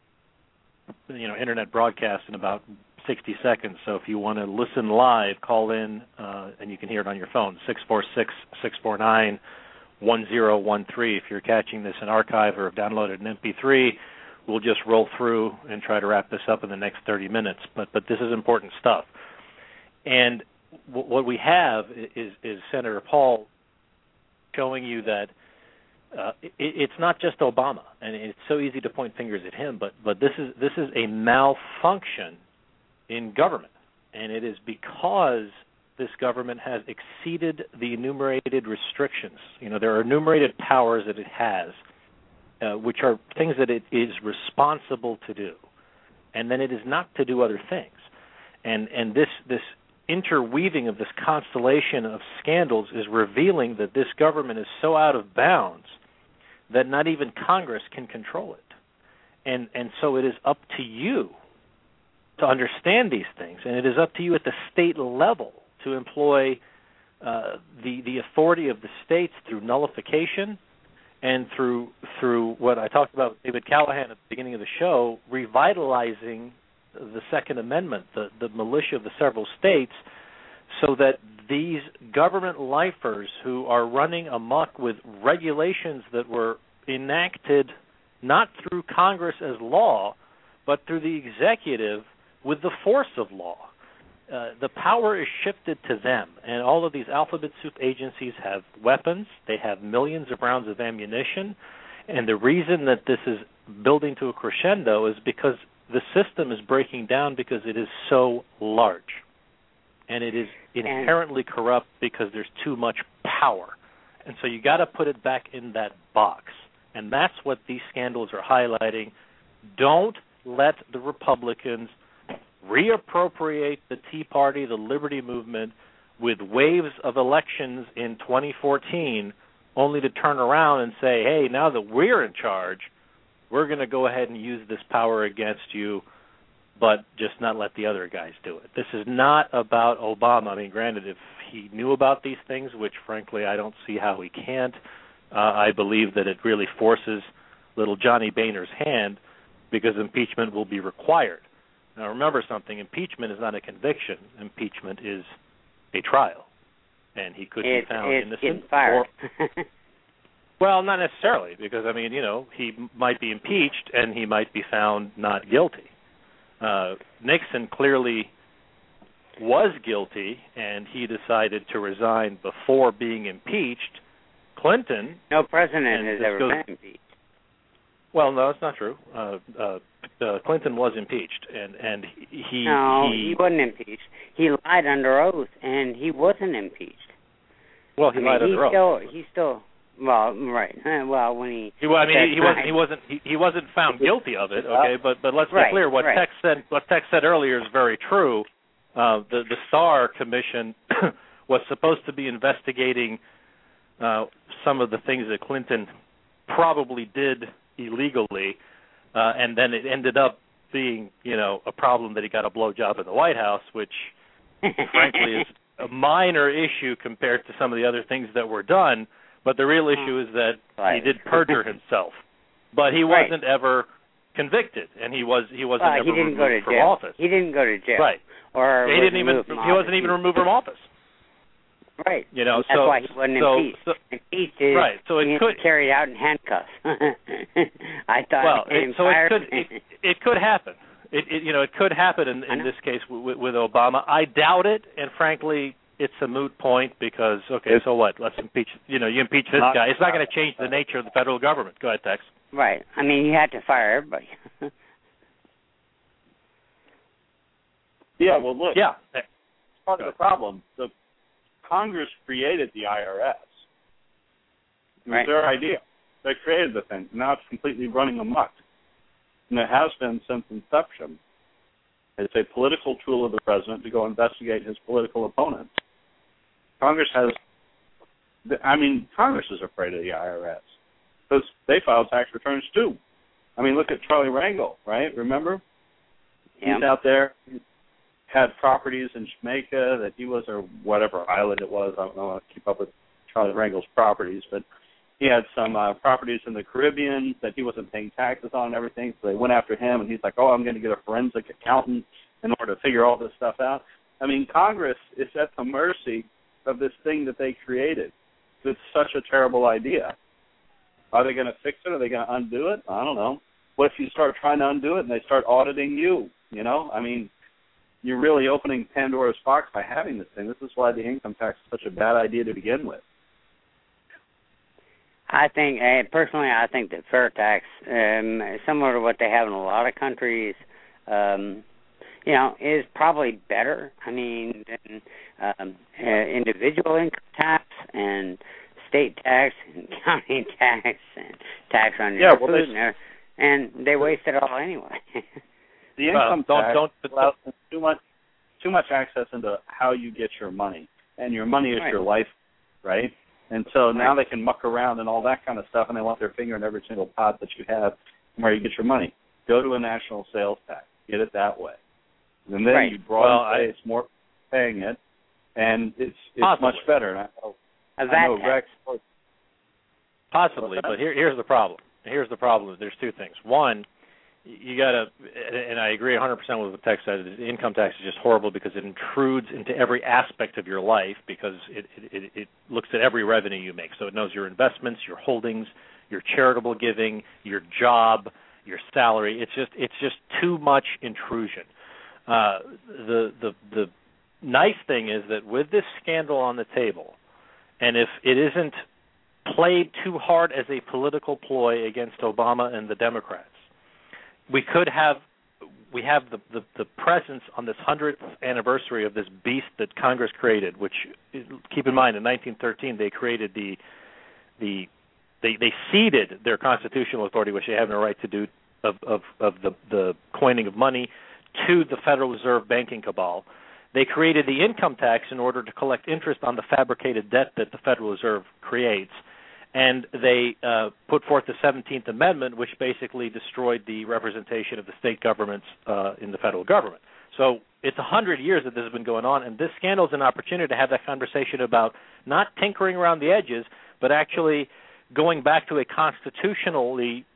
you know, internet broadcast in about sixty seconds. So if you want to listen live, call in, uh, and you can hear it on your phone, six four six, six four nine, one zero one three. If you're catching this in archive or have downloaded an M P three, we'll just roll through and try to wrap this up in the next thirty minutes. But but this is important stuff. And w- what we have is, is Senator Paul showing you that uh, it, it's not just Obama, and it's so easy to point fingers at him, but but this is this is a malfunction in government, and it is because this government has exceeded the enumerated restrictions. You know, there are enumerated powers that it has, uh, which are things that it is responsible to do, and then it is not to do other things. And and this this interweaving of this constellation of scandals is revealing that this government is so out of bounds that not even Congress can control it. And and so it is up to you to understand these things, and it is up to you at the state level to employ uh, the the authority of the states through nullification and through through what I talked about with David Callahan at the beginning of the show, revitalizing the Second Amendment, the, the militia of the several states, so that these government lifers who are running amok with regulations that were enacted not through Congress as law, but through the executive with the force of law. Uh, the power is shifted to them, and all of these alphabet soup agencies have weapons. They have millions of rounds of ammunition, and the reason that this is building to a crescendo is because the system is breaking down because it is so large, and it is inherently corrupt because there's too much power. And so you got to put it back in that box, and that's what these scandals are highlighting. Don't let the Republicans reappropriate the Tea Party, the Liberty Movement, with waves of elections in twenty fourteen, only to turn around and say, hey, now that we're in charge, we're going to go ahead and use this power against you, but just not let the other guys do it. This is not about Obama. I mean, granted, if he knew about these things, which, frankly, I don't see how he can't, uh, I believe that it really forces little Johnny Boehner's hand because impeachment will be required. Now, remember something. Impeachment is not a conviction. Impeachment is a trial, and he could it, be found it, innocent. It's fired. Or, well, not necessarily, because, I mean, you know, he might be impeached and he might be found not guilty. Uh, Nixon clearly was guilty, and he decided to resign before being impeached. Clinton... No president has ever goes, been impeached. Well, no, that's not true. Uh, uh, uh, Clinton was impeached, and, and he... No, he, he wasn't impeached. He lied under oath, and he wasn't impeached. Well, he I lied mean, under he oath. Still, he still... Well, right. Well, when he... he well, I mean, he, he wasn't. He wasn't. He, he wasn't found guilty of it. Okay, but but let's be right, clear. What right. Tex said. What Tex said earlier is very true. Uh, the the Starr Commission was supposed to be investigating uh, some of the things that Clinton probably did illegally, uh, and then it ended up being, you know, a problem that he got a blowjob in the White House, which, frankly, is a minor issue compared to some of the other things that were done. But the real issue is that right. he did perjure himself, but he right. wasn't ever convicted, and he was he wasn't well, ever he didn't removed go to from jail. office. He didn't go to jail, right? Or he didn't even he wasn't even removed from office. Right. You know, that's so why he wasn't so, impeached. So, impeached is right. So it could carried out in handcuffs. I thought. Well, it, so it could it, it could happen. It, it you know it could happen in, in this case with, with Obama. I doubt it, and frankly, it's a moot point because okay, it's, so what? Let's impeach. You know, you impeach this guy. It's not going to change the nature of the federal government. Go ahead, Tex. Right. I mean, you had to fire everybody. yeah. Well, look. Yeah. Part of the problem. The Congress created the I R S. It was right. their idea. They created the thing. Now it's completely running amok. And it has been since inception. It's a political tool of the president to go investigate his political opponents. Congress has, I mean, Congress is afraid of the I R S because they file tax returns too. I mean, look at Charlie Rangel, right? Remember? Yeah. He's out there. He had properties in Jamaica that he was, or whatever island it was. I don't know how to keep up with Charlie Rangel's properties, but he had some uh, properties in the Caribbean that he wasn't paying taxes on and everything, so they went after him, and he's like, oh, I'm going to get a forensic accountant in order to figure all this stuff out. I mean, Congress is at the mercy of this thing that they created. It's such a terrible idea. Are they going to fix it? Are they going to undo it? I don't know. What if you start trying to undo it and they start auditing you? You know, I mean, you're really opening Pandora's box by having this thing. This is why the income tax is such a bad idea to begin with. I think, uh, personally, I think that fair tax, um, similar to what they have in a lot of countries, um, you know, is probably better. I mean, than um, uh, individual income tax and state tax and county tax and tax on your yeah, well, food, they, and, and they waste it all anyway. The income well, tax don't, don't, allows them too much, too much access into how you get your money, and your money is right. your life, right? And so now right. they can muck around and all that kind of stuff, and they want their finger in every single pot that you have where you get your money. Go to a national sales tax. Get it that way. And then right. you broaden well, the base, more paying it, and it's it's possibly. much better. And I know, a I know tax. Rex. Possibly, but here, here's the problem. Here's the problem. There's two things. One, you got to, and I agree one hundred percent with what Tex said, income tax is just horrible because it intrudes into every aspect of your life because it, it, it looks at every revenue you make. So it knows your investments, your holdings, your charitable giving, your job, your salary. It's just it's just too much intrusion. Uh, the the the nice thing is that with this scandal on the table, and if it isn't played too hard as a political ploy against Obama and the Democrats, we could have we have the, the, the presence on this hundredth anniversary of this beast that Congress created, which, keep in mind, in nineteen thirteen they created the the they they ceded their constitutional authority, which they have no right to do, of of, of the, the coining of money to the Federal Reserve banking cabal. They created the income tax in order to collect interest on the fabricated debt that the Federal Reserve creates. And they uh, put forth the seventeenth Amendment, which basically destroyed the representation of the state governments uh, in the federal government. So it's one hundred years that this has been going on, and this scandal is an opportunity to have that conversation about not tinkering around the edges, but actually going back to a constitutionally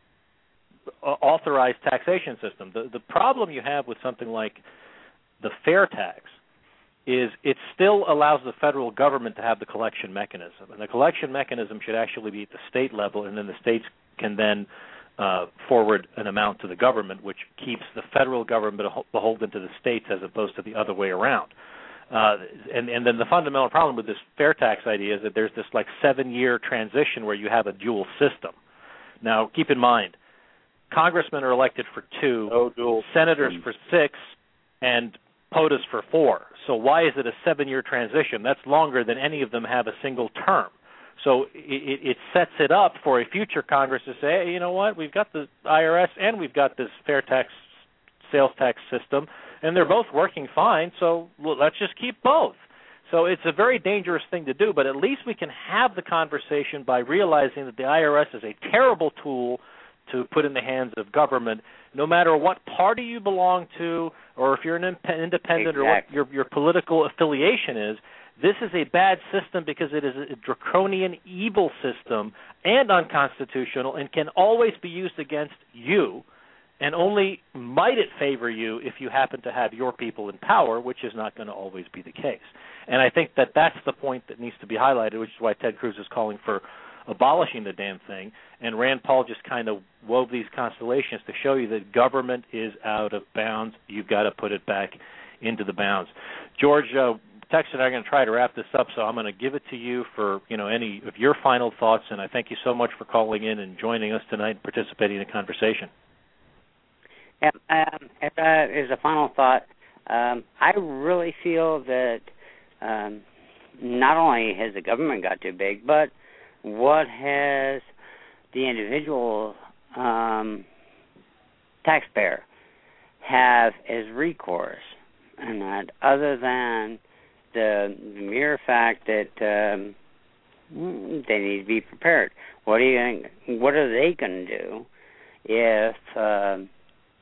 authorized taxation system. The, the problem you have with something like the fair tax is it still allows the federal government to have the collection mechanism. And the collection mechanism should actually be at the state level, and then the states can then uh, forward an amount to the government, which keeps the federal government beholden to the states as opposed to the other way around. Uh, and, and then the fundamental problem with this fair tax idea is that there's this like seven-year transition where you have a dual system. Now, keep in mind, congressmen are elected for two, no dual senators system. for six, and POTUS for four. So why is it a seven-year transition? That's longer than any of them have a single term. So it, it sets it up for a future Congress to say, hey, you know what, we've got the I R S and we've got this fair tax, sales tax system, and they're both working fine, so let's just keep both. So it's a very dangerous thing to do, but at least we can have the conversation by realizing that the I R S is a terrible tool to put in the hands of government, no matter what party you belong to or if you're an independent exactly. or what your, your political affiliation is. This is a bad system because it is a draconian, evil system and unconstitutional and can always be used against you, and only might it favor you if you happen to have your people in power, which is not going to always be the case. And I think that that's the point that needs to be highlighted, which is why Ted Cruz is calling for abolishing the damn thing, and Rand Paul just kind of wove these constellations to show you that government is out of bounds. You've got to put it back into the bounds. George, uh, Tex and I are going to try to wrap this up, so I'm going to give it to you for you know any of your final thoughts, and I thank you so much for calling in and joining us tonight and participating in the conversation. Yeah, um, as, a, as a final thought, um, I really feel that um, not only has the government got too big, but what has the individual um, taxpayer have as recourse, and that other than the, the mere fact that um, they need to be prepared. What do you think? What are they going to do if? Um,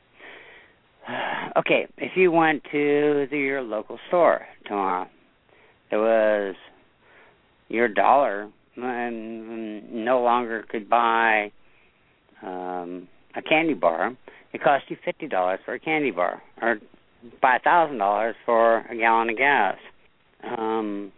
okay, if you went to the, your local store tomorrow, it was your dollar. And no longer could buy um, a candy bar. It cost you fifty dollars for a candy bar, or buy a thousand dollars for a gallon of gas. Um,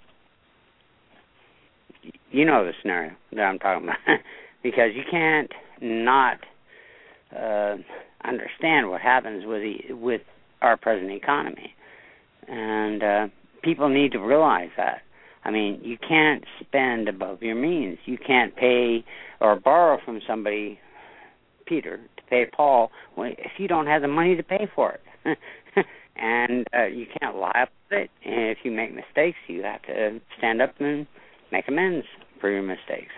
you know the scenario that I'm talking about, because you can't not uh, understand what happens with the, with our present economy, and uh, people need to realize that. I mean, you can't spend above your means. You can't pay or borrow from somebody, Peter, to pay Paul, if you don't have the money to pay for it. And uh, you can't lie about it. And if you make mistakes, you have to stand up and make amends for your mistakes.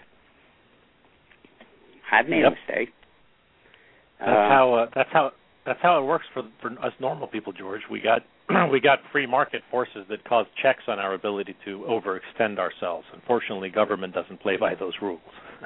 I've made yep. a mistake. That's uh, how. Uh, that's how. That's how it works for for us normal people, George. We got we got free market forces that cause checks on our ability to overextend ourselves. Unfortunately, government doesn't play by those rules.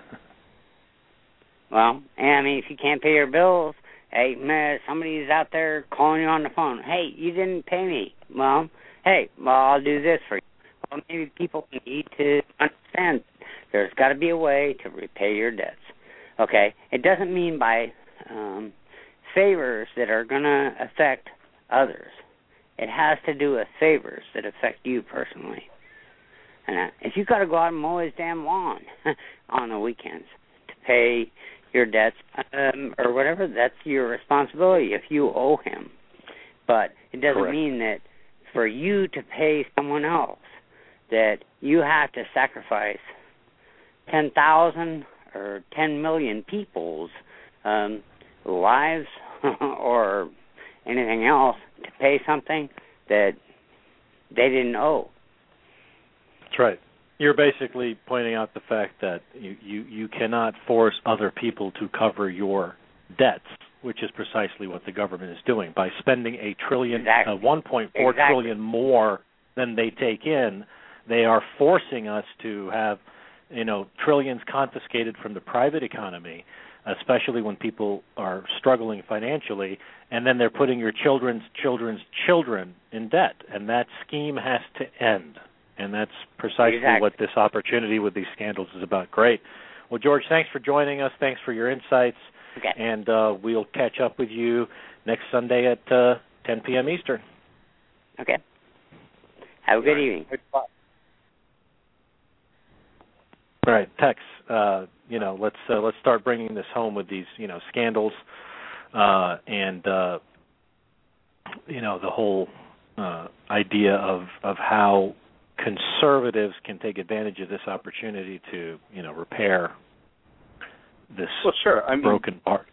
Well, and I mean, if you can't pay your bills, hey, man, somebody's out there calling you on the phone. Hey, you didn't pay me. Well, hey, well, I'll do this for you. Well, maybe people need to understand there's got to be a way to repay your debts. Okay? It doesn't mean by um, favors that are going to affect others. It has to do with favors that affect you personally. And uh, if you've got to go out and mow his damn lawn on the weekends to pay your debts um, or whatever, that's your responsibility if you owe him. But it doesn't Correct. mean that for you to pay someone else that you have to sacrifice ten thousand or ten million people's um, lives or anything else to pay something that they didn't owe. That's right. You're basically pointing out the fact that you, you, you cannot force other people to cover your debts, which is precisely what the government is doing. By spending a trillion, exactly. uh, one point four exactly. trillion more than they take in, they are forcing us to have, you know, trillions confiscated from the private economy, especially when people are struggling financially, and then they're putting your children's children's children in debt, and that scheme has to end. And that's precisely exactly. what this opportunity with these scandals is about. Great. Well, George, thanks for joining us. Thanks for your insights. Okay. And uh, we'll catch up with you next Sunday at uh, ten p.m. Eastern. Okay. Have a good evening. All right, Tex. Uh, you know, let's uh, let's start bringing this home with these, you know, scandals, uh, and uh, you know, the whole uh, idea of of how conservatives can take advantage of this opportunity to, you know, repair this well, sure. I mean, broken part.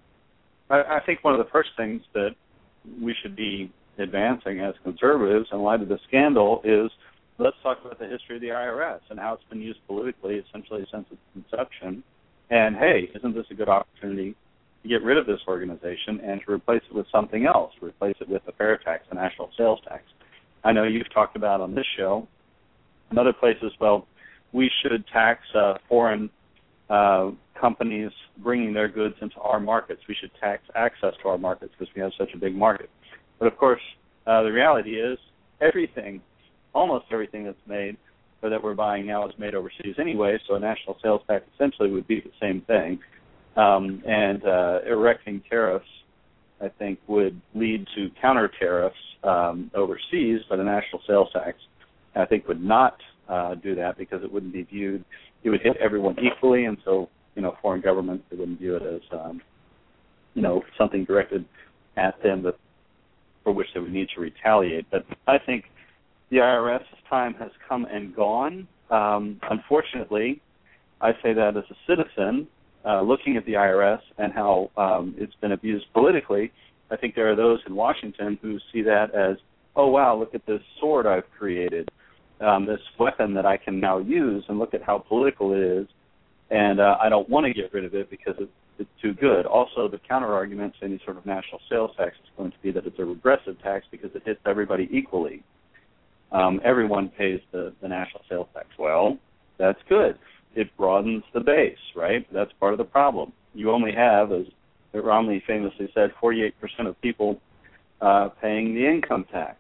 I, I think one of the first things that we should be advancing as conservatives in light of the scandal is let's talk about the history of the I R S and how it's been used politically essentially since its inception. And, hey, isn't this a good opportunity to get rid of this organization and to replace it with something else, replace it with a fair tax, a national sales tax? I know you've talked about on this show and other places, well, we should tax uh, foreign uh, companies bringing their goods into our markets. We should tax access to our markets because we have such a big market. But, of course, uh, the reality is everything, almost everything that's made or that we're buying now is made overseas anyway, so a national sales tax essentially would be the same thing. Um, and uh, erecting tariffs, I think, would lead to counter tariffs um, overseas, but a national sales tax, I think, would not uh, do that because it wouldn't be viewed, it would hit everyone equally, and so, you know, foreign governments, they wouldn't view it as, um, you know, something directed at them that, for which they would need to retaliate. But I think the I R S's time has come and gone. Um, unfortunately, I say that as a citizen, uh, looking at the I R S and how um, it's been abused politically, I think there are those in Washington who see that as, oh, wow, look at this sword I've created, um, this weapon that I can now use, and look at how political it is, and uh, I don't want to get rid of it because it's, it's too good. Also, the counter-argument to any sort of national sales tax is going to be that it's a regressive tax because it hits everybody equally. Um, everyone pays the, the national sales tax. Well, that's good. It broadens the base, right? That's part of the problem. You only have, as Romney famously said, forty-eight percent of people uh, paying the income tax.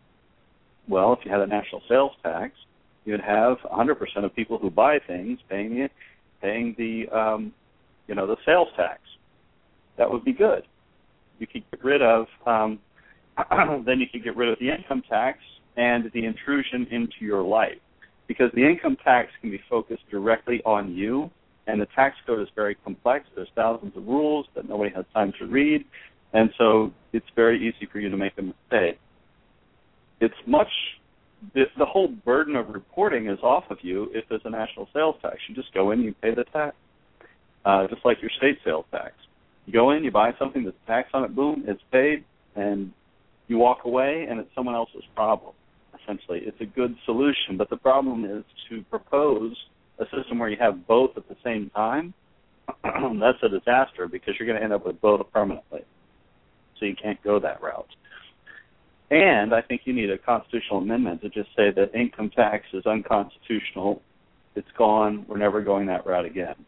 Well, if you had a national sales tax, you'd have one hundred percent of people who buy things paying the, paying the um, you know, the sales tax. That would be good. You could get rid of, um, then you could get rid of the income tax and the intrusion into your life, because the income tax can be focused directly on you, and the tax code is very complex. There's thousands of rules that nobody has time to read, and so it's very easy for you to make a mistake. It's much, the, the whole burden of reporting is off of you if there's a national sales tax. You just go in, you pay the tax, uh, just like your state sales tax. You go in, you buy something, there's a tax on it, boom, it's paid, and you walk away, and it's someone else's problem. Essentially, it's a good solution, but the problem is to propose a system where you have both at the same time. That's a disaster because you're going to end up with both permanently. So you can't go that route. And I think you need a constitutional amendment to just say that income tax is unconstitutional. It's gone. We're never going that route again.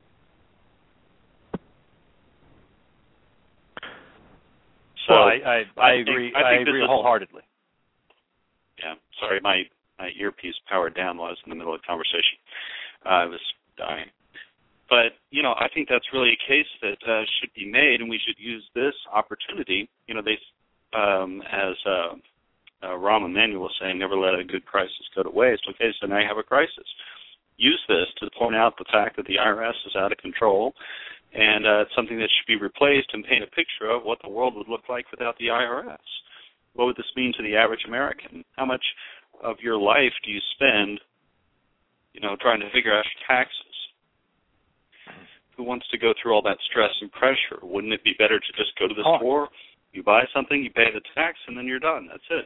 So well, I, I, I, I think, agree. I, I think agree wholeheartedly. Yeah. Sorry, my, my earpiece powered down while I was in the middle of the conversation. Uh, I was dying. But, you know, I think that's really a case that uh, should be made, and we should use this opportunity. You know, they, um, as uh, uh, Rahm Emanuel was saying, never let a good crisis go to waste. Okay, so now you have a crisis. Use this to point out the fact that the I R S is out of control, and uh, it's something that should be replaced, and paint a picture of what the world would look like without the I R S. What would this mean to the average American? How much of your life do you spend, you know, trying to figure out your taxes? Who wants to go through all that stress and pressure? Wouldn't it be better to just go to the oh. store, you buy something, you pay the tax, and then you're done? That's it.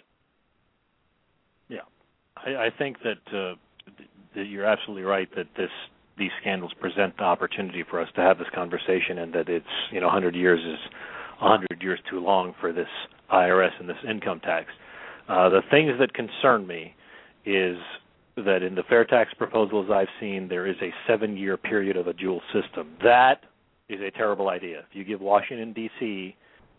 Yeah. I, I think that, uh, that you're absolutely right that this these scandals present the opportunity for us to have this conversation, and that it's, you know, one hundred years is one hundred years too long for this I R S and this income tax. Uh, the things that concern me is that in the fair tax proposals I've seen, there is a seven-year period of a dual system. That is a terrible idea. If you give Washington, D C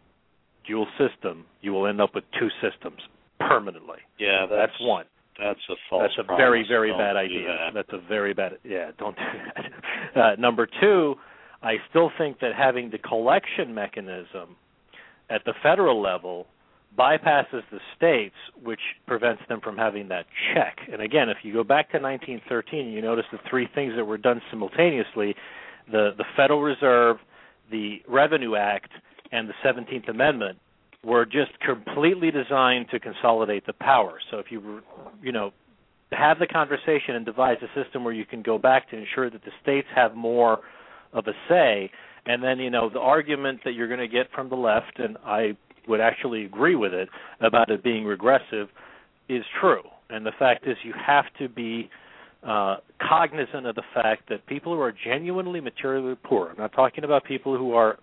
dual system, you will end up with two systems permanently. Yeah, that's, that's one. That's a false That's a promise. very, very don't bad idea. That. That's a very bad, yeah, don't do that. Uh, number two, I still think that having the collection mechanism at the federal level bypasses the states, which prevents them from having that check. And again, if you go back to nineteen thirteen, you notice the three things that were done simultaneously: the, the Federal Reserve, the Revenue Act, and the seventeenth Amendment were just completely designed to consolidate the power. So if you, you know, have the conversation and devise a system where you can go back to ensure that the states have more of a say, and then, you know, the argument that you're going to get from the left, and I would actually agree with it, about it being regressive is true. And the fact is you have to be uh, cognizant of the fact that people who are genuinely materially poor, I'm not talking about people who are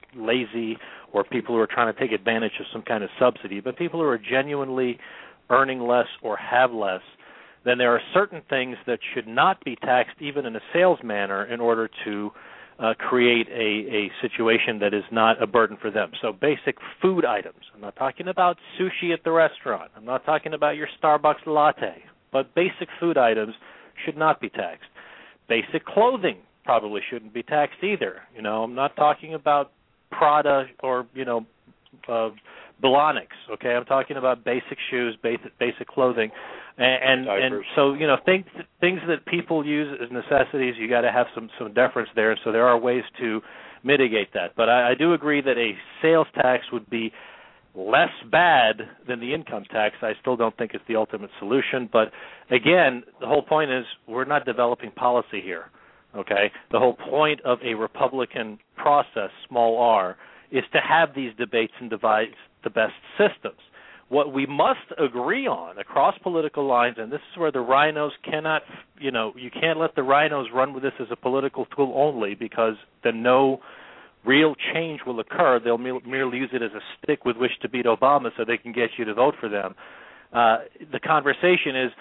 lazy or people who are trying to take advantage of some kind of subsidy, but people who are genuinely earning less or have less, then there are certain things that should not be taxed even in a sales manner in order to uh, create a, a situation that is not a burden for them. So basic food items. I'm not talking about sushi at the restaurant. I'm not talking about your Starbucks latte. But basic food items should not be taxed. Basic clothing probably shouldn't be taxed either. You know, I'm not talking about Prada or, you know, uh, Belonics, okay? I'm talking about basic shoes, basic basic clothing. And and, and so, you know, things things that people use as necessities, you got to have some, some deference there. So there are ways to mitigate that. But I, I do agree that a sales tax would be less bad than the income tax. I still don't think it's the ultimate solution. But, again, the whole point is we're not developing policy here. Okay, the whole point of a Republican process, small r, is to have these debates and devise the best systems. What we must agree on across political lines, and this is where the rhinos cannot, you know, you can't let the rhinos run with this as a political tool only, because then no real change will occur. They'll merely use it as a stick with which to beat Obama so they can get you to vote for them. Uh, the conversation is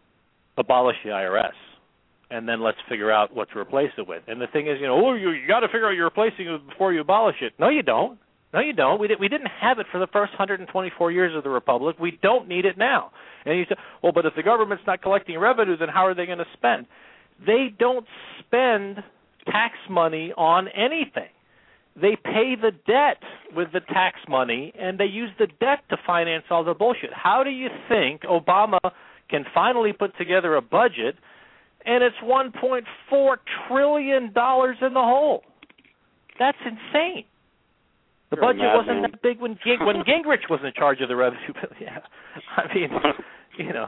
abolish the I R S. And then let's figure out what to replace it with. And the thing is, you know, oh, you, you got to figure out you're replacing it before you abolish it. No, you don't. No, you don't. We, di- we didn't have it for the first one hundred twenty-four years of the Republic. We don't need it now. And you say, well, but if the government's not collecting revenue, then how are they going to spend? They don't spend tax money on anything. They pay the debt with the tax money, and they use the debt to finance all the bullshit. How do you think Obama can finally put together a budget and it's one point four trillion dollars in the hole? That's insane. The You're budget wasn't that big when Ging- when Gingrich was in charge of the revenue bill. Yeah, I mean, you know.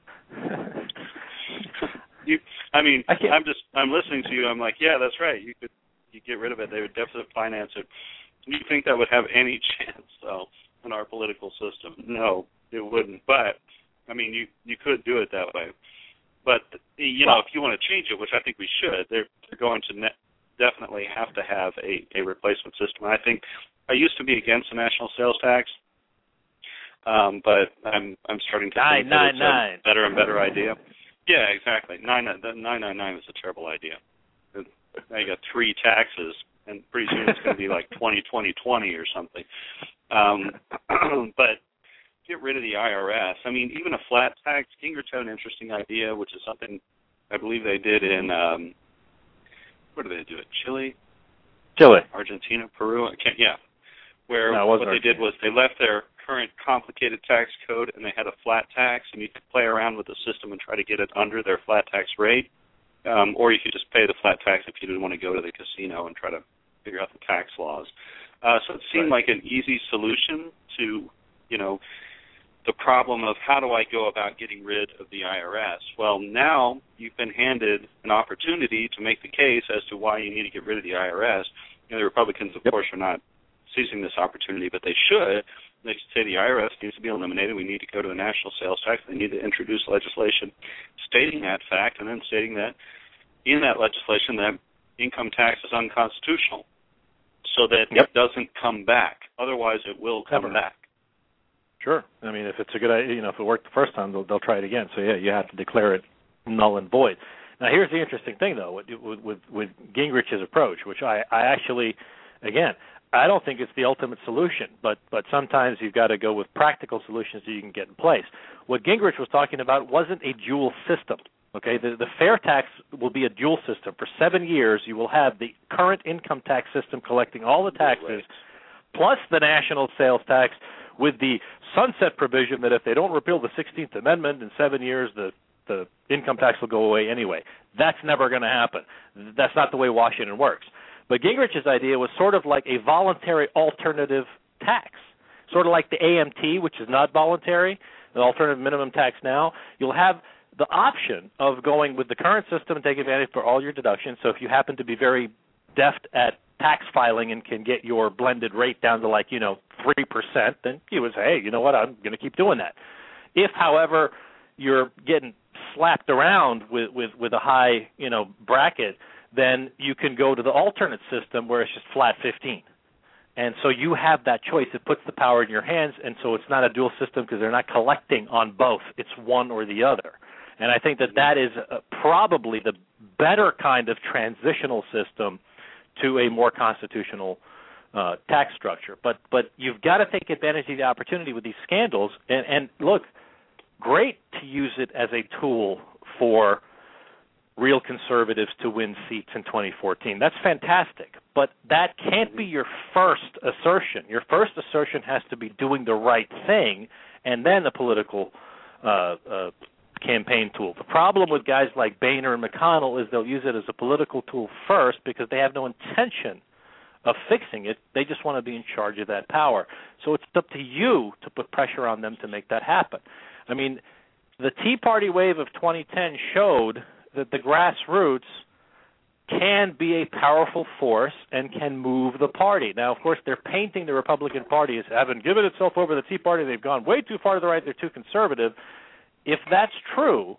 you, I mean, I I'm just I'm listening to you. I'm like, yeah, that's right. You could you get rid of it. They would definitely finance it. Do you think that would have any chance, though, in our political system? No, it wouldn't. But I mean, you you could do it that way. But, you know, if you want to change it, which I think we should, they're, they're going to ne- definitely have to have a, a replacement system. And I think I used to be against the national sales tax. Um, but I'm I'm starting to nine, think nine, that it's nine. a better and better idea. Yeah, exactly. Nine nine nine nine is a terrible idea. Now you got three taxes, and pretty soon it's going to be like twenty twenty twenty or something. Um, but get rid of the I R S. I mean, even a flat tax. Gingrich had an interesting idea, which is something I believe they did in um, where do they do it? Chile, Chile, Argentina, Peru. I can't. Yeah, where no, what Argentina. they did was they left their current complicated tax code, and they had a flat tax, and you could play around with the system and try to get it under their flat tax rate. Um, or you could just pay the flat tax if you didn't want to go to the casino and try to figure out the tax laws. Uh, so it seemed right. like an easy solution to, you know, the problem of how do I go about getting rid of the I R S. Well, now you've been handed an opportunity to make the case as to why you need to get rid of the I R S. You know, the Republicans, of yep. course, are not seizing this opportunity, but they should. They should say the I R S needs to be eliminated. We need to go to a national sales tax. They need to introduce legislation stating that fact, and then stating that in that legislation that income tax is unconstitutional, so that yep. it doesn't come back. Otherwise, it will come Never. back. Sure. I mean, if it's a good idea, you know, if it worked the first time, they'll, they'll try it again. So yeah, you have to declare it null and void. Now, here's the interesting thing, though, with with, with, with Gingrich's approach, which I, I actually, again, I don't think it's the ultimate solution, but but sometimes you've got to go with practical solutions that you can get in place. What Gingrich was talking about wasn't a dual system. Okay, the, the fair tax will be a dual system. For seven years, you will have the current income tax system collecting all the taxes, right. plus the national sales tax, with the sunset provision that if they don't repeal the sixteenth Amendment in seven years, the the income tax will go away anyway. That's never going to happen. That's not the way Washington works. But Gingrich's idea was sort of like a voluntary alternative tax, sort of like the A M T, which is not voluntary, the alternative minimum tax now. You'll have the option of going with the current system and taking advantage for all your deductions. So if you happen to be very deft at tax filing and can get your blended rate down to like, you know, three percent, then you would say, hey, you know what, I'm going to keep doing that. If, however, you're getting slapped around with, with, with a high, you know, bracket, then you can go to the alternate system where it's just flat fifteen. And so you have that choice. It puts the power in your hands, and so it's not a dual system because they're not collecting on both. It's one or the other. And I think that that is uh, probably the better kind of transitional system to a more constitutional uh, tax structure. But but you've got to take advantage of the opportunity with these scandals. And, and look, great to use it as a tool for real conservatives to win seats in twenty fourteen. That's fantastic. But that can't be your first assertion. Your first assertion has to be doing the right thing and then a political uh, uh, campaign tool. The problem with guys like Boehner and McConnell is they'll use it as a political tool first because they have no intention of fixing it. They just want to be in charge of that power. So it's up to you to put pressure on them to make that happen. I mean, the Tea Party wave of twenty ten showed that the grassroots can be a powerful force and can move the party. Now, of course, they're painting the Republican Party as having given itself over to the Tea Party. They've gone way too far to the right. They're too conservative. If that's true,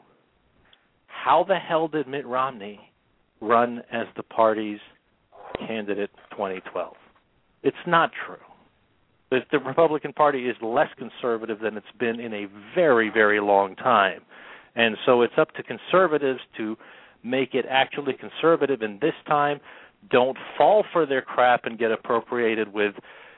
how the hell did Mitt Romney run as the party's candidate in twenty twelve? It's not true. The Republican Party is less conservative than it's been in a very, very long time. And so it's up to conservatives to make it actually conservative. And this time, don't fall for their crap and get appropriated with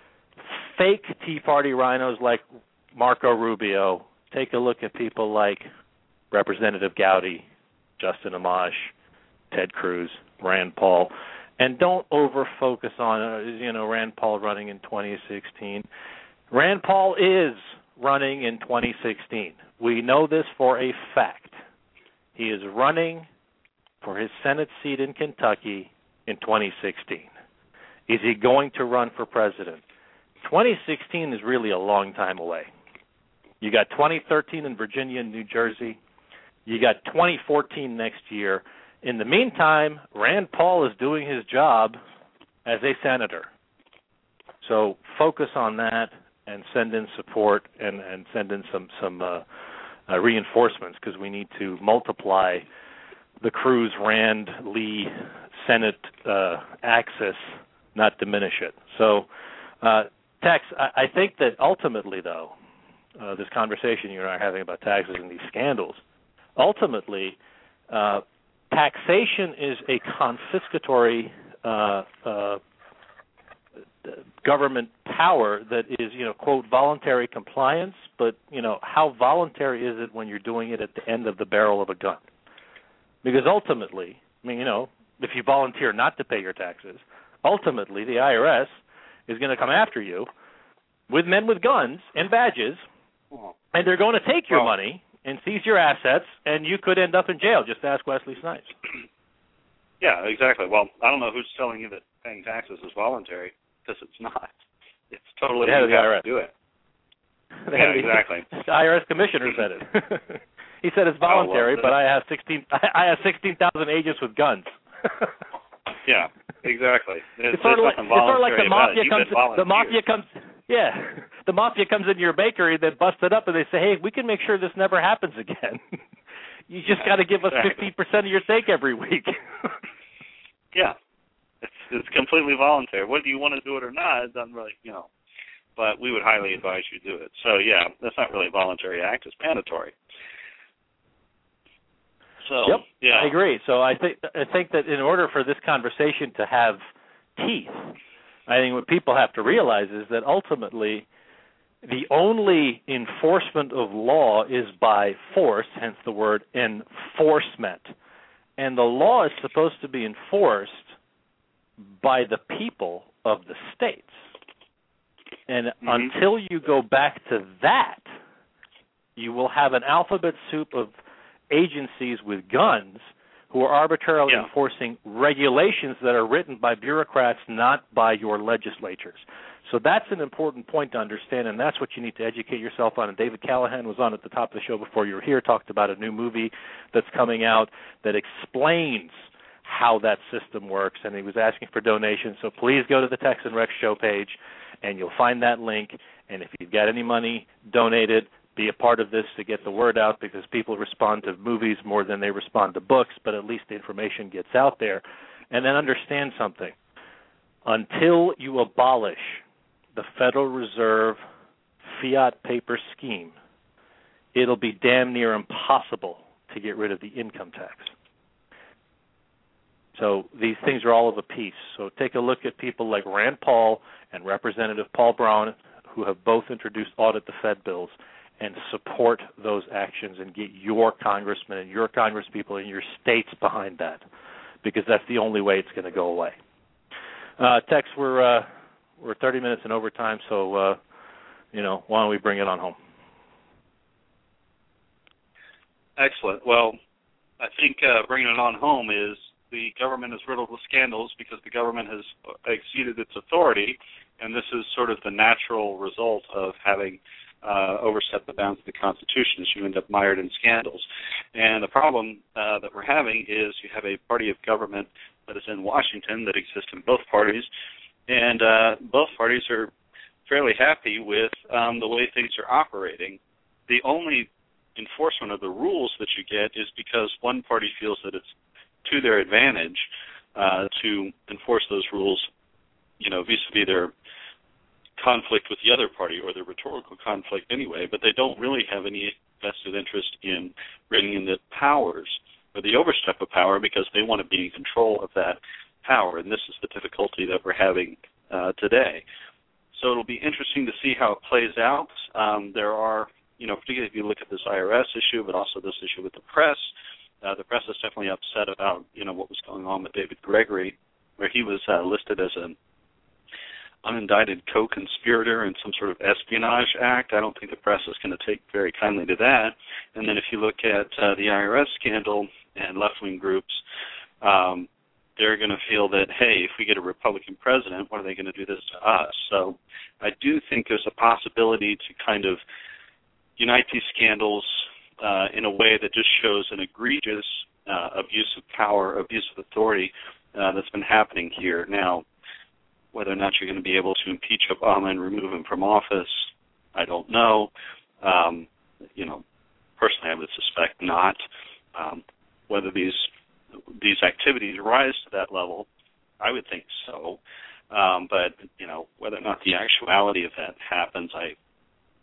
fake Tea Party rhinos like Marco Rubio. Take a look at people like Representative Gowdy, Justin Amash, Ted Cruz, Rand Paul. And don't over-focus on, uh, you know, Rand Paul running in twenty sixteen. Rand Paul is running in twenty sixteen. We know this for a fact. He is running for his Senate seat in Kentucky in twenty sixteen. Is he going to run for president? twenty sixteen is really a long time away. You got twenty thirteen in Virginia and New Jersey. You got twenty fourteen next year. In the meantime, Rand Paul is doing his job as a senator. So focus on that and send in support and, and send in some, some uh, uh, reinforcements because we need to multiply the Cruz, Rand, Lee, Senate uh, axis, not diminish it. So, uh, Tex, I, I think that ultimately, though, uh, this conversation you and I are having about taxes and these scandals, ultimately, uh, taxation is a confiscatory uh, uh, government power that is, you know, quote, voluntary compliance, but, you know, how voluntary is it when you're doing it at the end of the barrel of a gun? Because ultimately, I mean, you know, if you volunteer not to pay your taxes, ultimately the I R S is going to come after you with men with guns and badges, and they're going to take your well, money and seize your assets, and you could end up in jail. Just ask Wesley Snipes. Yeah, exactly. Well, I don't know who's telling you that paying taxes is voluntary, because it's not. It's totally the head of the I R S. To do it. The yeah, exactly. The I R S commissioner said it. He said it's voluntary, oh, well, but I have sixteen. I have sixteen thousand agents with guns. Yeah, exactly. It's, it's sort of like, it's sort of like the mafia comes. The mafia years. comes. Yeah, the mafia comes into your bakery, they bust it up, and they say, "Hey, we can make sure this never happens again. You just got to give us fifteen percent of your steak every week." Yeah, it's it's completely voluntary. Whether you want to do it or not, it doesn't really, you know. But we would highly advise you do it. So yeah, that's not really a voluntary act; it's mandatory. So, yep, yeah. I agree. So I think I think that in order for this conversation to have teeth, I think what people have to realize is that ultimately the only enforcement of law is by force, hence the word enforcement. And the law is supposed to be enforced by the people of the states. And mm-hmm. until you go back to that, you will have an alphabet soup of agencies with guns who are arbitrarily yeah. enforcing regulations that are written by bureaucrats, not by your legislatures. So that's an important point to understand, and that's what you need to educate yourself on. And David Callahan was on at the top of the show before you were here, talked about a new movie that's coming out that explains how that system works, and he was asking for donations. So please go to the Tex and Rex show page, and you'll find that link. And if you've got any money, donate it. Be a part of this to get the word out, because people respond to movies more than they respond to books, but at least the information gets out there. And then understand something. Until you abolish the Federal Reserve fiat paper scheme, it'll be damn near impossible to get rid of the income tax. So these things are all of a piece. So take a look at people like Rand Paul and Representative Paul Brown, who have both introduced audit the Fed bills, and support those actions and get your congressmen and your congresspeople in your states behind that, because that's the only way it's going to go away. Uh, Tex, we're uh, we're thirty minutes in overtime, so uh, you know, why don't we bring it on home? Excellent. Well, I think uh, bringing it on home is the government is riddled with scandals because the government has exceeded its authority, and this is sort of the natural result of having Uh, overstep the bounds of the Constitution, as you end up mired in scandals. And the problem uh, that we're having is you have a party of government that is in Washington that exists in both parties, and uh, both parties are fairly happy with um, the way things are operating. The only enforcement of the rules that you get is because one party feels that it's to their advantage uh, to enforce those rules, you know, vis-a-vis their conflict with the other party, or their rhetorical conflict anyway, but they don't really have any vested interest in bringing in the powers or the overstep of power, because they want to be in control of that power, and this is the difficulty that we're having uh, today. So it'll be interesting to see how it plays out. Um, there are, you know, particularly if you look at this I R S issue, but also this issue with the press, uh, the press is definitely upset about, you know, what was going on with David Gregory, where he was uh, listed as an unindicted co-conspirator in some sort of espionage act. I don't think the press is going to take very kindly to that. And then if you look at uh, the I R S scandal and left-wing groups, um, they're going to feel that, hey, if we get a Republican president, what are they going to do this to us? So I do think there's a possibility to kind of unite these scandals uh, in a way that just shows an egregious uh, abuse of power, abuse of authority uh, that's been happening here. Now, whether or not you're going to be able to impeach Obama and remove him from office, I don't know. Um, you know, personally, I would suspect not. Um, whether these these activities rise to that level, I would think so. Um, but you know, whether or not the actuality of that happens, I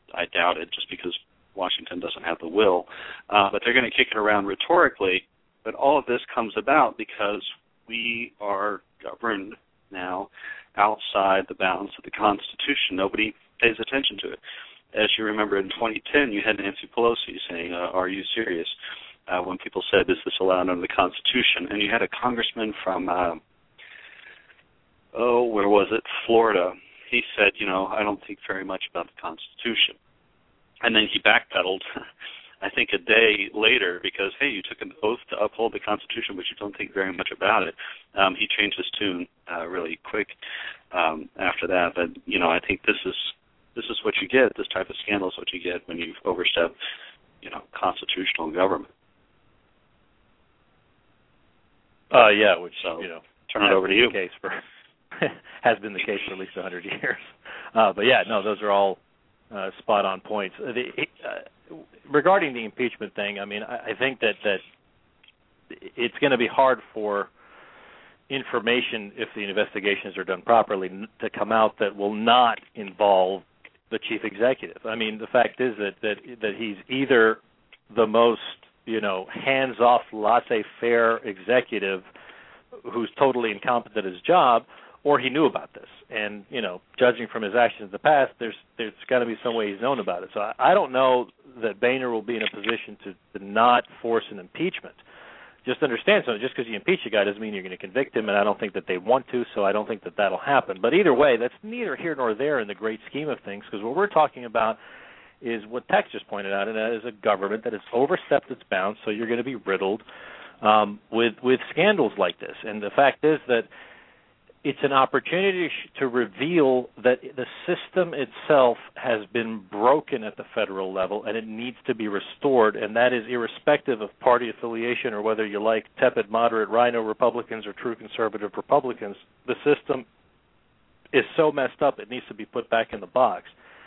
I doubt it, just because Washington doesn't have the will. Uh, but they're going to kick it around rhetorically. But all of this comes about because we are governed now outside the bounds of the Constitution. Nobody pays attention to it. As you remember, in twenty ten, you had Nancy Pelosi saying, uh, are you serious? Uh, when people said, is this allowed under the Constitution? And you had a congressman from, uh, oh, where was it, Florida. He said, you know, I don't think very much about the Constitution. And then he backpedaled, I think, a day later because, hey, you took an oath to uphold the Constitution, but you don't think very much about it. Um, he changed his tune uh, really quick um, after that. But, you know, I think this is this is what you get. This type of scandal is what you get when you've overstepped, you know, constitutional government. Uh, yeah, which, so, you know, turn it over to you. The case for has been the case for at least one hundred years. Uh, but, yeah, no, those are all uh, spot-on points. Uh, the, uh, regarding the impeachment thing, I mean, I, I think that, that it's going to be hard for information, if the investigations are done properly, to come out that will not involve the chief executive. I mean, the fact is that, that, that he's either the most, you know, hands-off, laissez-faire executive who's totally incompetent at his job, or he knew about this. And, you know, judging from his actions in the past, there's there's got to be some way he's known about it. So I, I don't know that Boehner will be in a position to, to not force an impeachment. Just understand something. Just because you impeach a guy doesn't mean you're going to convict him, and I don't think that they want to, so I don't think that that'll happen. But either way, that's neither here nor there in the great scheme of things, because what we're talking about is what Tex just pointed out, and that is a government that has overstepped its bounds, so you're going to be riddled um, with with scandals like this. And the fact is that it's an opportunity to reveal that the system itself has been broken at the federal level and it needs to be restored, and that is irrespective of party affiliation or whether you like tepid, moderate, rhino Republicans or true conservative Republicans. The system is so messed up it needs to be put back in the box,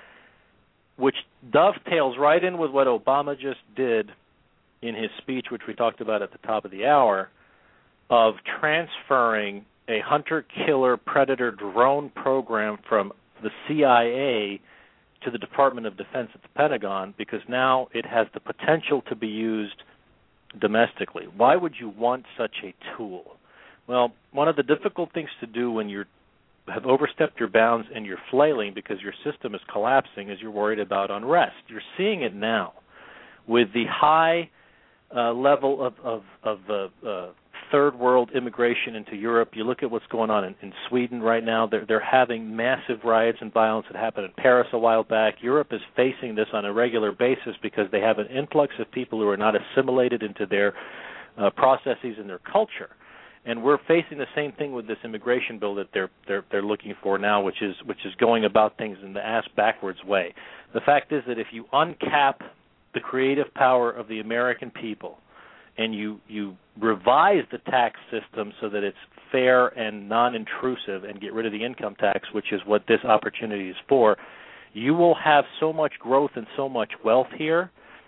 which dovetails right in with what Obama just did in his speech, which we talked about at the top of the hour, of transferring a hunter-killer predator drone program from the C I A to the Department of Defense at the Pentagon, because now it has the potential to be used domestically. Why would you want such a tool? Well, one of the difficult things to do when you have overstepped your bounds and you're flailing because your system is collapsing is you're worried about unrest. You're seeing it now with the high uh, level of, of, of uh, uh, third world immigration into Europe. You look at what's going on in, in Sweden right now. They're, they're having massive riots and violence that happened in Paris a while back. Europe is facing this on a regular basis because they have an influx of people who are not assimilated into their uh, processes and their culture. And we're facing the same thing with this immigration bill that they're they're they're looking for now, which is which is going about things in the ass backwards way. The fact is that if you uncap the creative power of the American people, and you, you revise the tax system so that it's fair and non-intrusive and get rid of the income tax, which is what this opportunity is for, you will have so much growth and so much wealth here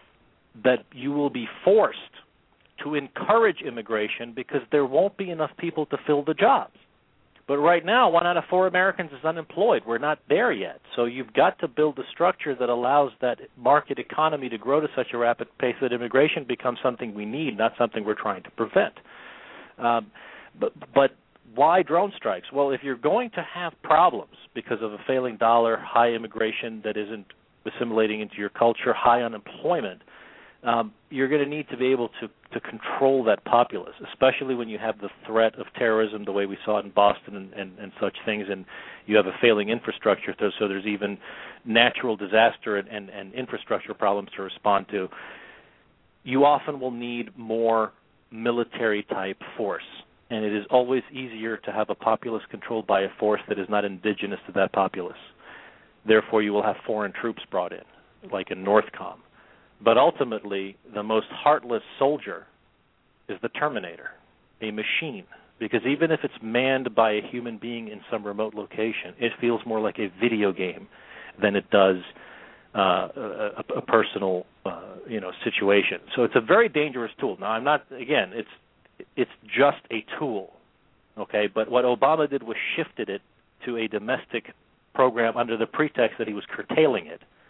that you will be forced to encourage immigration because there won't be enough people to fill the jobs. But right now, one out of four Americans is unemployed. We're not there yet. So you've got to build a structure that allows that market economy to grow to such a rapid pace that immigration becomes something we need, not something we're trying to prevent. Um, but, but why drone strikes? Well, if you're going to have problems because of a failing dollar, high immigration that isn't assimilating into your culture, high unemployment, Um, you're going to need to be able to, to control that populace, especially when you have the threat of terrorism the way we saw it in Boston and, and, and such things, and you have a failing infrastructure, so there's even natural disaster and, and, and infrastructure problems to respond to. You often will need more military-type force, and it is always easier to have a populace controlled by a force that is not indigenous to that populace. Therefore, you will have foreign troops brought in, like in NORTHCOM. But ultimately, the most heartless soldier is the Terminator, a machine, because even if it's manned by a human being in some remote location, it feels more like a video game than it does uh, a, a personal, uh, you know, situation. So it's a very dangerous tool. Now, I'm not, again, it's it's just a tool, okay? But what Obama did was shifted it to a domestic program under the pretext that he was curtailing it.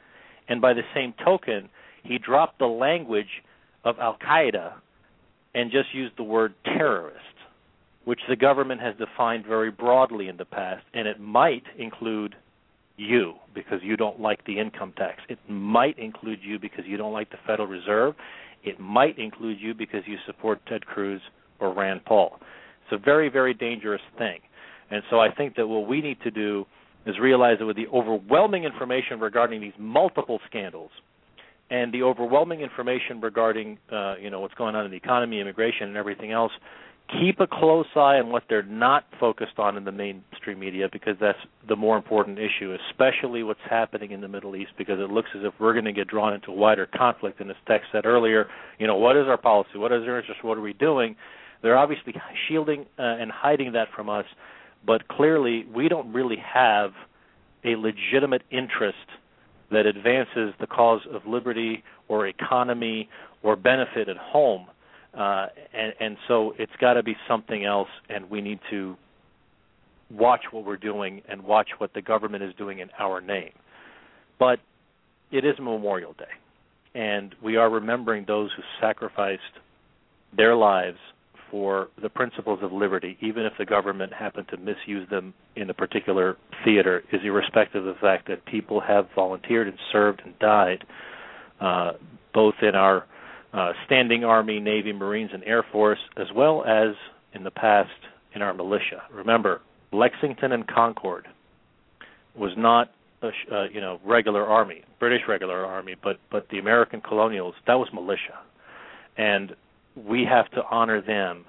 And by the same token, he dropped the language of Al-Qaeda and just used the word terrorist, which the government has defined very broadly in the past, and it might include you because you don't like the income tax. It might include you because you don't like the Federal Reserve. It might include you because you support Ted Cruz or Rand Paul. It's a very, very dangerous thing. And so I think that what we need to do is realize that with the overwhelming information regarding these multiple scandals and the overwhelming information regarding, uh, you know, what's going on in the economy, immigration, and everything else, keep a close eye on what they're not focused on in the mainstream media, because that's the more important issue, especially what's happening in the Middle East, because it looks as if we're going to get drawn into wider conflict. And as Tex said earlier, you know, what is our policy? What is our interest? What are we doing? They're obviously shielding uh, and hiding that from us, but clearly we don't really have a legitimate interest that advances the cause of liberty or economy or benefit at home. Uh, and, and so it's got to be something else, and we need to watch what we're doing and watch what the government is doing in our name. But it is Memorial Day, and we are remembering those who sacrificed their lives for the principles of liberty, even if the government happened to misuse them in a particular theater, is irrespective of the fact that people have volunteered and served and died, uh, both in our uh, standing Army, Navy, Marines, and Air Force, as well as in the past in our militia. Remember, Lexington and Concord was not a uh, you know regular Army, British regular Army, but but the American colonials, that was militia, and we have to honor them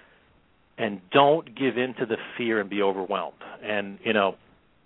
and don't give in to the fear and be overwhelmed. And, you know,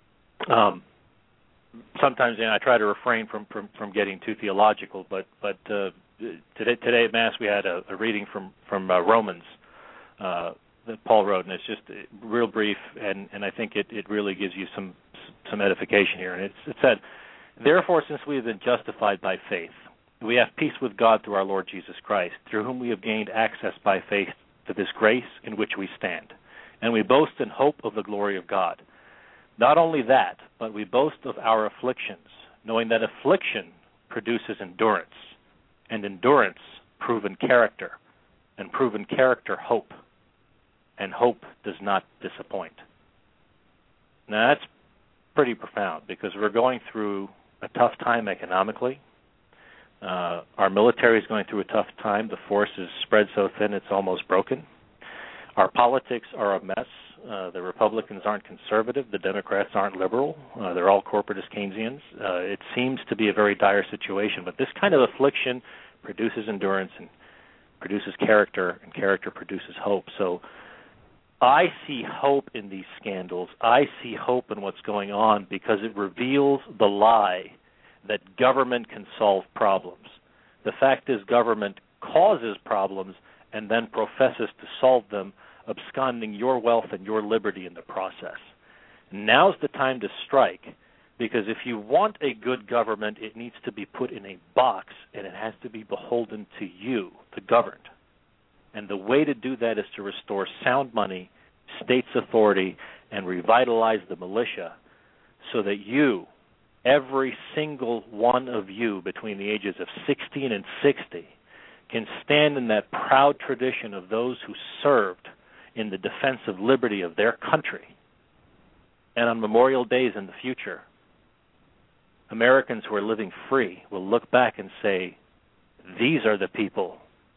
um, sometimes you know, I try to refrain from, from, from getting too theological, but but uh, today, today at Mass we had a, a reading from, from uh, Romans uh, that Paul wrote, and it's just real brief, and, and I think it, it really gives you some some edification here. And it's, it said, "Therefore, since we have been justified by faith, we have peace with God through our Lord Jesus Christ, through whom we have gained access by faith to this grace in which we stand. And we boast in hope of the glory of God. Not only that, but we boast of our afflictions, knowing that affliction produces endurance, and endurance proven character, and proven character hope, and hope does not disappoint." Now that's pretty profound, because we're going through a tough time economically. Uh, our military is going through a tough time. The force is spread so thin it's almost broken. Our politics are a mess. Uh, the Republicans aren't conservative. The Democrats aren't liberal. Uh, they're all corporatist Keynesians. Uh, it seems to be a very dire situation, but this kind of affliction produces endurance and produces character, and character produces hope. So I see hope in these scandals. I see hope in what's going on, because it reveals the lie that government can solve problems. The fact is, government causes problems and then professes to solve them, absconding your wealth and your liberty in the process. Now's the time to strike, because if you want a good government, it needs to be put in a box, and it has to be beholden to you, the governed. And the way to do that is to restore sound money, states' authority, and revitalize the militia, so that you, every single one of you between the ages of sixteen and sixty, can stand in that proud tradition of those who served in the defense of liberty of their country. And on Memorial Days in the future, Americans who are living free will look back and say, these are the people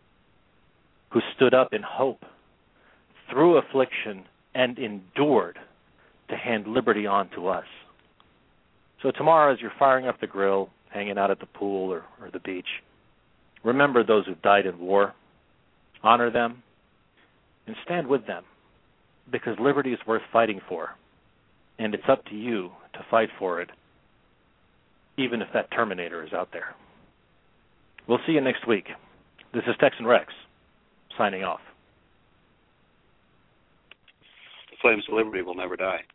who stood up in hope, through affliction, and endured to hand liberty on to us. So tomorrow, as you're firing up the grill, hanging out at the pool or, or the beach, remember those who died in war, honor them, and stand with them, because liberty is worth fighting for, and it's up to you to fight for it, even if that Terminator is out there. We'll see you next week. This is Tex and Rex, signing off. The flames of liberty will never die.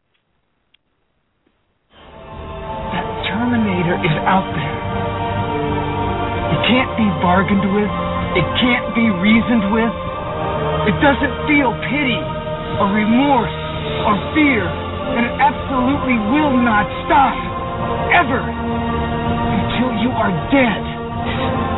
Terminator is out there. It can't be bargained with. It can't be reasoned with. It doesn't feel pity or remorse or fear, and it absolutely will not stop, ever, until until you are dead.